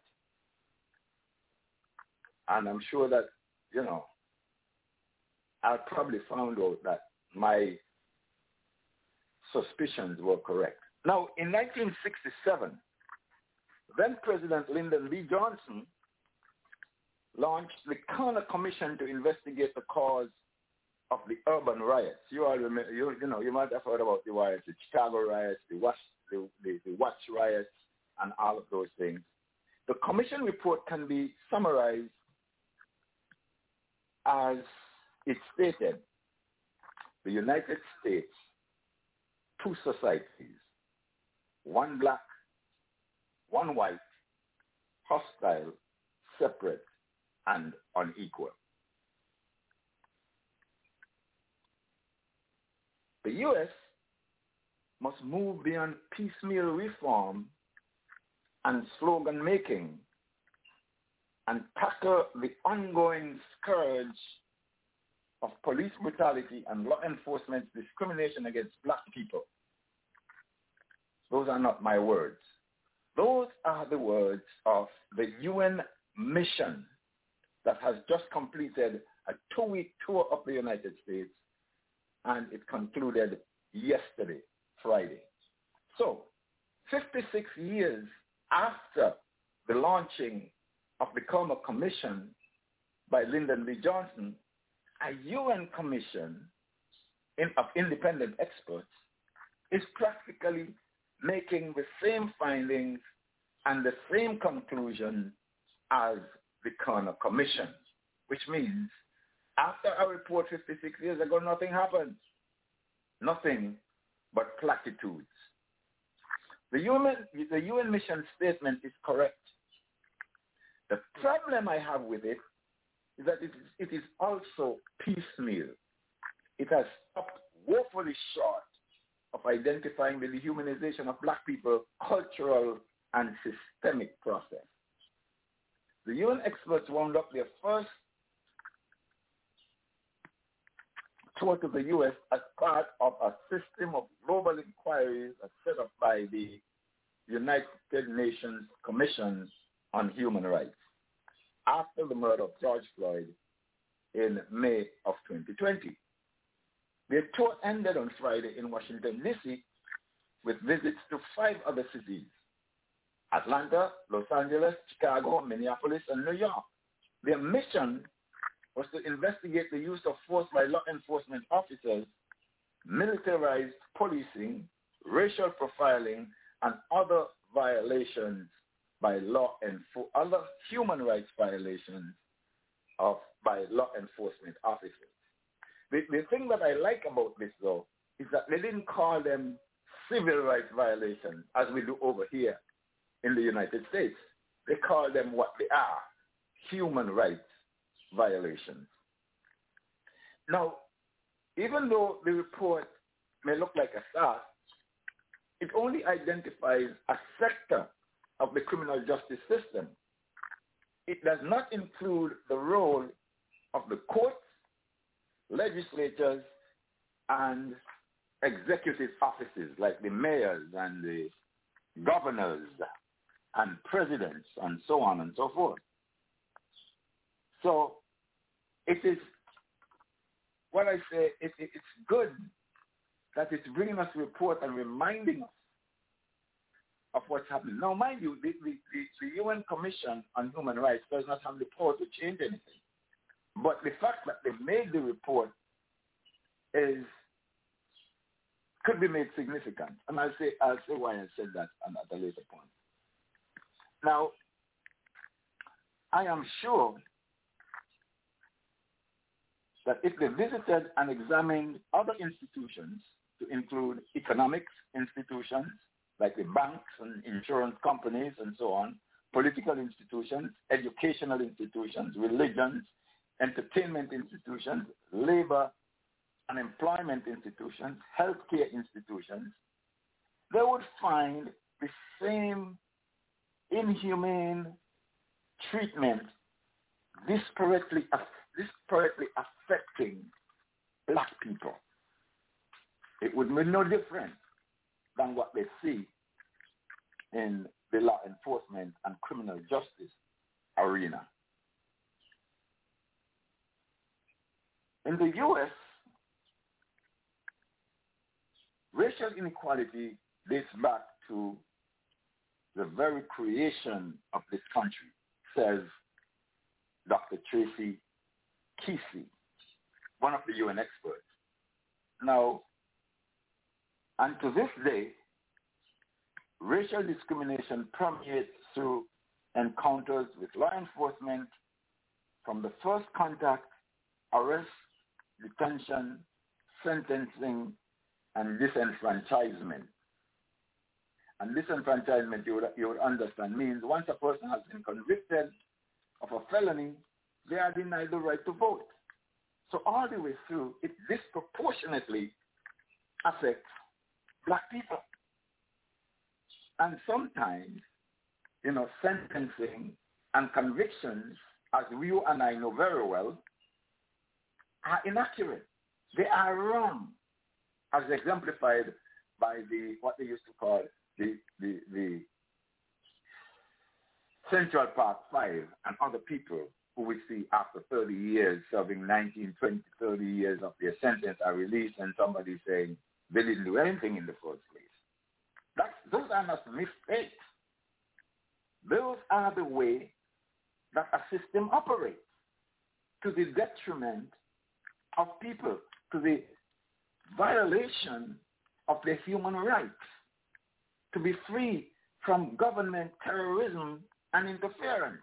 And I'm sure that, you know, I probably found out that my suspicions were correct. Now, in nineteen sixty-seven, then President Lyndon B. Johnson launched the Connor Commission to investigate the cause of the urban riots. You all remember, you, you know, you might have heard about the riots, the Chicago riots, the Watch, the, the, the Watch riots, and all of those things. The commission report can be summarized as it stated: the United States, two societies, one black, one white, hostile, separate, and unequal. The U S must move beyond piecemeal reform and slogan making and tackle the ongoing scourge of police brutality and law enforcement discrimination against black people. Those are not my words. Those are the words of the U N mission that has just completed a two-week tour of the United States and it concluded yesterday, Friday. So, fifty-six years after the launching of the Kerner Commission by Lyndon B. Johnson, a U N commission in, of independent experts is practically making the same findings and the same conclusion as the Kerner Commission, which means after our report fifty-six years ago, nothing happened. Nothing but platitudes. The U N, the U N mission statement is correct. The problem I have with it is that it is, it is also piecemeal. It has stopped woefully short of identifying the dehumanization of black people, cultural and systemic process. The U N experts wound up their first tour to the U S as part of a system of global inquiries set up by the United Nations Commission on Human Rights after the murder of George Floyd in May of twenty twenty. Their tour ended on Friday in Washington, D C with visits to five other cities: Atlanta, Los Angeles, Chicago, Minneapolis, and New York. Their mission was to investigate the use of force by law enforcement officers, militarized policing, racial profiling, and other violations by law and other human rights violations of by law enforcement officers. The, the thing that I like about this, though, is that they didn't call them civil rights violations as we do over here in the United States. They call them what they are, human rights violations. Now, even though the report may look like a start, it only identifies a sector of the criminal justice system. It does not include the role of the courts, legislatures, and executive offices like the mayors and the governors and presidents and so on and so forth. So it is, what I say, it, it, it's good that it's bringing us a report and reminding us of what's happening. Now, mind you, the, the, the, the U N Commission on Human Rights does not have the power to change anything. But the fact that they made the report is could be made significant. And I'll say, I'll say why I said that at a later point. Now, I am sure that if they visited and examined other institutions, to include economics institutions, like the banks and insurance companies and so on, political institutions, educational institutions, religions, entertainment institutions, labor and employment institutions, healthcare institutions, they would find the same inhumane treatment disparately, disparately affecting black people. It would be no different than what they see in the law enforcement and criminal justice arena. In the U S, racial inequality dates back to the very creation of this country, says Doctor Tracy Keesey, one of the U N experts. Now, and to this day, racial discrimination permeates through encounters with law enforcement from the first contact, arrest, detention, sentencing, and disenfranchisement. And disenfranchisement, you would, you would understand, means once a person has been convicted of a felony, they are denied the right to vote. So all the way through, it disproportionately affects black people. And sometimes, you know, sentencing and convictions, as you and I know very well, are inaccurate. They are wrong, as exemplified by the what they used to call the the, the Central Park Five and other people who we see after thirty years, serving nineteen, twenty, thirty years of their sentence are released, and somebody saying they didn't do anything in the first place. That's, those are not mistakes. Those are the way that a system operates, to the detriment of people, to the violation of their human rights, to be free from government terrorism and interference.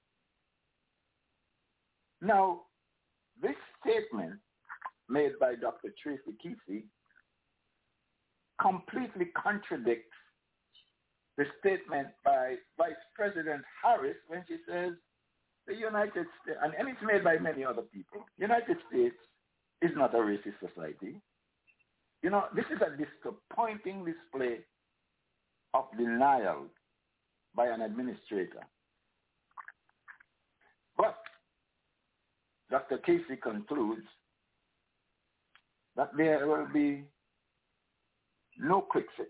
Now, this statement made by Doctor Tracy Keesey completely contradicts the statement by Vice President Harris when she says the United States, and, and it's made by many other people, United States is not a racist society. You know, this is a disappointing display of denial by an administrator. But Doctor Casey concludes that there will be no quick fix.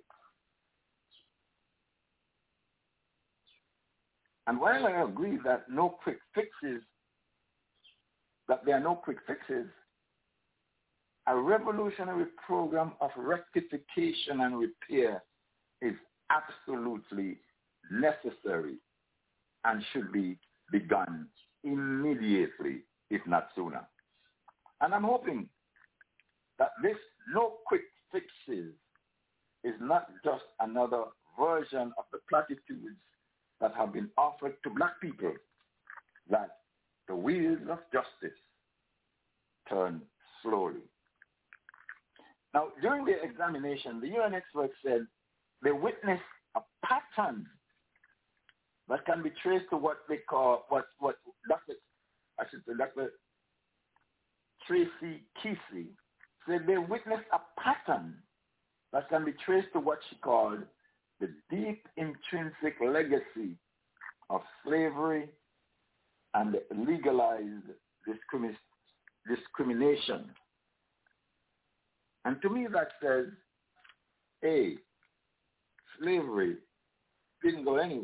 And while I agree that no quick fixes, that there are no quick fixes, a revolutionary program of rectification and repair is absolutely necessary and should be begun immediately, if not sooner. And I'm hoping that this no quick fixes is not just another version of the platitudes that have been offered to black people, that the wheels of justice turn slowly. Now, during the examination, the U N experts said they witnessed a pattern that can be traced to what they call, what, what Doctor I should say, Doctor Tracy Keesey said they witnessed a pattern that can be traced to what she called the deep intrinsic legacy of slavery and legalized discrimin- discrimination. And to me that says, A, slavery didn't go anywhere.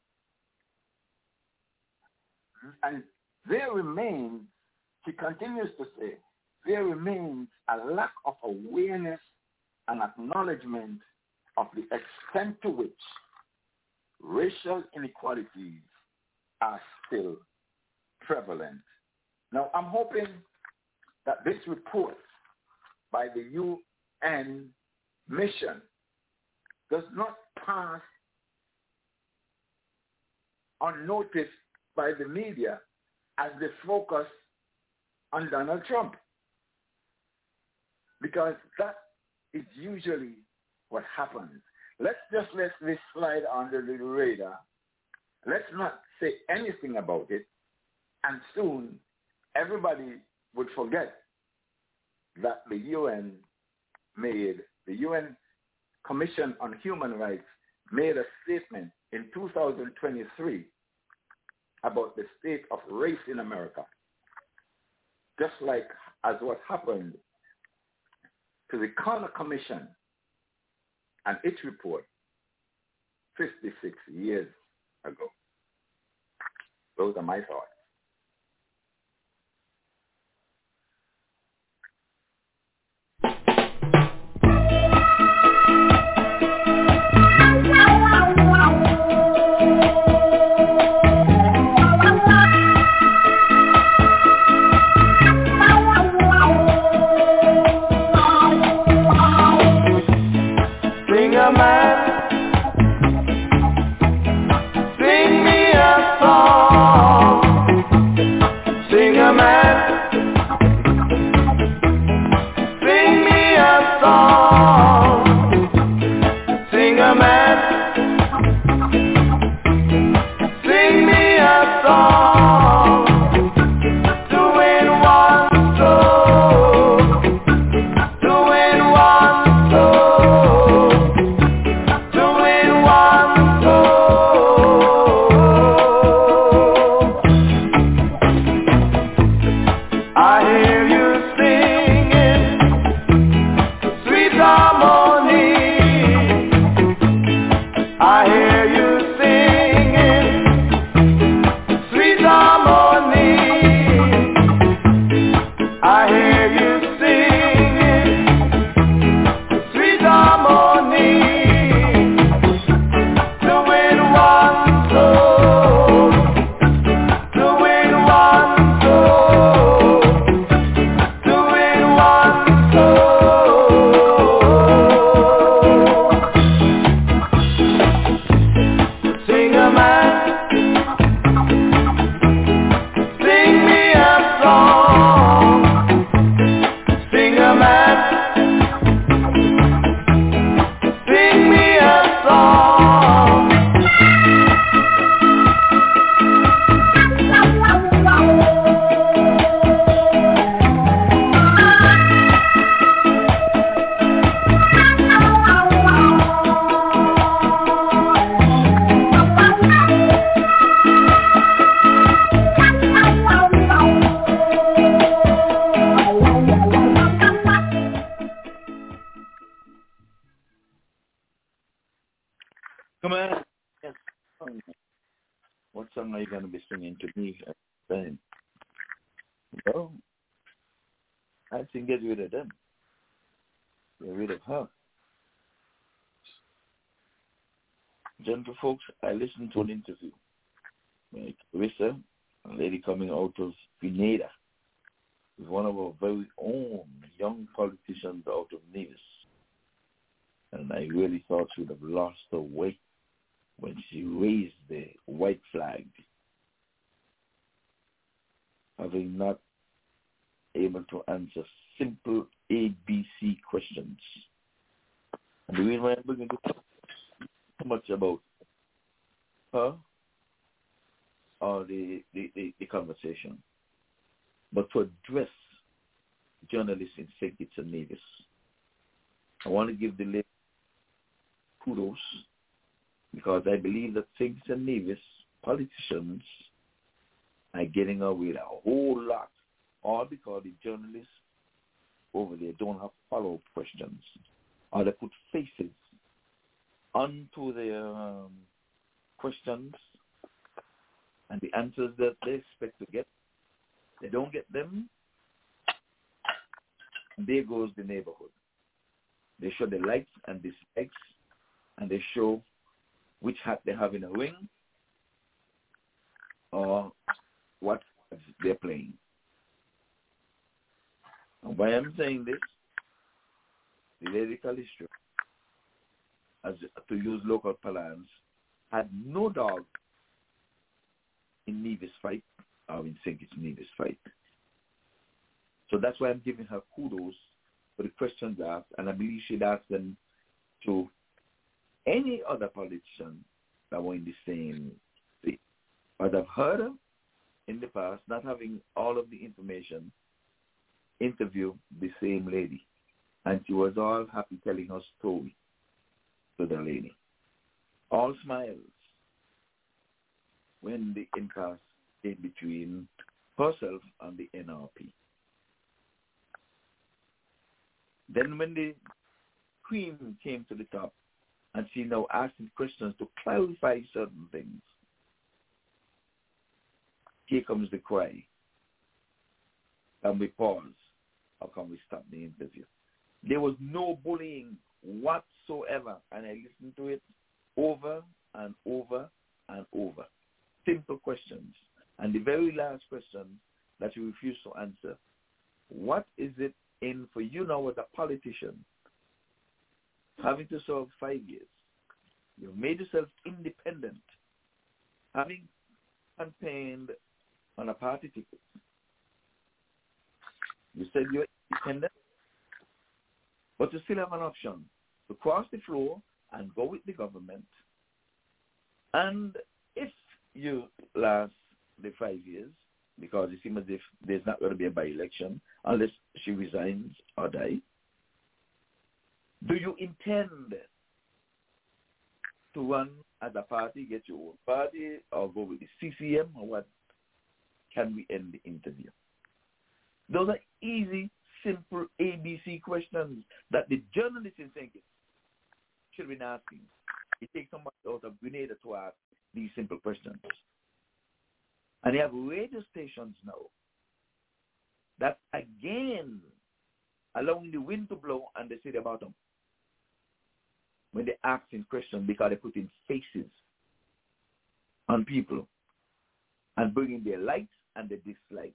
And there remains, she continues to say, there remains a lack of awareness and acknowledgement of the extent to which racial inequalities are still prevalent. Now, I'm hoping that this report by the U N mission does not pass unnoticed by the media as they focus on Donald Trump, because that is usually what happens. Let's just let this slide under the radar. Let's not say anything about it, and soon everybody would forget that the U N made, the U N Commission on Human Rights made a statement in two thousand twenty-three about the state of race in America, just like as what happened to the Connor Commission and its report fifty-six years ago. Those are my thoughts. Man, sing me a song. Come on. Yes. What song are you going to be singing to me at the time? Well, I think get rid of them. Get rid of her. Gentle folks, I listened to an interview with Rissa, a lady coming out of Grenada, with one of our very own young politicians out of Nevis. And I really thought she would have lost her way when she raised the white flag, having not able to answer simple A B C questions. And the reason why I'm bringing this up so much about her or the, the, the, the conversation, but to address journalists in Saint Kitts and Nevis. I want to give the lady kudos because I believe that Saint Kitts and Nevis politicians are getting away with a whole lot, all because the journalists over there don't have follow-up questions, or they put faces onto their um, questions and the answers that they expect to get. They don't get them, and there goes the neighborhood. They show the likes and dislikes, and they show which hat they have in a ring or what they're playing. And why I'm saying this, the Lady Calistro, as to use local parlance, had no dog in Nevis fight or in Saint Kitts Nevis fight. So that's why I'm giving her kudos for the questions asked, and I believe she'd asked them to any other politician that were in the same thing. But I've heard her in the past, not having all of the information, interview the same lady. And she was all happy telling her story to the lady. All smiles when the impasse came between herself and the N R P. Then when the queen came to the top and she now asking questions to clarify certain things, here comes the cry. Can we pause or can we stop the interview? There was no bullying whatsoever, and I listened to it over and over and over. Simple questions. And the very last question that you refused to answer, what is it in for you now as a politician, having to serve five years? You've made yourself independent, having campaigned on a party ticket. You said you're independent, but you still have an option to cross the floor and go with the government. And if you last the five years, because it seems as if there's not going to be a by-election unless she resigns or dies, do you intend to run as a party, get your own party, or go with the C C M, or what? Can we end the interview? Those are easy, simple A B C questions that the journalists in Saint Kitts should be asking. It takes somebody out of Grenada to ask these simple questions. And they have radio stations now that, again, allowing the wind to blow and they say the bottom when they ask in questions, because they put in faces on people and bringing their likes and their dislikes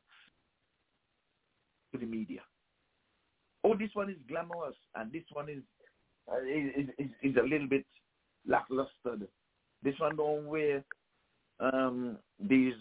to the media. Oh, this one is glamorous and this one is uh, is, is, is a little bit lackluster. This one don't wear um, these,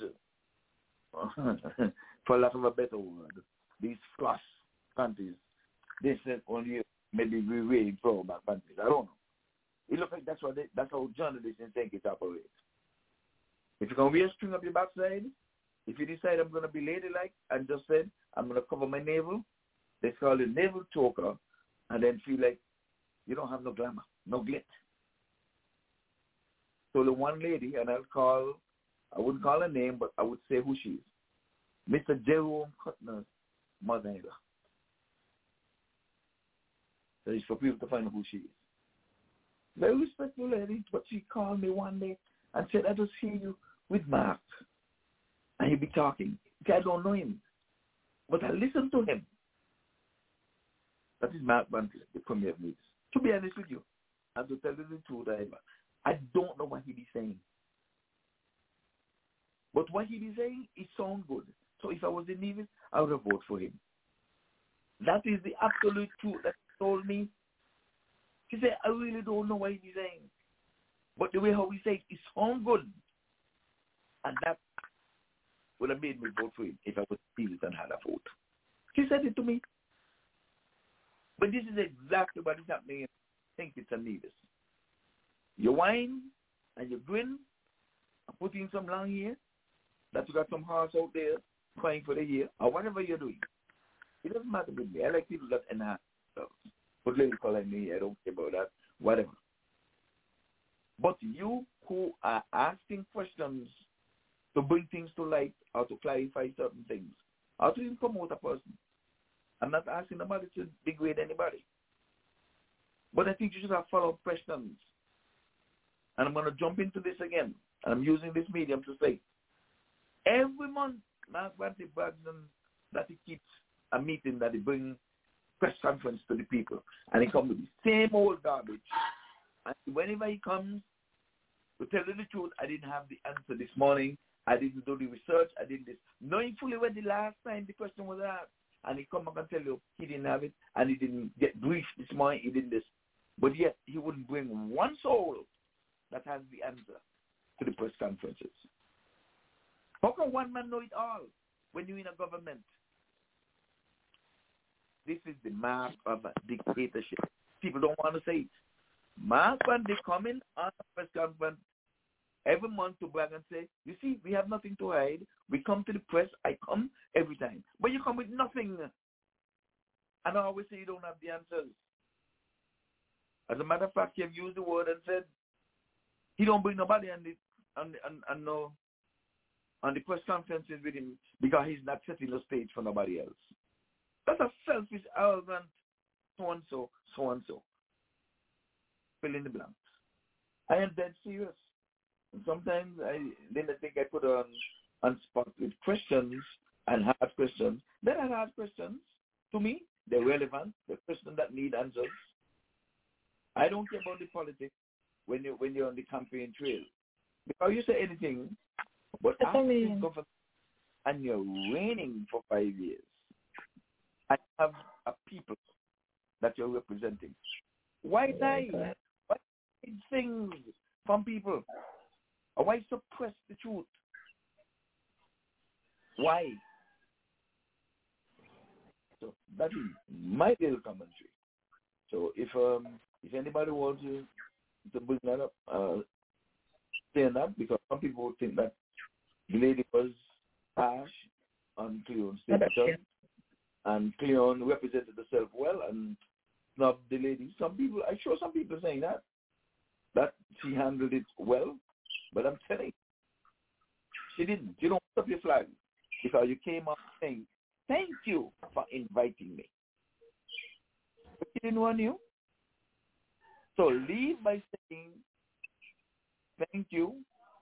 for lack of a better word, these floss panties. They said only maybe we wearing throwback panties. I don't know. It looks like that's what they, that's how journalists in Saint Kitts operate. If you can wear a string up your backside, if you decide I'm going to be ladylike and just said I'm going to cover my navel, they call it navel choker, and then feel like you don't have no glamour, no glit. So the one lady, and I'll call, I wouldn't call her name, but I would say who she is. Mister Jerome Kuttner's mother-in-law. So it's for people to find out who she is. Very respectful lady, but she called me one day and said, I just hear you with Mark. And he'll be talking. I don't know him. But I listen to him. That is Mark Bantley, the Premier of News. To be honest with you, and to tell you the truth, I, I don't know what he be saying. But what he be saying, it sounds good. So if I was in Nevis, I would have voted for him. That is the absolute truth that he told me. He said, I really don't know what he be saying. But the way how he said it, it sounds good. And that would have made me vote for him if I was in Nevis and had a vote. He said it to me. But this is exactly what is happening. I think it's a Nevis. You whine and you grin and put in some long hair that you got some horse out there crying for the year or whatever you're doing. It doesn't matter with me. I like people that enhance stuff. Put little color in me. I don't care about that. Whatever. But you who are asking questions to bring things to light or to clarify certain things or to even promote a person, I'm not asking nobody to degrade anybody. But I think you should have follow-up questions. And I'm going to jump into this again. And I'm using this medium to say, every month, Mark Bantley brags that he keeps a meeting that he brings press conference to the people. And he comes with the same old garbage. And whenever he comes, to tell you the truth, I didn't have the answer this morning. I didn't do the research. I did this. Knowing fully when the last time the question was asked, and he come back and tell you he didn't have it, and he didn't get briefed this morning, he did this. But yet, he wouldn't bring one soul that has the answer to the press conferences. How can one man know it all when you're in a government? This is the mark of a dictatorship. People don't want to say it. Mark Bantley coming on a press conference every month to brag and say, you see, we have nothing to hide. We come to the press. I come every time. But you come with nothing. And I always say you don't have the answers. As a matter of fact, you have used the word and said, he don't bring nobody on the, on the, on, on, no, on the press conferences with him because he's not setting the stage for nobody else. That's a selfish, arrogant, so-and-so, so-and-so. Fill in the blanks. I am dead serious. Sometimes I then I think I put on on spot with questions and hard questions. Then I hard questions. To me, they're relevant. They're questions that need answers. I don't care about the politics when you when you're on the campaign trail. Because you say anything, but after this government and you're reigning for five years, I have a people that you're representing. Why die? Why hide things from people? Or why suppress the truth? Why? So that is my little commentary. So if um if anybody wants to to bring that up, uh, say that, because some people would think that the lady was harsh on Cleon's station, and Cleon represented herself well and snubbed the lady. Some people, I'm sure some people are saying that that she handled it well. But I'm telling you, she didn't. You don't put up your flag because you came up saying, thank you for inviting me. But she didn't want you. So leave by saying, thank you.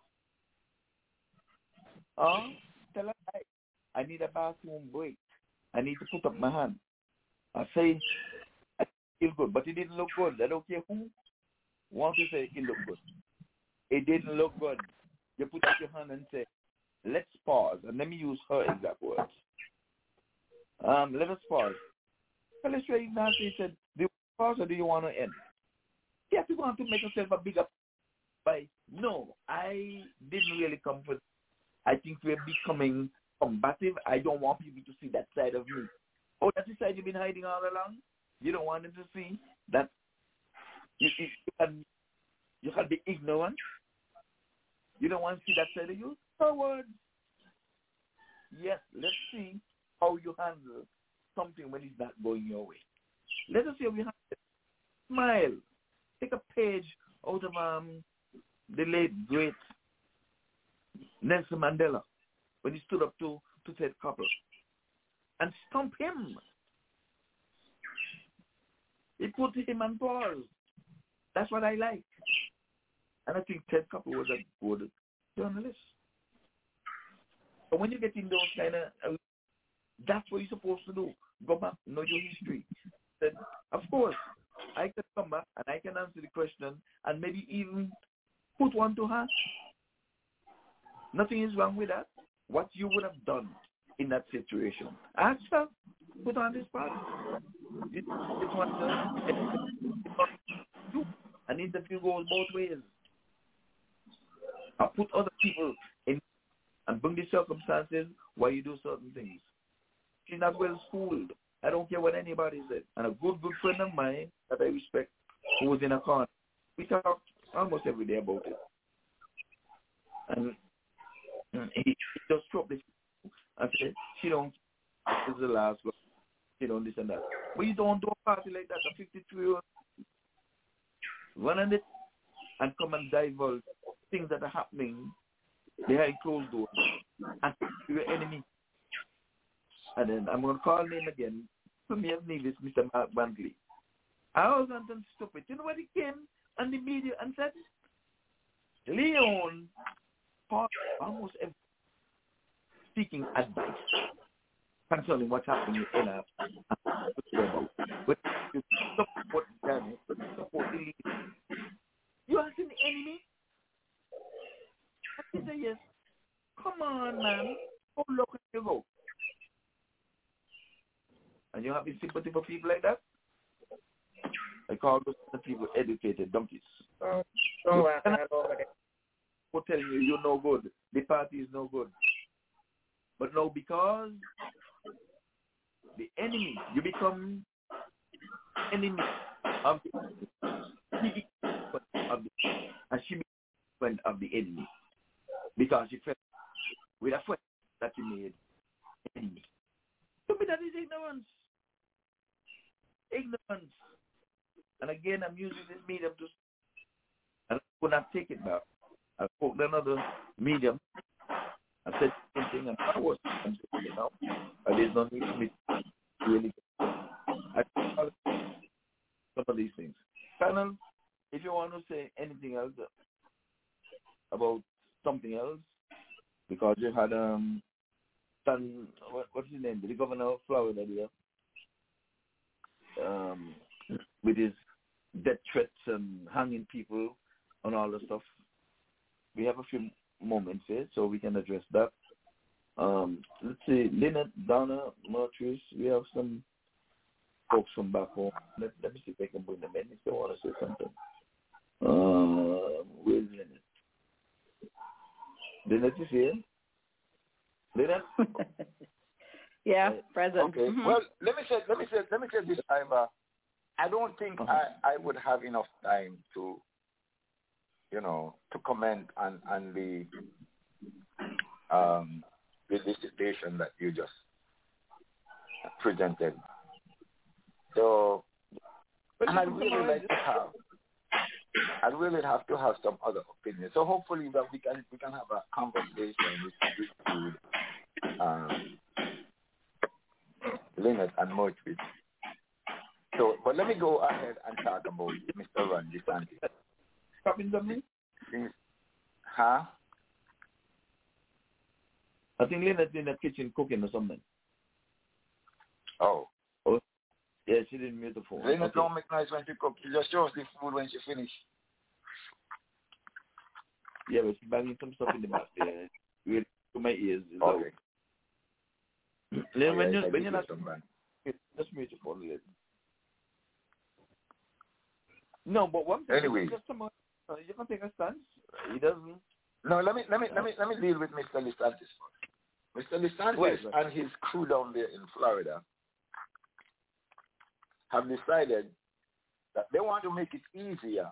Or tell her, I need a bathroom break. I need to put up my hand. I say, I feel good, but it didn't look good. I don't care who wants to say it looked good. It didn't look good. You put up your hand and say, let's pause. And let me use her exact words. Um, let us pause. Felicia Ignacy said, do you pause or do you want to end? Yeah, you want to make yourself a bigger by. No, I didn't really come for. I think we're becoming combative. I don't want people to see that side of me. Oh, that's the side you've been hiding all along? You don't want them to see that you, you, you, can, you can be ignorant? You don't want to see that side of you? Forward. Yes, let's see how you handle something when it's not going your way. Let us see how you handle it. Smile. Take a page out of um, the late, great Nelson Mandela when he stood up to, to Ted Koppel and stump him. He put him on pause. That's what I like. And I think Ted Koppel was a good journalist. But when you get in those kind of, uh, that's what you're supposed to do. Go back, know your history. Then, of course, I can come back and I can answer the question and maybe even put one to her. Nothing is wrong with that. What you would have done in that situation. Ask her, put on this part. It, it's what do. An interview goes both ways. I put other people in and bring the circumstances why you do certain things. She's not well schooled. I don't care what anybody said. And a good, good friend of mine that I respect who was in a corner, we talk almost every day about it. And he, he just dropped this and said, she don't, this is the last one. She don't this and that. But you don't do a party like that, a fifty-three-year-old run on it and come and divulge things that are happening behind closed doors and your enemy. And then I'm going to call him again. To me, I've named this Mister Mark Bantley. I was on them stupid. You know what he came on the media and said? Leon, almost every seeking advice concerning what's happening in our but you support them, support the leader. You asking the enemy? I say yes. Come on, man. How low can you go? And you have the sympathy for people like that? I call those people educated donkeys. Oh, don't worry about it. Who tell you you're no good, the party is no good. But now because the enemy, you become enemy of the, of the and she became friend of the enemy. Because she felt with a friend that you made enemy. To me that is ignorance. Ignorance. And again, I'm using this medium to, and I could not take it back. I spoke to another medium. I said the same thing, and I was saying, you know, and there's no need for me to really. I some of these things. Panel, if you want to say anything else about something else, because you had um, Stan, what, what's his name? The governor of Florida there. Um, with his death threats and hanging people and all the stuff. We have a few moments here, so we can address that. Um, let's see, Lynette, Donna, Martrice, we have some folks from back home. Let, let me see if I can bring them in if they want to say something. Uh, where's Lynette? Lynette is here? Lynette? Yeah, present. Okay. Mm-hmm. Well, let me say, let me say, let me say this, Ivor. I don't think uh-huh. I, I would have enough time to, you know, to comment on, on the um the dissertation that you just presented. So, and I'd really like to have, I'd really have to have some other opinion. So hopefully that we can we can have a conversation with with um, Lynette and Mochwitz. So, but let me go ahead and talk about Mister Ron DeSantis. Stopping something? Huh? I think Lynette's in the kitchen cooking or something. Oh. Oh, yeah, she didn't mute the phone. Lynette okay. don't make noise when she cooks. She just shows the food when she finishes. Yeah, but she's banging some stuff in the back there. Really, to my ears. Okay. Lynette, when, yeah, you, when you're not... Somebody. Just mute your phone a little. No, but one thing anyway, is just someone, uh, you can take a stance. He doesn't. No, let me let me let me let me deal with Mister DeSantis first. Mister DeSantis Wait, and his crew down there in Florida have decided that they want to make it easier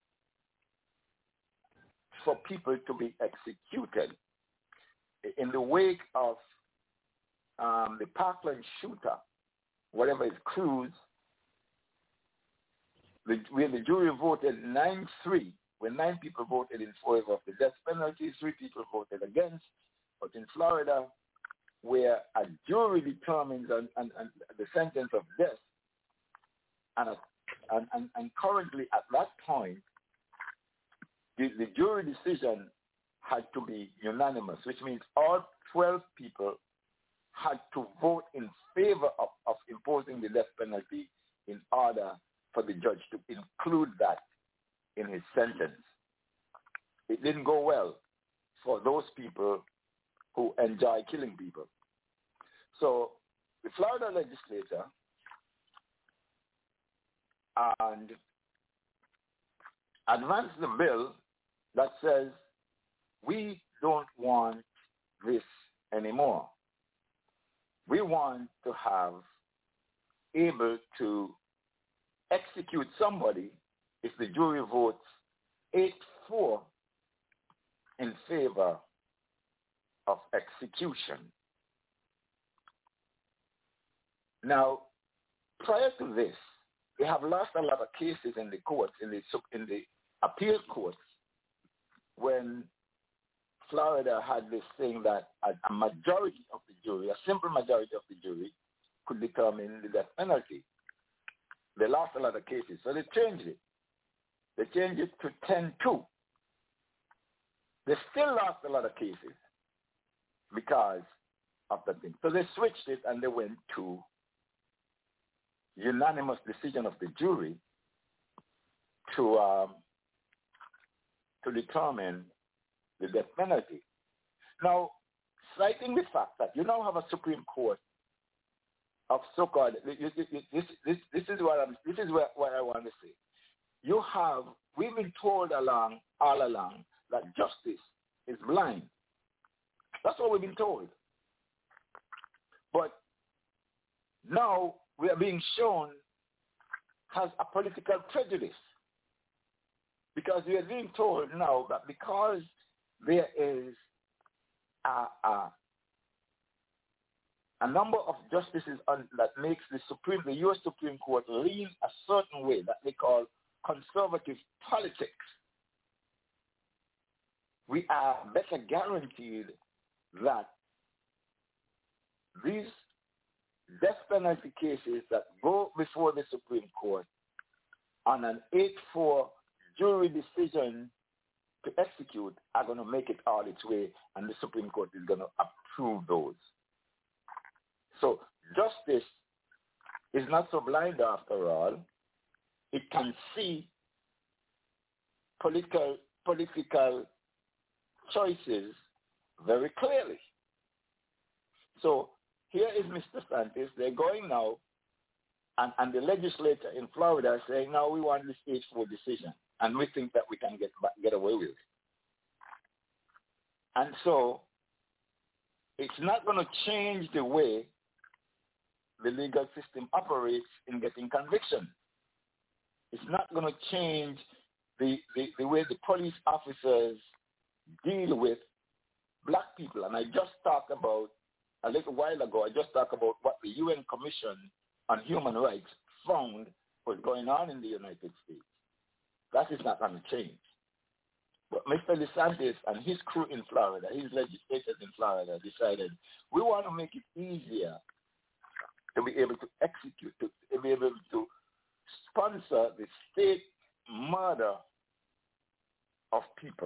for people to be executed in the wake of um, the Parkland shooter, whatever his Cruz. The, where the jury voted nine three, when nine people voted in favor of the death penalty, three people voted against. But in Florida, where a jury determines an, an, an, the sentence of death, and a and, and, and currently at that point, the, the jury decision had to be unanimous, which means all twelve people had to vote in favor of, of imposing the death penalty in order for the judge to include that in his sentence. It didn't go well for those people who enjoy killing people. So the Florida legislature and advanced the bill that says we don't want this anymore. We want to have able to execute somebody if the jury votes eight four in favor of execution. Now, prior to this, we have lost a lot of cases in the courts, in the in the appeal courts, when Florida had this thing that a, a majority of the jury, a simple majority of the jury, could determine the death penalty. They lost a lot of cases, so they changed it. They changed it to ten two. They still lost a lot of cases because of the thing. So they switched it and they went to unanimous decision of the jury to um, to determine the death penalty. Now, citing the fact that you now have a Supreme Court of so-called, this, this, this, this is what I'm, this is what, what I want to say. You have, we've been told along, all along, that justice is blind. That's what we've been told. But now we are being shown has a political prejudice, because we are being told now that because there is a, a, a number of justices on, that makes the Supreme, the U S Supreme Court lean a certain way that they call conservative politics, we are better guaranteed that these death penalty cases that go before the Supreme Court on an eight four jury decision to execute are going to make it all its way, and the Supreme Court is going to approve those. So justice is not so blind after all. It can see political political choices very clearly. So here is Mister Santis. They're going now, and, and the legislature in Florida is saying, now we want this eight four decision, and we think that we can get get away with it. And so it's not going to change the way the legal system operates in getting conviction. It's not going to change the, the, the way the police officers deal with black people. And I just talked about, a little while ago, I just talked about what the U N Commission on Human Rights found was going on in the United States. That is not going to change. But Mister DeSantis and his crew in Florida, his legislators in Florida, decided we want to make it easier to be able to execute, to, to be able to sponsor the state murder of people.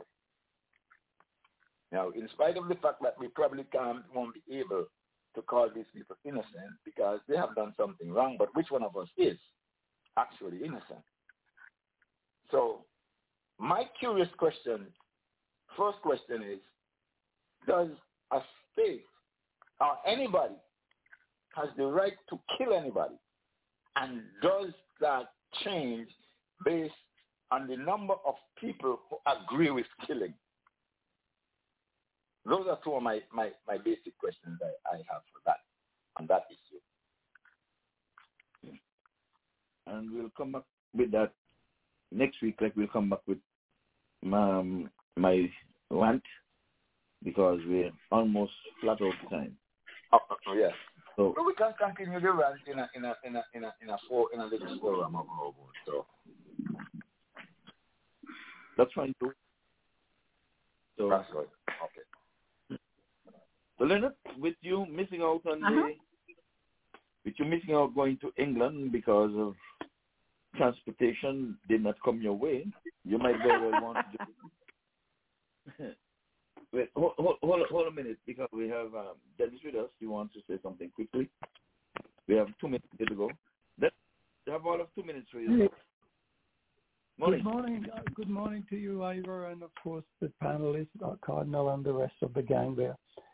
Now, in spite of the fact that we probably can't, won't be able to call these people innocent because they have done something wrong, but which one of us is actually innocent? So my curious question, first question is, does a state or anybody has the right to kill anybody? And does that change based on the number of people who agree with killing? Those are two of my, my, my basic questions I, I have for that, on that issue. And we'll come back with that next week, like we'll come back with my, my rant, because we're almost flat out of time. Oh, oh yes. So, so we can continue the rant in a in a in a in a in a four in a little forum of our own. So that's fine too. So that's good. Okay. So Leonard, with you missing out on uh-huh. the, with you missing out going to England because of transportation did not come your way, you might very well want to do it. Wait, hold, hold, hold, hold a minute, because we have um, Dennis with us. He wants to say something quickly. We have two minutes to go. Let's have all of two minutes for you. Morning. Good morning. Uh, good morning to you, Ivor, and of course the panelists, uh, Cardinal, and the rest of the gang there.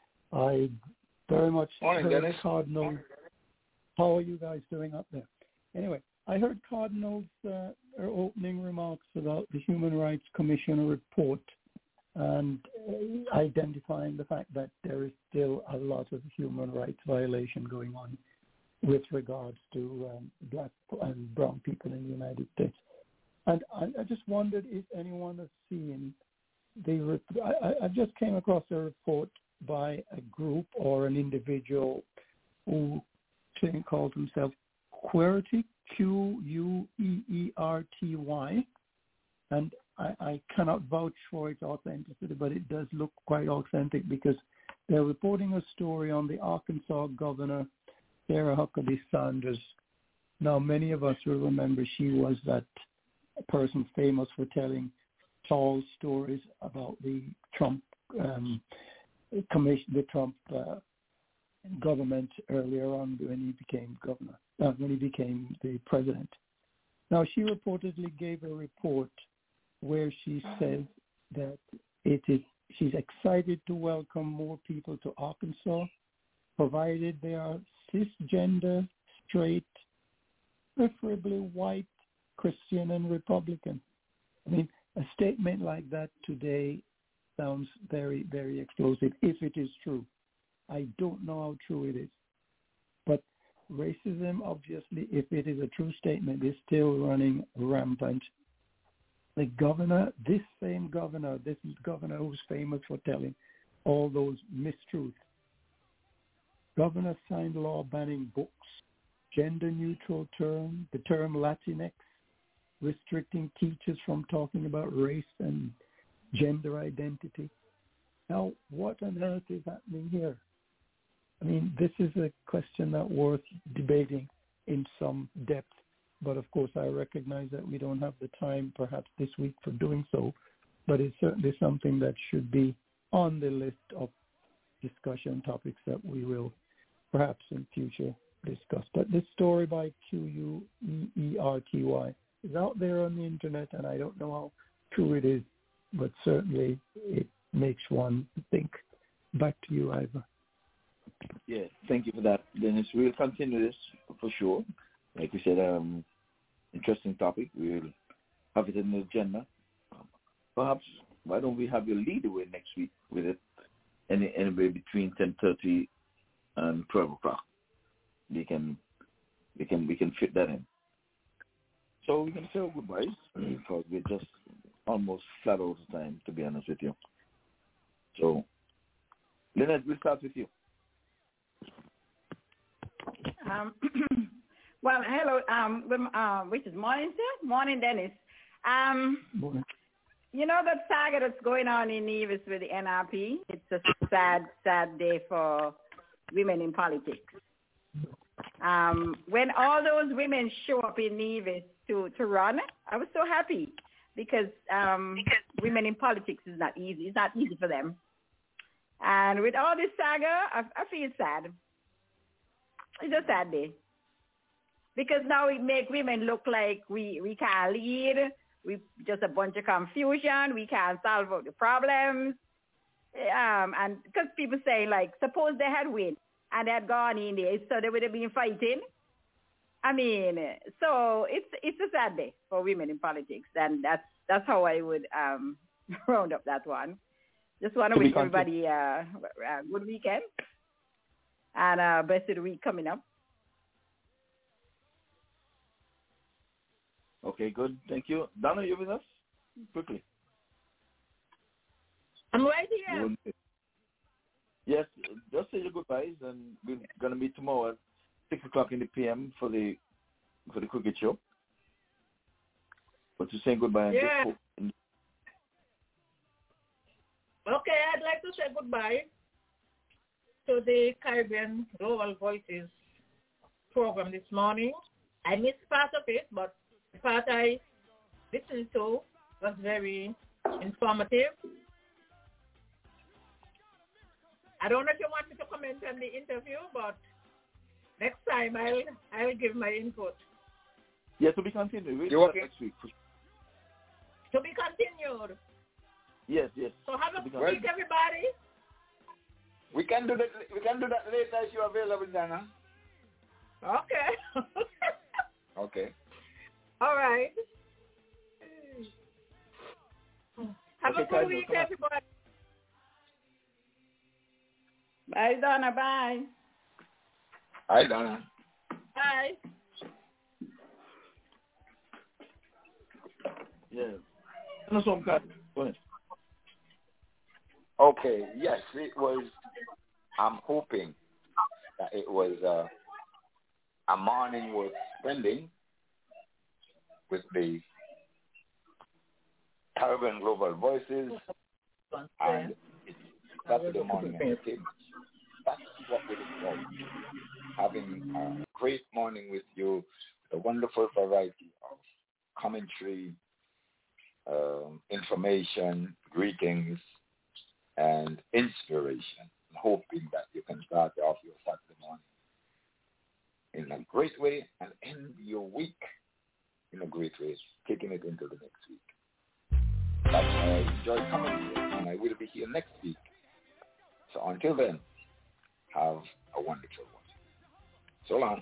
I very much morning, heard Dennis. Cardinal. How are you guys doing up there? Anyway, I heard Cardinal's uh, opening remarks about the Human Rights Commission report and uh, identifying the fact that there is still a lot of human rights violation going on with regards to um, black and brown people in the United States. And I, I just wondered if anyone has seen the rep- I, I just came across a report by a group or an individual who called himself Queerty, Q U E E R T Y, and I, I cannot vouch for its authenticity, but it does look quite authentic because they're reporting a story on the Arkansas governor, Sarah Huckabee Sanders. Now, many of us will remember she was that person famous for telling tall stories about the Trump um, commission, the Trump uh, government earlier on when he became governor, uh, when he became the president. Now, she reportedly gave a report where she says that it is she's excited to welcome more people to Arkansas, provided they are cisgender, straight, preferably white, Christian, and Republican. I mean, a statement like that today sounds very, very explosive, if it is true. I don't know how true it is. But racism, obviously, if it is a true statement, is still running rampant. The governor, this same governor, this governor who's famous for telling all those mistruths, governor signed law banning books, gender-neutral term, the term Latinx, restricting teachers from talking about race and gender identity. Now, what on earth is happening here? I mean, this is a question that's worth debating in some depth. But, of course, I recognize that we don't have the time perhaps this week for doing so. But it's certainly something that should be on the list of discussion topics that we will perhaps in future discuss. But this story by Q U E E R T Y is out there on the Internet, and I don't know how true it is, but certainly it makes one think. Back to you, Ivor. Yeah, thank you for that, Dennis. We'll continue this for sure. Like we said, um, interesting topic. We'll have it in the agenda. Perhaps, why don't we have your lead away next week with it, any anywhere between ten thirty and twelve o'clock. We can, we can, we can fit that in. So we can say goodbyes because we're just almost flat out of time, to be honest with you. So, Lynette, we'll start with you. Um, well, hello, um, good, uh, which is morning, sir? Morning, Dennis. Um, Morning. You know that saga that's going on in Nevis with the N R P? It's a sad, sad day for women in politics. Um, when all those women show up in Nevis to, to run, I was so happy because um, women in politics is not easy. It's not easy for them. And with all this saga, I, I feel sad. It's a sad day. Because now it makes women look like we, we can't lead. We just a bunch of confusion. We can't solve the problems. Um, and because people say, like, suppose they had win and they had gone in there, so they would have been fighting. I mean, so it's it's a sad day for women in politics. And that's that's how I would um, round up that one. Just want to wish everybody uh, a good weekend and a blessed week coming up. Okay, good. Thank you. Donna, you with us? Quickly. I'm right here. Yes, just say your goodbyes, and we're going to meet tomorrow at six o'clock in the p m for the for the cricket show. But to say goodbye. Yeah. And okay, I'd like to say goodbye to the Caribbean Global Voices program this morning. I missed part of it, but the part I listened to was very informative. I don't know if you want me to comment on the interview, but next time I'll I'll give my input. Yes, to be continued. We'll You okay? Next week. To be continued. Yes, yes. So have a To be good Well- week, everybody. We can do that. We can do that later if you're available, Dana. Okay. Okay. All right. Have Okay, a good Cardinal, week, come on. everybody. Bye, Donna. Bye. Hi, Dana. Bye. Yeah. No, some kind. Go ahead. Okay. Yes, it was. I'm hoping that it was uh, a morning worth spending with the Caribbean Global Voices, and it's Saturday morning entertainment. That's what we look forward to. Having a great morning with you, a wonderful variety of commentary, um, information, greetings, and inspiration. I'm hoping that you can start off your Saturday morning in a great way and end your week in a great way, taking it into the next week. That's how I enjoy coming here, and I will be here next week. So until then, have a wonderful one. So long.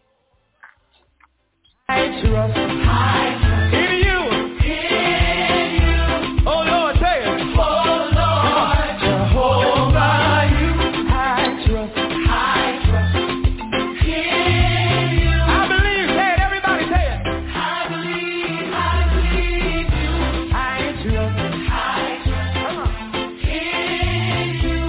I trust in you. In you. Oh Lord, say it. Oh Lord, Jehovah, you. I trust. I trust in you. I believe. Say it. Everybody say it. I believe. I believe you. I trust. I trust. Come on. In you.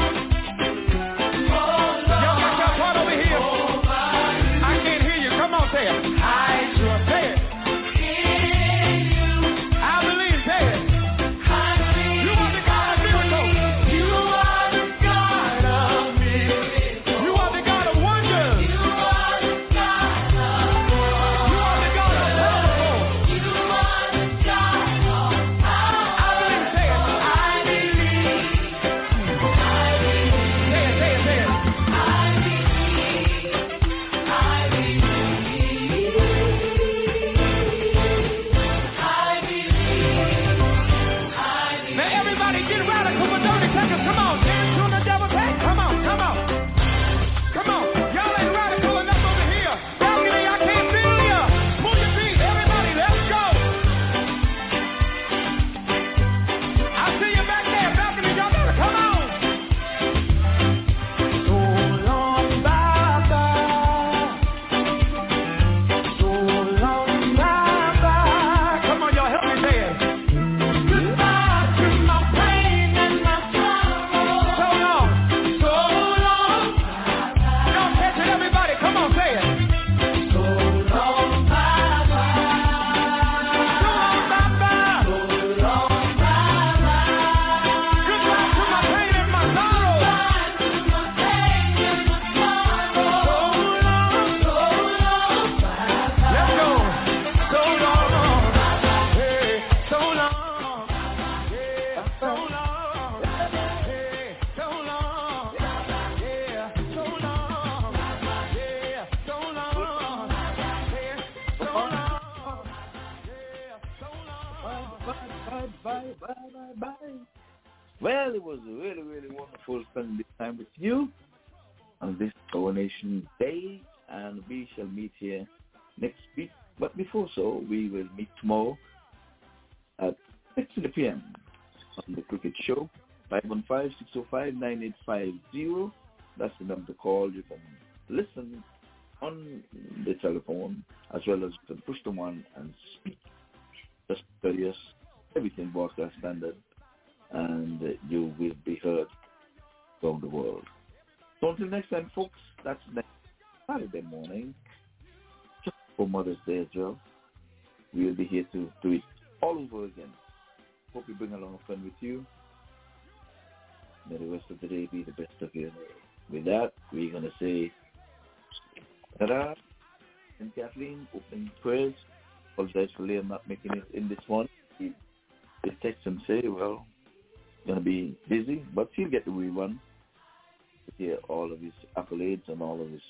Oh Lord. Y'all got your part over here. I can't hear you. Come on, say it. I trust. Say it. In you. I believe. Say it. I believe. You are the God of miracles. You are the God of miracles. You are the God of wonders. You are the God of wonders. You are the God of miracles. You are the God of power. I believe. Say it. I believe. I believe. Say it. Say it. Say it. I believe. I believe. I believe. Now everybody get radical for thirty seconds. Come on, dance on the devil's head. Come on, come on. Come on. Y'all ain't radical enough over here. Balcony, I can't feel ya. Pull your feet. Everybody, let's go. I see you back there. Balcony, y'all better come on. So long, Baba. So long, Baba. Come on, y'all, help me say it. Goodbye to my pain and my sorrow. So long, so long, Baba. Y'all catch it, everybody. Come on, say it. So long, Baba. So long, Baba. So long, Baba. Goodbye to my pain and my sorrow. Goodbye to my pain and my sorrow. So long, so long, Baba. Let's go. So long, Baba. Hey, so long. Yeah, so long. Hey, so long. Yeah, so long. Yeah, so long. Yeah, so long. Yeah, so long. Bye, bye, bye, bye, bye, bye. Well, it was really, really wonderful spending this time with you on this Coronation Day, and we shall meet here next week. But before so, we will meet tomorrow at six p.m. on the Cricket Show, five one five, six oh five, nine eight five zero. That's the number to call. You can listen on the telephone as well as you can push the one and speak. Just tell us everything broadcast standard, and uh, you will be heard from the world. So until next time, folks, that's next Saturday morning, just for Mother's Day as well. We'll be here to do it all over again. Hope you bring along a friend with you. May the rest of the day be the best of your day. With that, we're going to say ta-da, and Kathleen, opening prayers. apologize for Liam not making it in this one. He did text and say, well, going to be busy, but he'll get the rerun to hear all of his accolades and all of his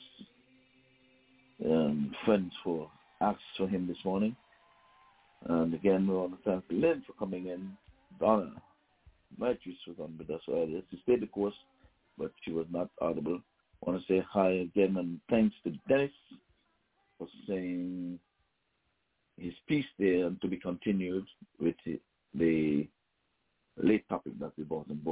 um, friends who asked for him this morning. And again, we want to thank Lynn for coming in. Donna, Matrice was on with us earlier. She stayed the course, but she was not audible. I want to say hi again and thanks to Dennis for saying his piece there and to be continued with the late topic that we brought on board.